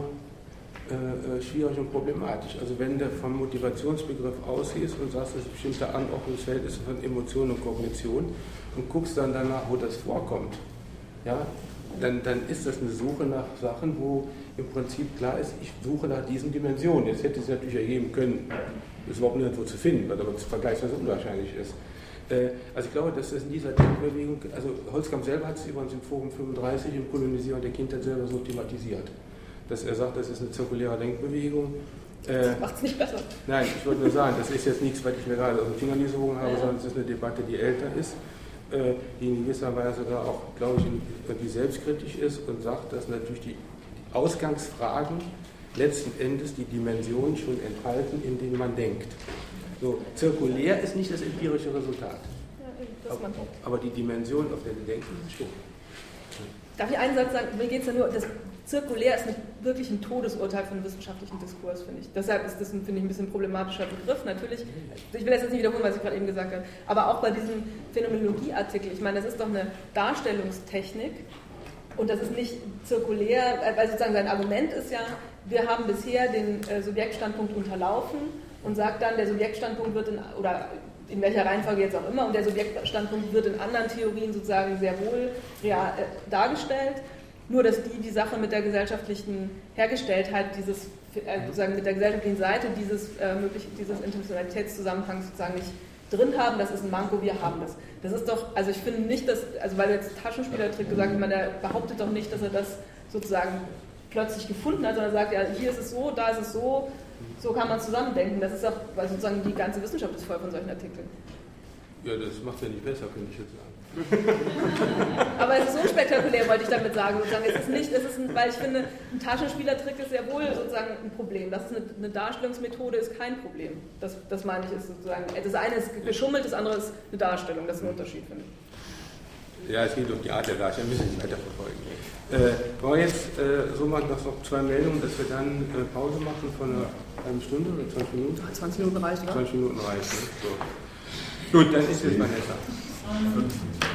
äh, schwierig und problematisch. Also wenn du vom Motivationsbegriff ausgehst und sagst, das ist ein bestimmter Anordnungsverhältnis von Emotion und Kognition und guckst dann danach, wo das vorkommt, ja, dann, dann ist das eine Suche nach Sachen, wo im Prinzip klar ist, ich suche nach diesen Dimensionen. Jetzt hätte es natürlich ergeben können, ist überhaupt nirgendwo zu finden, was aber vergleichsweise unwahrscheinlich ist. Also ich glaube, dass das in dieser Denkbewegung, also Holzkamp selber hat es übrigens im Forum fünfunddreißig im Kolonisierung der Kindheit selber so thematisiert, dass er sagt, das ist eine zirkuläre Denkbewegung. Das macht es nicht besser. Nein, ich wollte nur sagen, das ist jetzt nichts, was ich mir gerade aus den Fingern gesogen habe, ja, sondern es ist eine Debatte, die älter ist, die in gewisser Weise da auch, glaube ich, irgendwie selbstkritisch ist und sagt, dass natürlich die Ausgangsfragen letzten Endes die Dimensionen schon enthalten, in denen man denkt. So, zirkulär ist nicht das empirische Resultat. Ja, das aber, aber die Dimension, auf der wir denken, ist schon. Darf ich einen Satz sagen? Mir geht es ja nur, das zirkulär ist nicht wirklich ein Todesurteil von wissenschaftlichen Diskurs, finde ich. Deshalb ist das, finde ich, ein bisschen problematischer Begriff. Natürlich, ich will jetzt nicht wiederholen, was ich gerade eben gesagt habe, aber auch bei diesem Phänomenologieartikel, ich meine, das ist doch eine Darstellungstechnik und das ist nicht zirkulär, weil sozusagen sein Argument ist ja, wir haben bisher den äh, Subjektstandpunkt unterlaufen und sagt dann, der Subjektstandpunkt wird in, oder in welcher Reihenfolge jetzt auch immer, und der Subjektstandpunkt wird in anderen Theorien sozusagen sehr wohl ja, äh, dargestellt, nur dass die die Sache mit der gesellschaftlichen Hergestelltheit, dieses, äh, sozusagen mit der gesellschaftlichen Seite dieses, äh, möglich, dieses Intentionalitätszusammenhangs sozusagen nicht drin haben, das ist ein Manko, wir haben das. Das ist doch, also ich finde nicht, dass, also weil du jetzt Taschenspielertrick gesagt hast, der behauptet doch nicht, dass er das sozusagen plötzlich gefunden hat, sondern sagt, ja, hier ist es so, da ist es so, so kann man zusammendenken. Das ist auch, weil sozusagen die ganze Wissenschaft ist voll von solchen Artikeln. Ja, das macht es ja nicht besser, könnte ich jetzt sagen. Aber es ist unspektakulär, wollte ich damit sagen. Sozusagen. Es ist nicht, es ist ein, weil ich finde, ein Taschenspielertrick ist sehr wohl sozusagen ein Problem. Das ist eine, eine Darstellungsmethode, ist kein Problem. Das, das meine ich, ist sozusagen, das eine ist geschummelt, das andere ist eine Darstellung. Das ist ein Unterschied, finde ich. Ja, es geht um die Art der Darstellung, müssen Sie weiter verfolgen. Äh, war jetzt äh, so mal noch zwei Meldungen, dass wir dann äh, Pause machen von einer halben Stunde oder zwanzig Minuten? zwanzig Minuten reicht, oder? zwanzig Minuten reicht, ne? So. Gut, dann ist jetzt Vanessa. Um,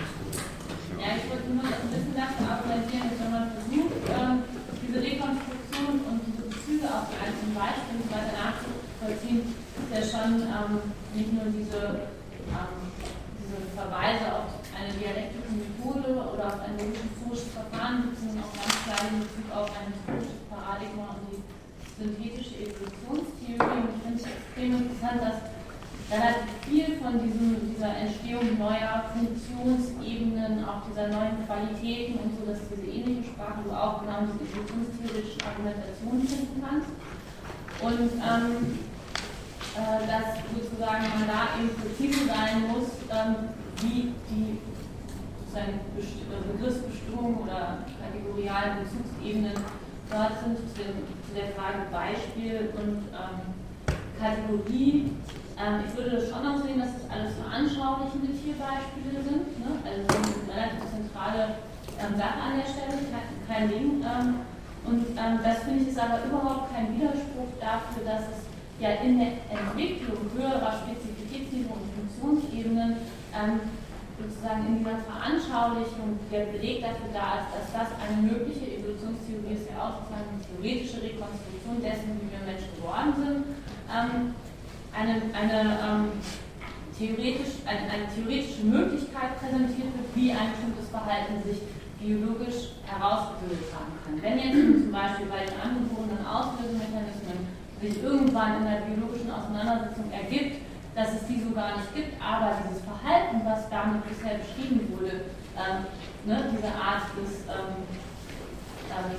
ja, ich wollte nur ein bisschen dafür argumentieren, wenn man versucht, ähm, diese Rekonstruktion und diese Bezüge auf die einzelnen Beispiele weiter nachzuvollziehen, ist ja schon ähm, nicht nur diese, ähm, diese Verweise auf eine dialektische Methode oder auf ein logisch-historisches Verfahren, sondern auch ganz klar in Bezug auf ein historisches Paradigma und die synthetische Evolutionstheorie. Und ich finde es extrem interessant, dass relativ viel von diesem, dieser Entstehung neuer Funktionsebenen, auch dieser neuen Qualitäten und so, dass diese ähnliche Sprache du auch genau diese evolutionstheoretische Argumentation finden kannst. Und ähm, äh, dass sozusagen man da eben präzise sein muss, ähm, wie die sozusagen Begriffsbestimmung oder kategorialen Bezugsebenen dort sind, zu, dem, zu der Frage Beispiel und ähm, Kategorie. Ähm, ich würde das schon auch sehen, dass das alles so anschaulichende Tierbeispiele sind, ne? Also eine relativ zentrale ähm, Sache an der Stelle, kein, kein Ding. Ähm, und ähm, das finde ich ist aber überhaupt kein Widerspruch dafür, dass es ja in der Entwicklung höherer Spezifitätsniveau und Funktionsebenen ähm, sozusagen in dieser Veranschaulichung der Beleg dafür da ist, dass das eine mögliche Evolutionstheorie ist, ja auch sozusagen eine theoretische Rekonstruktion dessen, wie wir Menschen geworden sind, ähm, eine, eine, ähm, theoretisch, eine, eine theoretische Möglichkeit präsentiert wird, wie ein bestimmtes Verhalten sich biologisch herausgebildet haben kann. Wenn jetzt zum Beispiel bei den angeborenen Auslösemechanismen sich irgendwann in der biologischen Auseinandersetzung ergibt, dass es die so gar nicht gibt, aber dieses Verhalten, was damit bisher beschrieben wurde, ähm, ne, diese Art des ähm, ähm,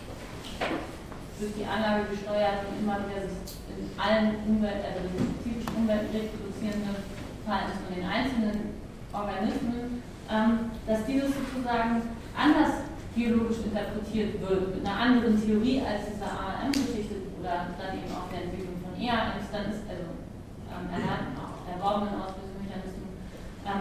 durch die Anlage gesteuert und immer wieder sich in allen Umwelt, also den spezifischen umweltreproduzierenden Verhaltens von den einzelnen Organismen, ähm, dass dieses sozusagen anders biologisch interpretiert wird, mit einer anderen Theorie als diese A R M-Geschichte oder dann eben auch der Entwicklung von E A Ms, dann ist also ähm, erlernten, auch erworbenen Auslösemechanismen,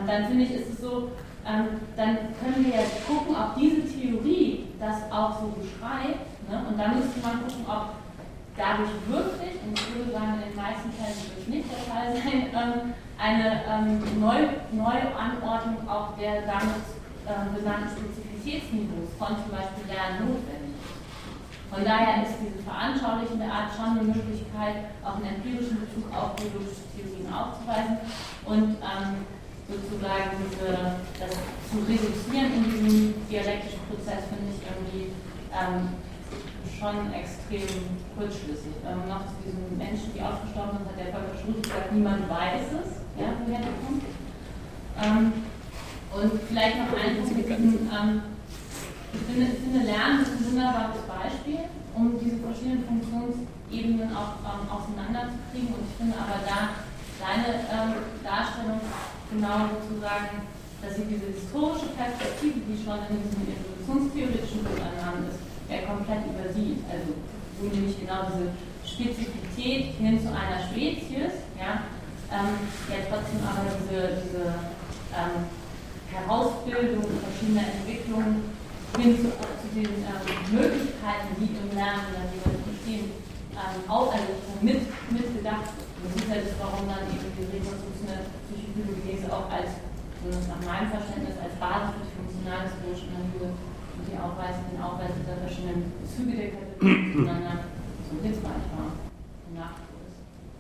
ähm, dann finde ich, ist es so, ähm, dann können wir ja gucken, ob diese Theorie das auch so beschreibt, ne? Und dann müsste man gucken, ob dadurch wirklich, und ich würde sagen, in den meisten Fällen wird es nicht der Fall sein, ähm, eine ähm, Neu Neuanordnung auch der damit ähm, benannten Spezifizitätsniveaus von zum Beispiel Lernen notwendig. Von daher ist diese veranschaulichende Art schon eine Möglichkeit, auch einen empirischen Bezug auf biologische Theorien aufzuweisen und ähm, sozusagen diese, das zu reduzieren in diesem dialektischen Prozess, finde ich irgendwie ähm, schon extrem kurzschlüssig. Ähm, noch zu diesem Menschen, die ausgestorben sind, hat der Volker Schruth gesagt, niemand weiß es, ja, woher der kommt. Ähm, und vielleicht noch ein Punkt mit diesem, ähm, ich finde, ich finde, Lernen ist ein wunderbares Beispiel, um diese verschiedenen Funktionsebenen auch ähm, auseinanderzukriegen. Und ich finde aber da deine ähm, Darstellung genau sozusagen, dass sie diese historische Perspektive, die schon in diesem evolutionstheoretischen Annahmen ist, ja komplett übersieht. Also wo nämlich genau diese Spezifität hin zu einer Spezies, ja, ähm, ja trotzdem aber diese, diese ähm, Herausbildung verschiedener Entwicklungen hin zu, zu den ähm, Möglichkeiten, die im Lernen dann jeweils bestehen, ähm, auch also mit, mitgedacht wird. Das ist ja das, warum dann eben die rekonstruktionelle Psychogenese auch als, zumindest nach meinem Verständnis, als Basis für die funktionalhistorische Analyse und die Aufweisung, den Aufweis dieser verschiedenen Züge der Kategorien zueinander so hilfreich war und nachgeholt ist.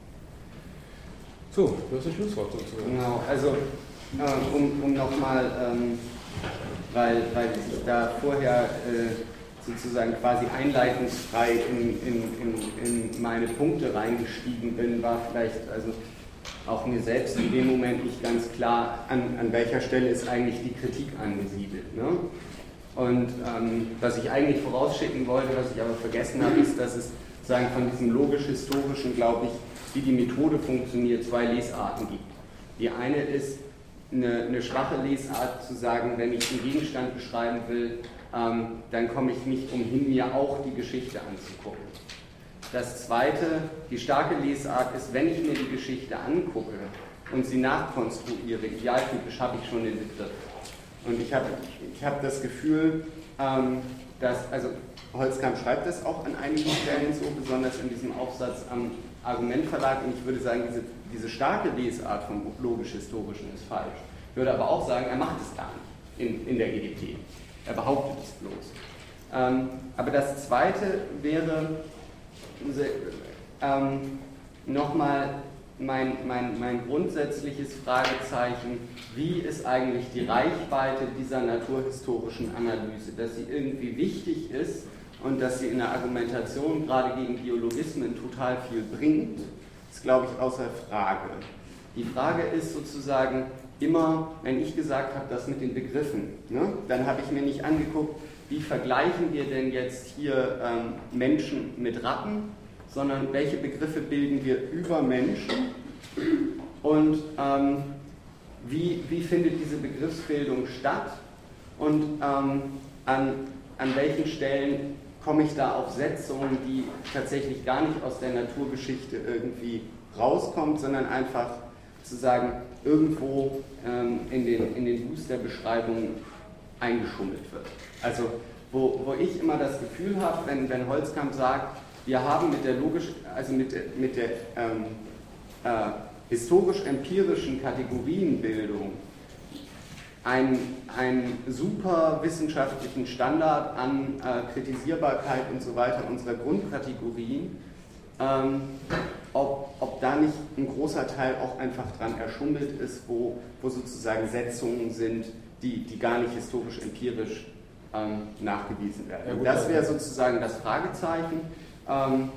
So, du hast ein Schlusswort sozusagen. Genau, also äh, um, um nochmal, ähm, weil, weil ich da vorher äh, sozusagen quasi einleitungsfrei in, in, in, in meine Punkte reingestiegen bin, war vielleicht also auch mir selbst in dem Moment nicht ganz klar, an, an welcher Stelle ist eigentlich die Kritik angesiedelt. Ne? Und ähm, was ich eigentlich vorausschicken wollte, was ich aber vergessen habe, ist, dass es sagen, von diesem logisch-historischen, glaube ich, wie die Methode funktioniert, zwei Lesarten gibt. Die eine ist eine, eine schwache Lesart, zu sagen, wenn ich einen Gegenstand beschreiben will, ähm, dann komme ich nicht umhin, mir auch die Geschichte anzugucken. Das zweite, die starke Lesart ist, wenn ich mir die Geschichte angucke und sie nachkonstruiere, idealtypisch habe ich schon den Begriff. Und ich habe ich hab das Gefühl, ähm, dass, also Holzkamp schreibt das auch an einigen Stellen so, besonders in diesem Aufsatz am Argumentverlag, und ich würde sagen, diese, diese starke Lesart vom logisch-historischen ist falsch. Ich würde aber auch sagen, er macht es gar nicht in, in der E D P. Er behauptet es bloß. Ähm, aber das Zweite wäre ähm, nochmal mein, mein, mein grundsätzliches Fragezeichen, wie ist eigentlich die Reichweite dieser naturhistorischen Analyse, dass sie irgendwie wichtig ist und dass sie in der Argumentation gerade gegen Biologismen total viel bringt, ist, glaube ich, außer Frage. Die Frage ist sozusagen immer, wenn ich gesagt habe, das mit den Begriffen, ne, dann habe ich mir nicht angeguckt, wie vergleichen wir denn jetzt hier ähm, Menschen mit Ratten, sondern welche Begriffe bilden wir über Menschen und ähm, wie, wie findet diese Begriffsbildung statt und ähm, an, an welchen Stellen komme ich da auf Setzungen, die tatsächlich gar nicht aus der Naturgeschichte irgendwie rauskommt, sondern einfach zu sagen, irgendwo ähm, in den, in den Booster-Beschreibungen eingeschummelt wird. Also wo, wo ich immer das Gefühl habe, wenn, wenn Holzkamp sagt, wir haben mit der logisch, also mit der, mit der ähm, äh, historisch-empirischen Kategorienbildung einen, einen super wissenschaftlichen Standard an äh, Kritisierbarkeit und so weiter unserer Grundkategorien, ähm, ob, ob da nicht ein großer Teil auch einfach dran erschummelt ist, wo, wo sozusagen Setzungen sind, die, die gar nicht historisch-empirisch ähm, nachgewiesen werden. Ja, gut, das wäre sozusagen das Fragezeichen, ähm,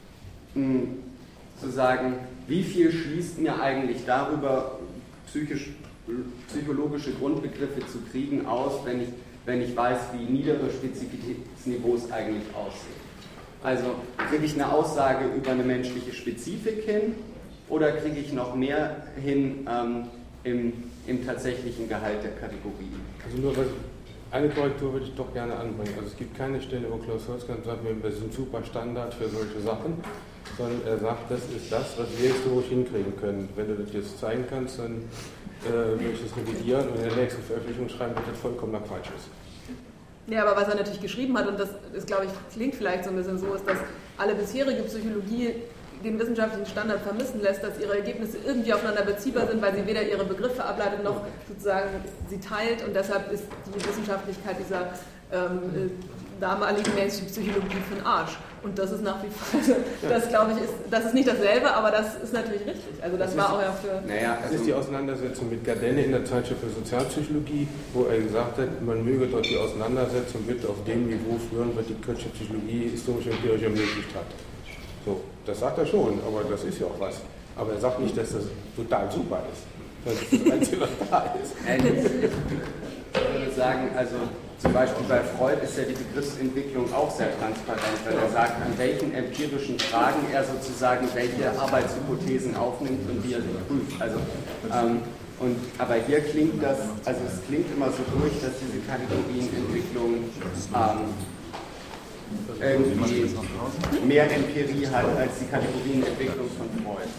mh, zu sagen, wie viel schließt mir eigentlich darüber, psychisch, psychologische Grundbegriffe zu kriegen, aus, wenn ich, wenn ich weiß, wie niedere Spezifitätsniveaus eigentlich aussehen. Also kriege ich eine Aussage über eine menschliche Spezifik hin oder kriege ich noch mehr hin ähm, im, im tatsächlichen Gehalt der Kategorien? Also nur was, eine Korrektur würde ich doch gerne anbringen. Also es gibt keine Stelle, wo Klaus Holzkamp sagt, wir sind super Standard für solche Sachen, sondern er sagt, das ist das, was wir historisch hinkriegen können. Wenn du das jetzt zeigen kannst, dann äh, würde ich das revidieren und in der nächsten Veröffentlichung schreiben, dass das vollkommen falsch ist. Ja, aber was er natürlich geschrieben hat, und das ist, glaube ich, klingt vielleicht so ein bisschen so, ist, dass alle bisherige Psychologie den wissenschaftlichen Standard vermissen lässt, dass ihre Ergebnisse irgendwie aufeinander beziehbar sind, weil sie weder ihre Begriffe ableitet, noch sozusagen sie teilt, und deshalb ist die Wissenschaftlichkeit dieser ähm, damaligen Mainstream-Psychologie für den Arsch. Und das ist nach wie vor, also das glaube ich, ist, das ist nicht dasselbe, aber das ist natürlich richtig. Also das, das war auch ja für... Naja, das ist die Auseinandersetzung mit Gardenne in der Zeitschrift für Sozialpsychologie, wo er gesagt hat, man möge dort die Auseinandersetzung mit auf dem Niveau führen, was die kritische Psychologie historisch-empirisch ermöglicht hat. So, das sagt er schon, aber das ist ja auch was. Aber er sagt nicht, dass das total super ist. Das ist das Einzige, was da ist. Ich würde sagen, also zum Beispiel bei Freud ist ja die Begriffsentwicklung auch sehr transparent, weil er sagt, an welchen empirischen Fragen er sozusagen welche Arbeitshypothesen aufnimmt und wie er sie prüft. Also, ähm, und, aber hier klingt das, also es klingt immer so durch, dass diese Kategorienentwicklung ähm, irgendwie mehr Empirie hat als die Kategorienentwicklung von Freud.